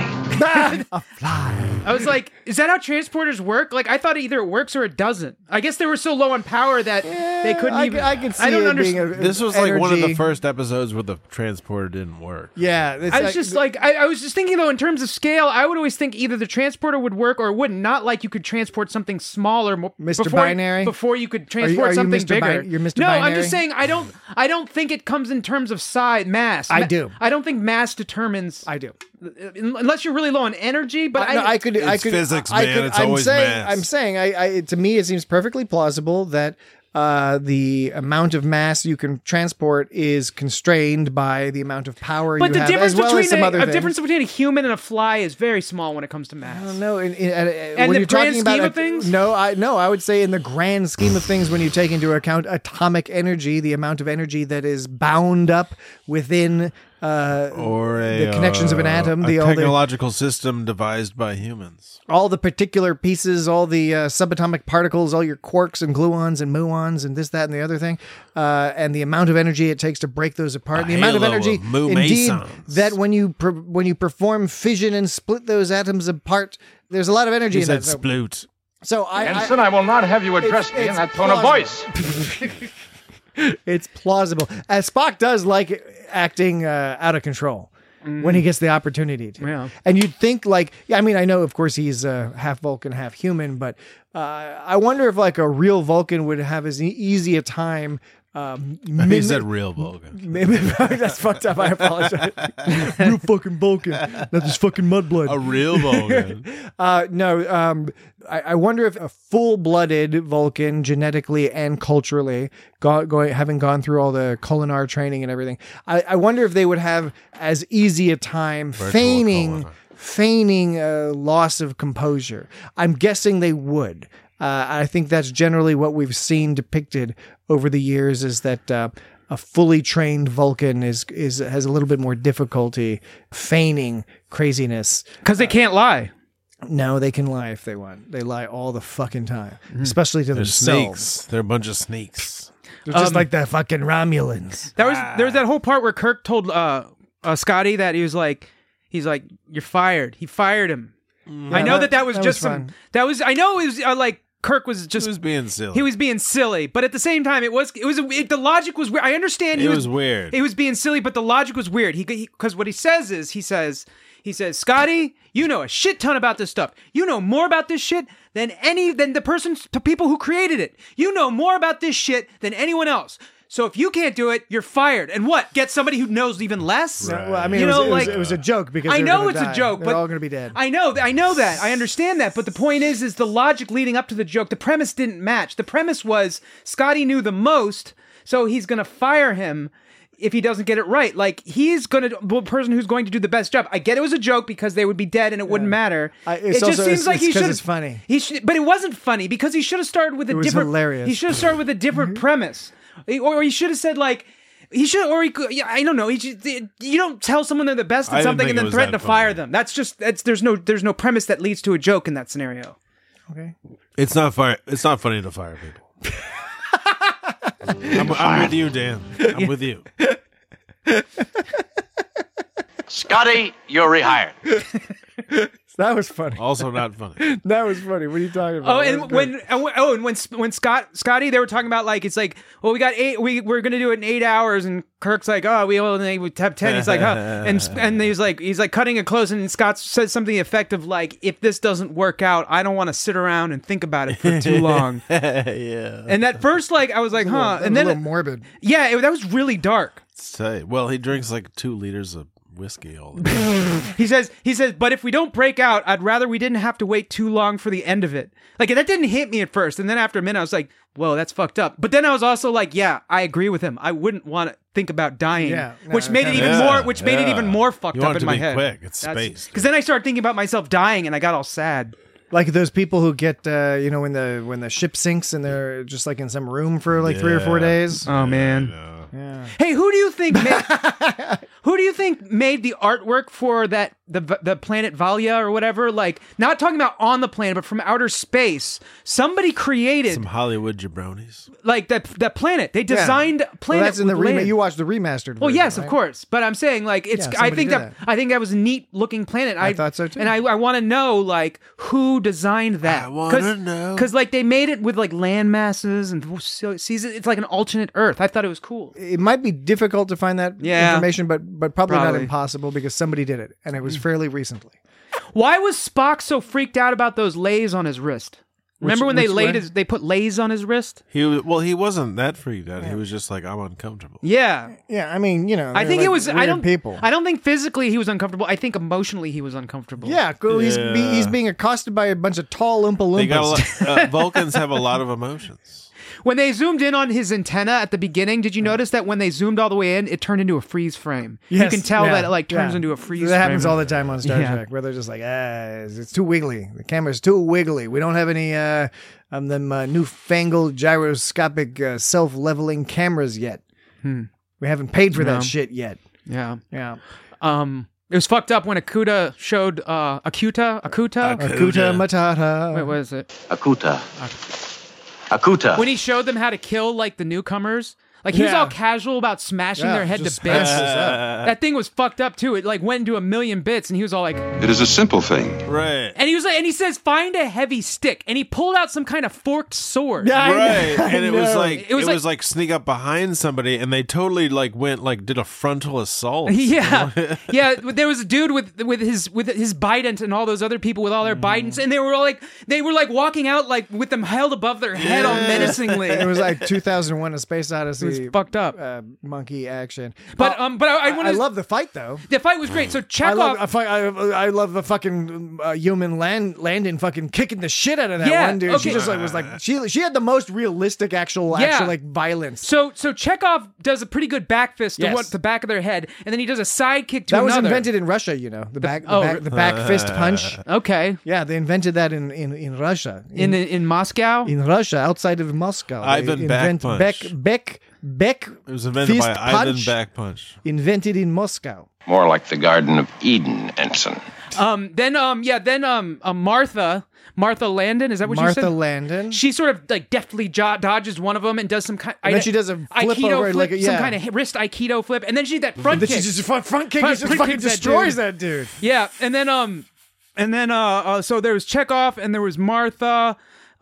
F: a fly.
E: I was like, is that how transporters work? Like, I thought either it works or it doesn't. I guess they were so low on power that they couldn't
F: I,
E: even.
F: I could see
E: I don't
F: it
E: understand.
F: being a,
B: This was like one of the
F: energy.
B: first episodes where the transporter didn't work.
F: Yeah, it's
E: I was
F: like-
E: just like, I, I was just thinking though, in terms of scale, I would always think either the transporter would work or it wouldn't. Not like you could transport something smaller, mo-
F: Mister
E: before,
F: Binary?
E: before you could
F: Are you-
E: transport
F: are you
E: something
F: Mister
E: bigger.
F: Bin- you're Mister
E: no, I'm
F: Binary?
E: just saying, I don't, I don't think it comes in terms of size, mass.
F: I
E: Ma-
F: do.
E: I don't think mass determines.
F: I do.
E: unless you're really low on energy. But
F: I, no, I could, I
B: It's
F: could,
B: physics,
F: I
B: man.
F: could,
B: It's
F: I'm
B: always
F: saying,
B: math.
F: I'm saying, I, I, to me, it seems perfectly plausible that uh, the amount of mass you can transport is constrained by the amount of power
E: but
F: you
E: the
F: have,
E: difference
F: as well
E: between
F: as some
E: a,
F: other
E: a
F: things.
E: difference between a human and a fly is very small when it comes to mass.
F: I don't know. In, in, uh,
E: And
F: when
E: the
F: you're
E: grand
F: talking about
E: scheme
F: a-
E: of things?
F: no, I no, I would say in the grand scheme of things, when you take into account atomic energy, the amount of energy that is bound up within uh,
B: Or a,
F: the connections of an
B: uh,
F: atom,
B: a
F: the all the
B: technological system devised by humans.
F: all the particular pieces, all the uh, subatomic particles, all your quarks and gluons and muons and this, that, and the other thing, uh, and the amount of energy it takes to break those apart.
B: A
F: the amount of
B: halo
F: energy,
B: of mu
F: indeed,
B: mesons.
F: that when you per- when you perform fission and split those atoms apart, there's a lot of energy
B: He
F: in
B: said
F: that. So,
B: sploot.
F: so I,
G: Ensign, I will not have you address
F: It's-
G: me in
F: it's
G: that tone of
F: plausible.
G: voice.
F: it's plausible. As Spock does like acting uh, out of control. When he gets the opportunity to.
E: Yeah.
F: And you'd think like, yeah, I mean, I know of course he's uh, half Vulcan, half human, but uh, I wonder if like a real Vulcan would have as e- easy a time. Um,
B: He
F: min-
B: said real Vulcan.
F: Maybe that's fucked up. I apologize. Real fucking Vulcan, not this fucking mudblood.
B: A real Vulcan.
F: uh, no, um, I, I wonder if a full-blooded Vulcan, genetically and culturally, go, going having gone through all the culinar training and everything, I, I wonder if they would have as easy a time
B: Virtual
F: feigning,
B: culinar.
F: feigning a loss of composure. I'm guessing they would. Uh, I think that's generally what we've seen depicted over the years, is that uh, a fully trained Vulcan is is has a little bit more difficulty feigning craziness.
E: Because they can't lie.
F: No, they can lie if they want. They lie all the fucking time,
E: Mm-hmm.
F: especially to
B: They're
F: themselves.
B: snakes. They're a bunch of snakes.
F: They're just
E: Um,
F: like the fucking Romulans.
E: That was there was that whole part where Kirk told uh, uh Scotty that he was like he's like you're fired. He fired him. I
F: Yeah,
E: know that that was
F: that
E: just
F: was
E: some
F: fun.
E: that was I know it was uh, like Kirk was just
B: He was being silly.
E: he was being silly, but at the same time it was it was it, the logic was weird. I understand he
B: It
E: was,
B: was weird.
E: He was being silly, but the logic was weird. He because what he says is he says he says Scotty, you know a shit ton about this stuff. You know more about this shit than any than the person the people who created it. You know more about this shit than anyone else. So if you can't do it, you're fired. And what? Get somebody who knows even less?
F: No, well, I mean,
E: You
F: it, was,
E: know,
F: it, was,
E: like-
F: it was a joke because
E: I
F: they were
E: know
F: gonna
E: it's
F: die.
E: a joke,
F: They're
E: but
F: all going to be dead.
E: I know, I know that. I understand that. But the point is, is the logic leading up to the joke. The premise didn't match. The premise was Scotty knew the most, so he's going to fire him if he doesn't get it right. Like he's going to the person who's going to do the best job. I get it was a joke because they would be dead and it wouldn't matter.
F: I-
E: it
F: it's
E: just
F: also-
E: seems
F: it's-
E: like
F: it's
E: he
F: 'cause
E: should.
F: it's funny.
E: He should, but it wasn't funny because he should have started with a
F: It was
E: different.
F: hilarious.
E: He should have started with a different premise, or he should have said like. He should, or he could. Yeah, I don't know. He just, you don't tell someone they're the best
B: I
E: at
B: didn't
E: something
B: think
E: and
B: it
E: then
B: was
E: threaten
B: that
E: to fire
B: funny.
E: them. That's just that's there's no there's no premise that leads to a joke in that scenario.
F: Okay.
B: It's not fire. It's not funny to fire people. I'm, I'm with you, Dan. I'm with you.
C: Scotty, you're rehired.
F: That was funny.
B: Also not funny.
F: That was funny. What are you talking about?
E: Oh,
F: That
E: and
F: was
E: when
F: great.
E: and when- oh, and when when Scott Scotty they were talking about like it's like well we got eight we we're gonna do it in eight hours and Kirk's like oh we only we have ten he's like huh and and he's like he's like cutting it close and Scott says something effective like if this doesn't work out I don't want to sit around and think about it for too long.
B: Yeah.
E: And that first like I was like
F: That was a
E: huh
F: little-
E: and
F: that was
E: then
F: a little morbid.
E: yeah it, that was really dark.
B: Say, well, he drinks like two liters of whiskey all the time.
E: He says, he says, but if we don't break out, I'd rather we didn't have to wait too long for the end of it. Like, that didn't hit me at first. And then after a minute, I was like, whoa, that's fucked up. But then I was also like, yeah, I agree with him. I wouldn't want to think about dying,
F: Yeah, no,
E: which made it even
B: yeah,
E: more, which made it
B: yeah.
E: even more fucked
B: You
E: up
B: want it
E: in
B: to
E: my
B: be
E: head.
B: quick. It's space,
E: Because then I started thinking about myself dying and I got all sad.
F: Like those people who get, uh, you know, when the when the ship sinks and they're just like in some room for like three or four
B: Yeah.
F: days.
E: Oh, man.
F: Yeah.
E: Hey, who do you think made, who do you think made the artwork for that the the planet Valia or whatever? Like, not talking about on the planet, but from outer space. Somebody created
B: Some Hollywood jabronis.
E: like that that planet. They designed
F: Yeah.
E: planet.
F: Well, that's in the
E: with
F: rema-
E: land.
F: You watched the remastered.
E: Well,
F: version,
E: yes,
F: right?
E: of course. But I'm saying like it's.
F: Yeah,
E: I
F: somebody
E: think
F: did
E: that,
F: that.
E: I think that was a neat looking planet.
F: I thought so, too.
E: And I I want to know like who designed that.
B: I wanna know.
E: Because like they made it with like land masses and so sees it. It's like an alternate Earth. I thought it was cool.
F: It might be difficult to find that
E: Yeah.
F: information, but but probably, not
E: Probably.
F: impossible because somebody did it, and it was fairly recently.
E: Why was Spock so freaked out about those lays on his wrist? Remember when they
F: which
E: laid
F: way?
E: his, they put lays on his wrist?
B: He was, well, he wasn't that freaked out. He was just like, I'm uncomfortable.
E: Yeah.
F: Yeah, I mean, you know,
E: I
F: they're
E: think
F: like
E: it was. I
F: weird
E: don't.
F: people.
E: I don't think physically he was uncomfortable. I think emotionally he was uncomfortable.
F: Yeah, cool. He's be,
B: Yeah.
F: he's being accosted by a bunch of tall Oompa
B: They got a
F: Loompas.
B: lot, uh, Vulcans have a lot of emotions.
E: When they zoomed in on his antenna at the beginning, did you notice that when they zoomed all the way in, it turned into a freeze frame?
F: Yes,
E: You can tell
F: yeah,
E: that it like turns
F: yeah.
E: into a freeze.
F: That happens
E: frame.
F: all the time on Star
E: Yeah.
F: Trek, where they're just like, ah, it's too wiggly. The camera's too wiggly. We don't have any uh, um, them uh, newfangled gyroscopic uh, self-leveling cameras yet.
E: Hmm.
F: We haven't paid for
E: No.
F: that shit yet.
E: Yeah.
F: Yeah.
E: Um, it was fucked up when Akuta showed uh, Akuta, Akuta,
F: Akuta Matata.
E: Wait, what is it?
C: Akuta. Akuta.
E: When he showed them how to kill like the newcomers, like he was
F: Yeah.
E: all casual about smashing
F: Yeah,
E: their head to
F: just
E: bits.
F: smashes up.
E: That thing was fucked up too. It like went into a million bits, and he was all like,
N: It is a simple thing.
B: Right.
E: and he was like, and he says, "Find a heavy stick," and he pulled out some kind of forked sword.
F: Yeah, I know,
B: Right.
F: I
B: And it was
F: know.
B: like
E: It
B: it
E: was
B: was,
E: like-
B: like, sneak up behind somebody and they totally like went like did a frontal assault.
E: Yeah, yeah. There was a dude with with his with his Bident and all those other people with all their Bidents, and they were all like they were like walking out like with them held above their head all menacingly.
F: It was like two thousand one: A Space Odyssey.
E: It was fucked up.
F: Uh, monkey action.
E: But
F: Uh,
E: um, but I, I want
F: I
E: to.
F: love the fight though.
E: The fight was great. So
F: I
E: Chekhov.
F: love, I, fi- I, I love the fucking uh, human land landing fucking kicking the shit out of that
E: Yeah,
F: one dude. She
E: okay.
F: just like was like she she had the most realistic actual
E: Yeah.
F: actual like violence.
E: So so Chekhov does a pretty good back fist to
F: Yes.
E: what the back of their head, and then he does a side kick to
F: That was
E: another.
F: invented in Russia, you know, the back the,
E: oh,
F: back, the back fist punch.
E: Okay.
F: Yeah, they invented that in in, in Russia.
E: In in Moscow.
F: in Russia, outside of Moscow. They
B: Ivan Back
F: invent-
B: Punch.
F: Beck Beck Beck.
B: It was invented
F: fist
B: by Ivan
F: punch,
B: Back Punch.
F: Invented in Moscow.
D: More like the Garden of Eden, Ensign.
E: Um. Then um. Yeah. Then um. uh, Martha. Martha Landon. Is that what you
F: Martha
E: said?
F: Landon.
E: She sort of like deftly jo- dodges one of them and does some kind.
F: And then she does a flip
E: Aikido
F: over it,
E: flip,
F: like a-
E: some
F: yeah.
E: kind of wrist Aikido flip, and then she did that front
F: And then
E: kick.
F: she just front, front kick
E: Front-
F: and just
E: front
F: fucking
E: kicks that
F: destroys
E: dude.
F: that dude.
E: Yeah, and then um, and then uh, uh, so there was Chekhov and there was Martha,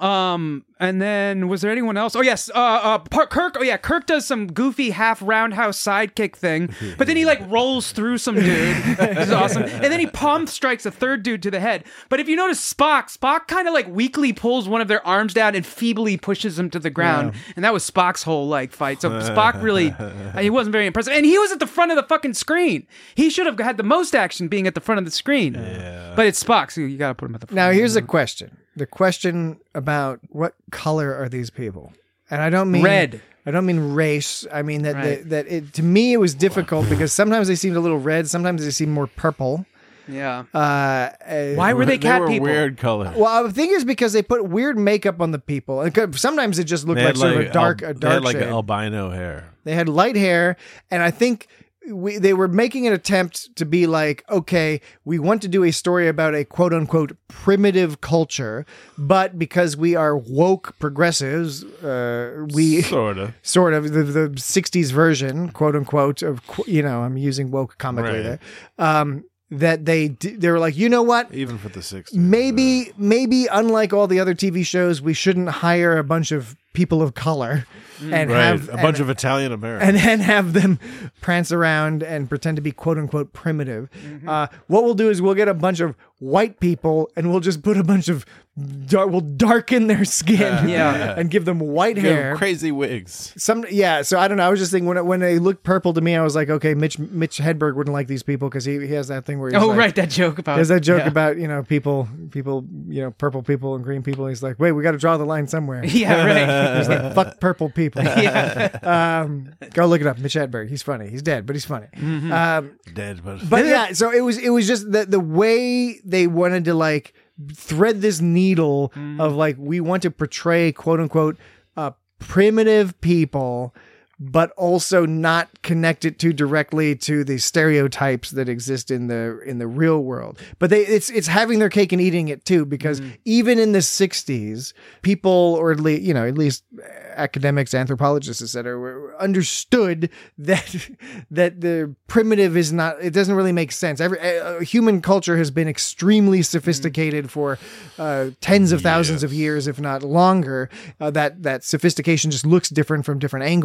E: um, and then was there anyone else? Oh yes, uh, uh, Par- Kirk. Oh yeah, Kirk does some goofy half roundhouse sidekick thing, but then he like rolls through some dude. This is awesome, and then he palm strikes a third dude to the head. But if you notice Spock, Spock kind of like weakly pulls one of their arms down and feebly pushes him to the ground,
F: Yeah.
E: and that was Spock's whole like fight. So Spock really, he wasn't very impressive, and he was at the front of the fucking screen. He should have had the most action being at the front of the screen. Yeah. But it's Spock, so you got to put him at the front.
F: Now here's a question. The question about what color are these people? And I don't mean
E: Red.
F: I don't mean race. I mean that
E: Right.
F: that, that it, to me it was difficult because sometimes they seemed a little red, sometimes they seemed more purple.
E: Yeah.
F: Uh, uh,
E: Why were they cat
B: were
E: people?
B: weird colors.
F: Well, the thing is because they put weird makeup on the people. It could- Sometimes it just looked
B: They
F: like
B: had
F: sort of
B: like
F: a dark,
B: al-
F: a
B: they
F: dark
B: had like
F: shade.
B: albino hair.
F: They had light hair, and I think we, they were making an attempt to be like, okay, we want to do a story about a quote unquote primitive culture, but because we are woke progressives, uh, we
B: Sort of.
F: sort of the, the sixties version, quote unquote, of, qu- you know, I'm using woke comically
B: Right.
F: there. Um, that they d- they were like, you know what?
B: Even for the sixties.
F: Maybe, maybe unlike all the other T V shows, we shouldn't hire a bunch of people of color and
B: right.
F: have
B: a bunch
F: and-
B: of Italian Americans.
F: and then have them prance around and pretend to be quote unquote primitive.
E: Mm-hmm.
F: Uh, what we'll do is we'll get a bunch of white people and we'll just put a bunch of dar- we'll darken their skin
E: Yeah.
F: and give them white
B: They have
F: hair.
B: crazy wigs.
F: Some yeah, so I don't know. I was just thinking when it, when they looked purple to me, I was like, okay, Mitch Mitch Hedberg wouldn't like these people because he, he has that thing where he's
E: Oh
F: like,
E: right, that joke about.
F: There's that joke
E: yeah.
F: about, you know, people, people, you know, purple people and green people. He's like, wait, we got to draw the line somewhere.
E: Yeah, right.
F: He's like, fuck purple people.
E: Yeah.
F: Um, go look it up. Mitch Hedberg. He's funny. He's dead, but he's funny.
E: Mm-hmm.
F: Um,
B: Dead, but
F: but yeah, so it was, it was just the, the way they wanted to like thread this needle
E: Mm-hmm.
F: of like, we want to portray quote unquote, uh, primitive people, but also not connect it too directly to the stereotypes that exist in the in the real world. But they it's it's having their cake and eating it too, because
E: Mm-hmm.
F: even in the sixties, people, or at least you know, at least academics, anthropologists, et cetera, were understood that that the primitive is not. It doesn't really make sense. Every uh, human culture has been extremely sophisticated
E: Mm-hmm.
F: for uh, tens of thousands of years, if not longer. Uh, that that sophistication just looks different from different angles depending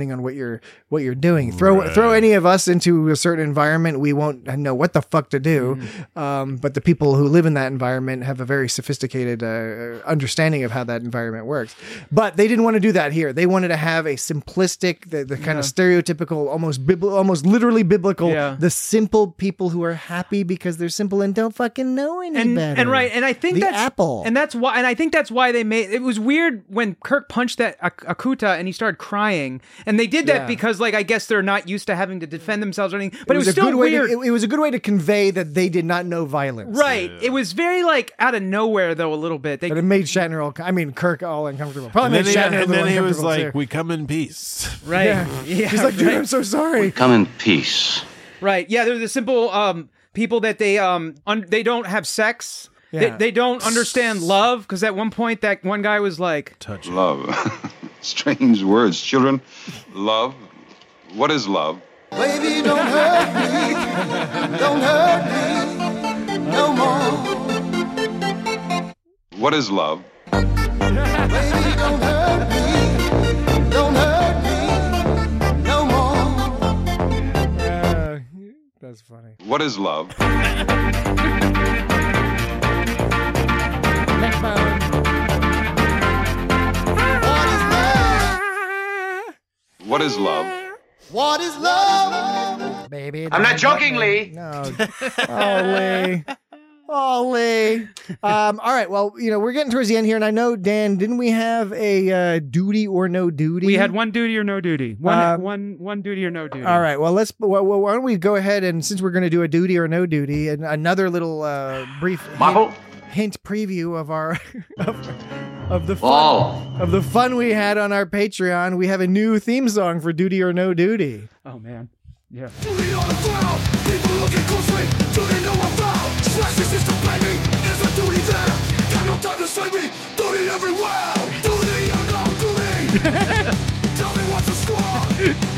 F: depending on what you're what you're doing. Throw
B: Right.
F: throw any of us into a certain environment, we won't know what the fuck to do.
E: Mm-hmm.
F: Um, but the people who live in that environment have a very sophisticated uh, understanding of how that environment works. But they didn't want to do that here. They wanted to have a simplistic, the, the kind
E: Yeah.
F: of stereotypical, almost bibl- almost literally biblical,
E: Yeah.
F: the simple people who are happy because they're simple and don't fucking know any
E: and,
F: better.
E: and right, and I think
F: The
E: that's
F: apple.
E: and that's why, and I think that's why they made it was weird when Kirk punched that Ak- Akuta and he started crying, and they did that
F: Yeah.
E: because, like, I guess they're not used to having to defend themselves or anything. But it, was,
F: a
E: still
F: good way
E: weird,
F: to, it, it was a good way to convey that they did not know violence.
E: right? It was very like out of nowhere though, a little bit. They
F: But it made Shatner all, I mean, Kirk all uncomfortable. Probably
B: And
F: made
B: then, he,
F: Shatner a
B: and
F: little
B: then he was
F: uncomfortable,
B: like,
F: too.
B: "We come in peace."
E: right,
F: Yeah.
E: yeah,
F: He's like, dude,
E: right.
F: I'm so sorry.
C: Come in peace.
E: Right. Yeah, they're the simple um, people that they um un- they don't have sex. They,
F: Yeah.
E: they don't understand love because at one point that one guy was like,
B: Touch.
N: Love. Strange words. Children, love. What is love?
K: Baby, don't hurt me. Don't hurt me no more.
N: What is love?
K: Baby, don't hurt me. Don't hurt me no more.
F: Uh, that's funny.
N: What is love? What is love?
K: What is love?
F: Baby,
A: I'm not
F: don't
A: joking,
F: hurt me.
A: Lee.
F: No. Oh, Lee. Oh, Lee. Um, all right. Well, you know, we're getting towards the end here, and I know, Dan, didn't we have a uh, duty or no duty?
E: we had one duty or no duty, one
F: Um,
E: one one duty or no duty.
F: All right. Well, let's. Well, well, why don't we go ahead and since we're going to do a duty or no duty, and another little uh, brief
C: Marvel?
F: hint, hint preview of our of, of the fun
C: Ball.
F: of the fun we had on our Patreon. We have a new theme song for duty or no duty.
E: Oh man, yeah.
K: Duty on the ground. People looking closely. Do they know I'm found? Slash the system, baby. Is a duty there? Got no time to save me. Duty everywhere. Duty or no duty? Tell me what's the score.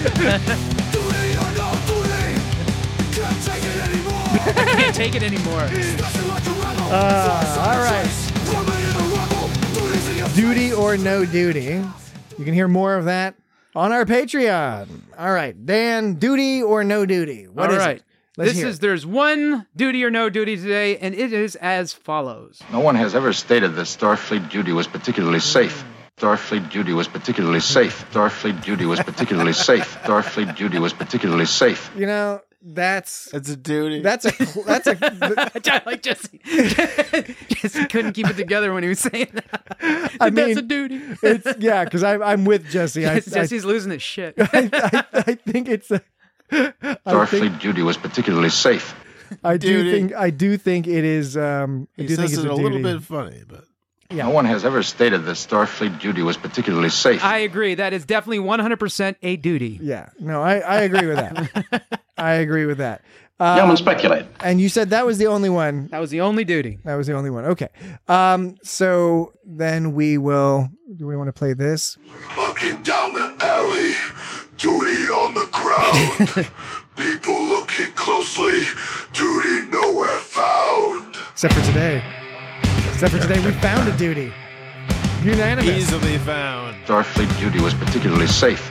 K: Duty or no duty? Can't take it anymore.
E: I can't take it anymore.
K: Smashing like a rebel.
F: Uh, all right.
K: Throw me in the rubble. Duty's in your
F: Duty or no duty. You can hear more of that on our Patreon. All right, Dan, duty or no duty? What
E: All
F: is
E: right.
F: it? Let's
E: This
F: hear
E: is
F: it.
E: there's one duty or no duty today, and it is as follows.
D: No one has ever stated that Starfleet duty was particularly safe. Starfleet duty was particularly safe. Starfleet duty was particularly safe. Starfleet duty was particularly safe.
F: You know, that's
B: It's a duty.
F: that's a that's a
E: I like Jesse. Jesse couldn't keep it together when he was saying that.
F: I
E: That's
F: mean,
E: a duty.
F: it's yeah, because I'm I'm with Jesse. I, I,
E: Jesse's losing his shit.
F: I, I, I think it's a. I
D: Starfleet
F: think,
D: duty was particularly safe.
F: I do
B: Duty.
F: think I do think it is. Um, I
B: He
F: do think
B: says
F: it's
B: it
F: a,
B: a little
F: duty.
B: bit funny, but
F: Yeah.
D: No one has ever stated that Starfleet duty was particularly safe.
E: I agree. That is definitely one hundred percent a duty.
F: Yeah, no, I, I agree with that. I agree with that. Um,
C: Gentlemen, speculate.
F: And you said that was the only one.
E: That was the only duty.
F: That was the only one. Okay. Um. So then we will. Do we want to play this?
K: Looking down the alley, duty on the ground. People looking closely, duty nowhere found.
F: Except for today. Except for today, we found a duty. Unanimous.
B: easily found.
D: Starfleet duty was particularly safe.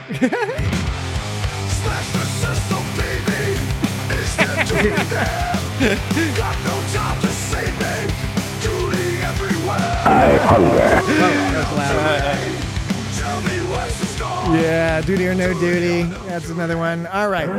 K: Smash the system, baby. Is there duty there? Got no time to save me. Duty everywhere.
M: I hunger.
K: Tell me what's the score.
F: Yeah, duty or no duty. That's another one. All right.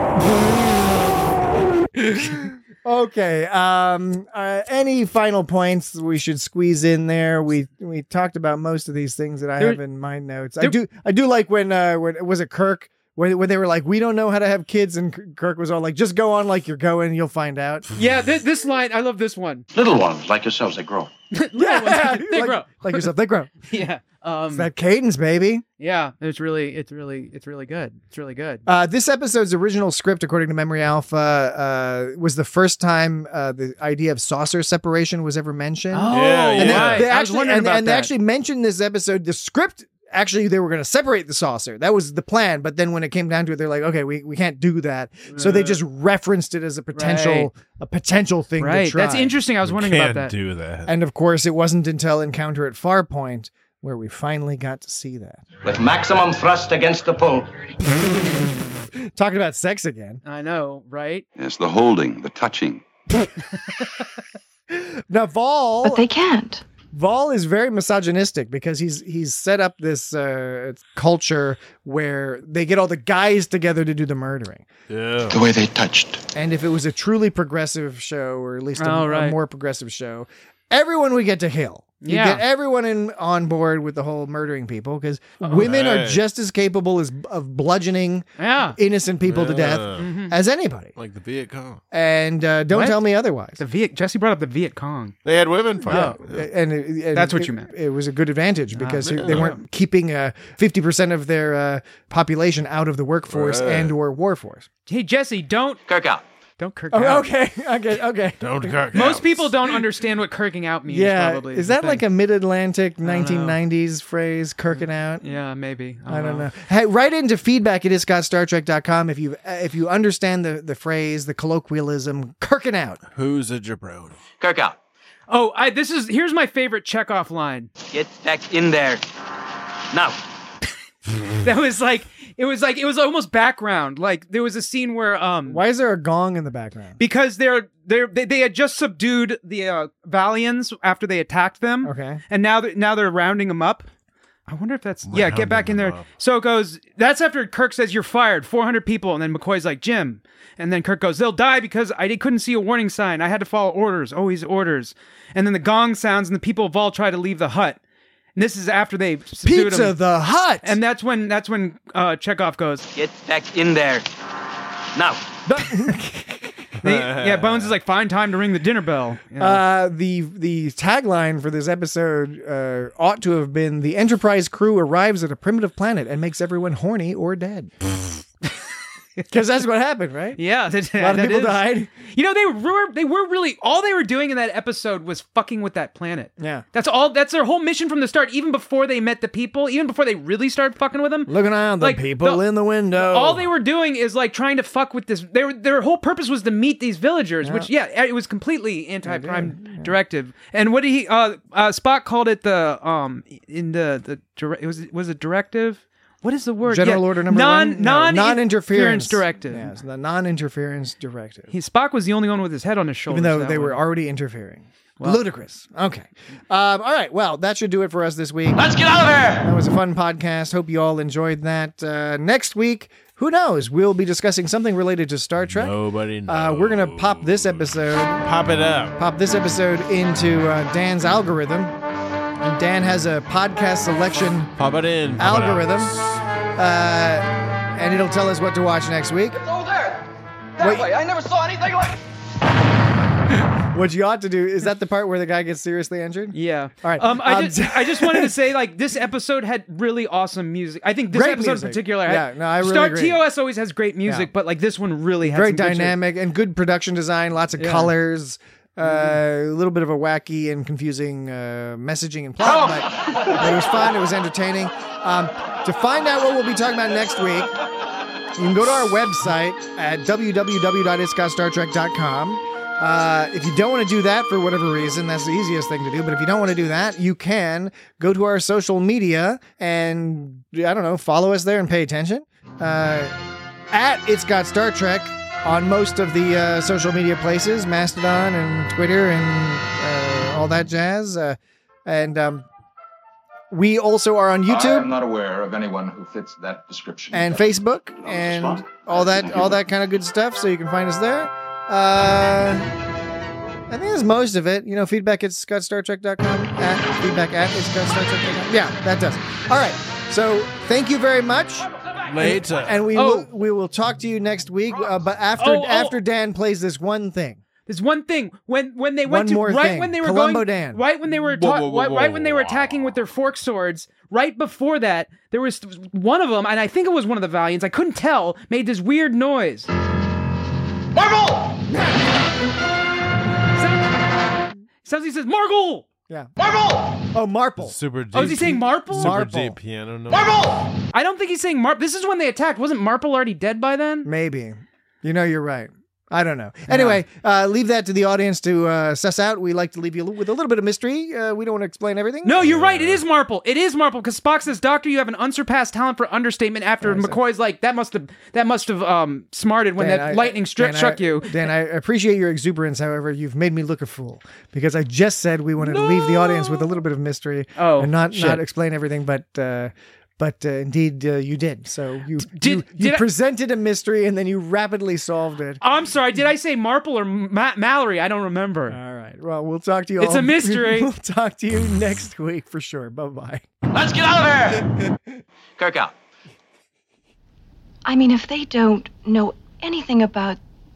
F: Okay. Um. Uh, any final points we should squeeze in there? We we talked about most of these things that I
E: There-
F: have in my notes. I
E: there-
F: do I do like when uh when was it Kirk when when they were like, we don't know how to have kids, and Kirk was all like, just go on like you're going, you'll find out.
E: Yeah, th- this line, I love this one.
C: Little ones like yourselves, they grow.
F: Yeah,
E: They
F: like,
E: grow.
F: like yourself. They grow.
E: Yeah. Um,
F: It's that cadence, baby.
E: yeah, it's really, it's really, it's really good. It's really good.
F: Uh, this episode's original script, according to Memory Alpha, uh, was the first time uh, the idea of saucer separation was ever mentioned.
E: Oh,
B: Yeah,
F: and they,
E: right.
F: they
E: I was
F: actually,
E: wondering
F: and,
E: about
F: and they
E: that.
F: actually mentioned this episode. The script actually they were going to separate the saucer. That was the plan. But then when it came down to it, they're like, okay, we, we can't do that. So they just referenced it as a potential
E: Right.
F: a potential thing
E: Right.
F: to try.
E: That's interesting. I was wondering
B: Can't
E: about that.
B: do that.
F: And of course, it wasn't until Encounter at Farpoint where we finally got to see that.
P: With maximum thrust against the pull.
F: Talking about sex again.
E: I know, right?
N: Yes, the holding, the touching.
F: Now, Vol...
L: But they can't.
F: Vol is very misogynistic because he's he's set up this uh, culture where they get all the guys together to do the murdering.
B: Yeah.
N: The way they touched.
F: And if it was a truly progressive show, or at least a,
E: Oh, right.
F: a more progressive show, everyone would get to kill. You
E: Yeah.
F: get everyone in on board with the whole murdering people because women are
B: right.
F: just as capable as of bludgeoning
E: Yeah.
F: innocent people to death
B: Yeah.
F: as anybody.
B: Like the Viet Cong.
F: And uh, don't
E: What?
F: tell me otherwise.
E: The Viet Jesse brought up the Viet Cong.
B: They had women fight.
F: Yeah,
B: Yeah.
F: and, and
E: That's what
F: it-
E: you meant.
F: It was a good advantage because
B: yeah.
F: they weren't keeping uh, fifty percent of their uh, population out of the workforce
B: Right.
F: and or war force.
E: Hey Jesse, don't
P: Kirk out.
E: don't kirk
F: Oh,
E: out.
F: okay, okay, okay.
B: Don't kirk
E: Most
B: out.
E: people don't understand what kirking out means.
F: Yeah,
E: probably
F: is
E: the
F: that
E: thing.
F: like a mid-Atlantic
E: know.
F: nineteen nineties phrase, kirking out?
E: Yeah, maybe.
F: I don't know. Hey, write into feedback at is scott star trek dot com if you uh, if you understand the, the phrase, the colloquialism, kirking out.
B: Who's a jabroni?
P: Kirk out.
E: Oh, I this is here's my favorite Chekhov line.
P: Get back in there. Now.
E: That was like it was like it was almost background. Like there was a scene where um
F: Why is there a gong in the background?
E: because they're they're they, they had just subdued the uh, Valians after they attacked them.
F: Okay.
E: And now they're, now they're rounding them up. I wonder if that's yeah. Get back in
B: them
E: there.
B: up.
E: So it goes. That's after Kirk says you're fired. four hundred people, and then McCoy's like Jim, and then Kirk goes, they'll die because I couldn't see a warning sign. I had to follow orders, always orders. And then the gong sounds, and the people of all try to leave the hut. And this is after they subdued
F: Pizza
E: them.
F: the Hut.
E: And that's when that's when uh, Chekhov goes.
P: Get back in there. Now.
E: They, yeah, Bones is like, find time to ring the dinner bell. You know?
F: Uh, the the tagline for this episode uh, ought to have been: the Enterprise crew arrives at a primitive planet and makes everyone horny or dead. Because that's what happened, right?
E: Yeah, that,
F: A lot of
E: that
F: people
E: is.
F: died.
E: You know, they were they were really all they were doing in that episode was fucking with that planet.
F: Yeah.
E: That's all. That's their whole mission from the start. Even before they met the people, even before they really started fucking with them.
F: Looking around the
E: Like,
F: people
E: the-
F: in the window.
E: All they were doing is like trying to fuck with this. They were, their whole purpose was to meet these villagers, which yeah, it was completely anti-prime directive. And what did he? Uh, uh, Spock called it the um in the the dire- it was was it directive. What is the word?
F: General
E: Yeah,
F: order number
E: non,
F: one? No,
E: Non
F: non-interference
E: directive.
F: Yeah, it's the non-interference directive.
E: He, Spock was the only one with his head on his shoulder.
F: Even though they were already interfering.
E: Well-
F: Ludicrous. Okay. Um, all right. Well, that should do it for us this week.
P: Let's get out of here.
F: That was a fun podcast. Hope you all enjoyed that. Uh, next week, who knows? We'll be discussing something related to Star Trek.
B: Nobody knows.
F: Uh, we're going to pop this episode.
B: Pop it up.
F: Pop this episode into uh, Dan's algorithm. And Dan has a podcast selection
B: Pop it in. Pop it out.
F: algorithm. Uh, and it'll tell us what to watch next week.
O: Over there. That
F: Wait.
O: way. I never saw anything like.
F: What you ought to do is that the part where the guy gets seriously injured?
E: Yeah.
F: All right.
E: Um, I
F: Um,
E: just I just wanted to say like this episode had really awesome music. I think this
F: Great
E: episode
F: music.
E: in particular. Had,
F: Yeah, no, I really
E: Star
F: agree.
E: T O S always has great music,
F: Yeah.
E: but like this one really had
F: Very
E: some good shit.
F: dynamic and good production design, lots of
E: Yeah.
F: colors, uh, a little bit of a wacky and confusing uh, messaging and plot, but, but it was fun. It was entertaining. Um, to find out what we'll be talking about next week, you can go to our website at w w w dot its got star trek dot com. Uh, if you don't want to do that for whatever reason, that's the easiest thing to do. But if you don't want to do that, you can go to our social media and, I don't know, follow us there and pay attention. Uh, at It's Got Star Trek on most of the uh, social media places, Mastodon and Twitter and uh, all that jazz. Uh, and um, we also are on
D: I
F: YouTube
D: am not aware of anyone who fits that description.
F: and Facebook and all that all that kind of good stuff. So you can find us there. Uh, I think that's most of it. You know, feedback at scott star trek dot com. At feedback at scott star trek dot com. Yeah, that does. All right. So thank you very much.
B: Later.
F: And, and we
E: Oh.
F: will we will talk to you next week. Uh, but after
E: Oh, oh.
F: after Dan plays this one thing.
E: There's one thing when when they
F: One
E: went to
F: more
E: right
F: thing.
E: when they were
F: Columbo
E: going
F: Dan.
E: right when they were
B: Whoa,
E: ta-
B: whoa, whoa,
E: right when they were
B: whoa.
E: attacking with their fork swords. Right before that, there was one of them, and I think it was one of the Valiants. I couldn't tell. Made this weird noise.
O: Marvel!
E: Sounds he says Margle.
F: Yeah.
O: Marvel!
F: Oh, Marple.
B: Super deep.
E: Oh, is he saying Marple?
B: Super
F: Marple.
B: deep piano note.
O: Marvel!
E: I don't think he's saying Marple. This is when they attacked. Wasn't Marple already dead by then?
F: Maybe. You know, you're right. I don't know. Anyway, uh, leave that to the audience to uh, suss out. We like to leave you with a little bit of mystery. Uh, we don't want to explain everything.
E: No, you're right. It is Marple. It is Marple because Spock says, "Doctor, you have an unsurpassed talent for understatement." After McCoy's like, "That must have that must have um, smarted when
F: Dan,
E: that
F: I-
E: lightning stri-
F: Dan,
E: struck
F: I,
E: you."
F: Dan, I appreciate your exuberance. However, you've made me look a fool because I just said we wanted to leave the audience with a little bit of mystery
E: Oh,
F: and not
E: shit.
F: not explain everything, but. Uh, But uh, indeed, uh, you did. So you
E: Did-
F: you, you
E: did I-
F: presented a mystery and then you rapidly solved it.
E: I'm sorry. Did I say Marple or Ma- Mallory? I don't remember.
F: All right. Well, we'll talk to you.
E: It's
F: all.
E: a mystery.
F: We'll talk to you next week for sure. Bye bye.
C: Let's get out of here! Kirk out.
L: I mean, if they don't know anything about.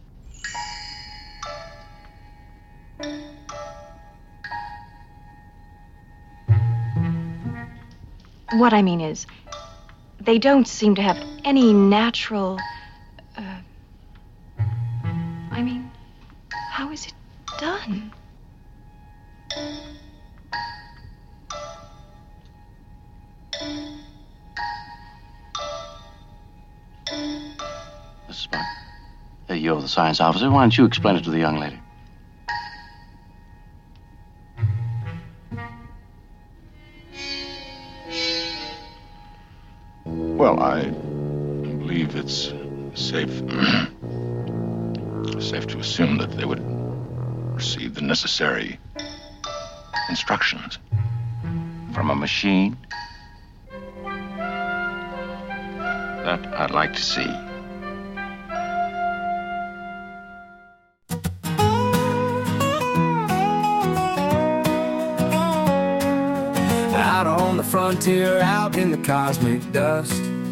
L: What I mean is, they don't seem to have any natural. Uh, I mean, how is it done?
C: Mister Spock. Hey, you're the science officer. Why don't you explain it to the young lady?
D: Well, I believe it's safe safe to assume that they would receive the necessary instructions.
C: From a machine?
D: That I'd like to see.
K: Out on the frontier, out in the cosmic dust,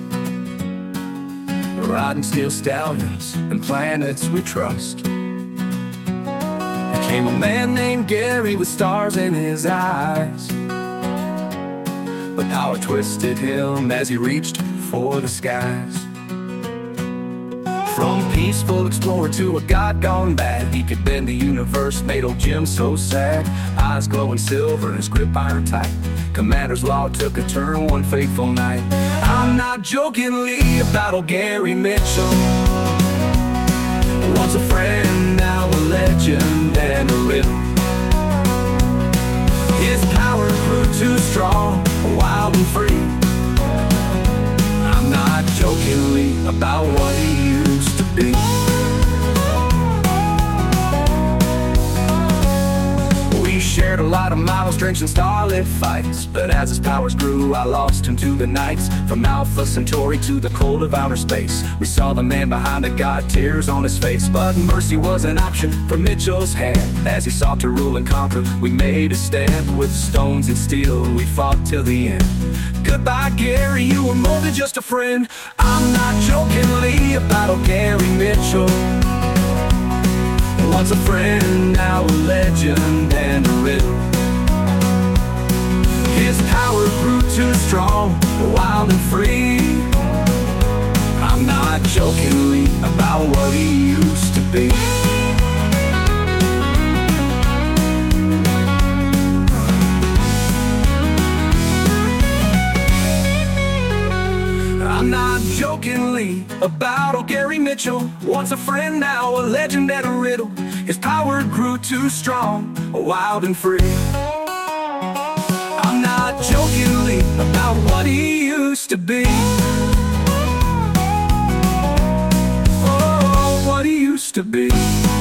K: riding steel stallions and planets we trust. There came a man named Gary with stars in his eyes, but power twisted him as he reached for the skies. From peaceful explorer to a god gone bad, he could bend the universe, made old Jim so sad. Eyes glowing silver and his grip iron tight. Commander's law took a turn one fateful night. I'm not jokingly about old Gary Mitchell. Once a friend, now a legend and a riddle. His power grew too strong, wild and free. I'm not jokingly about what he used to be. We shared a lot of miles, drinks and starlit fights, but as his powers grew, I lost him to the nights. From Alpha Centauri to the cold of outer space, we saw the man behind the god, tears on his face. But mercy was an option for Mitchell's hand. As he sought to rule and conquer, we made a stand. With stones and steel, we fought till the end. Goodbye, Gary, you were more than just a friend. I'm not jokingly about old Gary Mitchell. Once a friend, now a legend and a riddle. His power grew too strong, wild and free. I'm not jokingly about what he used to be. I'm not jokingly about old Gary Mitchell. Once a friend, now a legend and a riddle. His power grew too strong, wild and free. I'm not jokingly about what he used to be. Oh, what he used to be.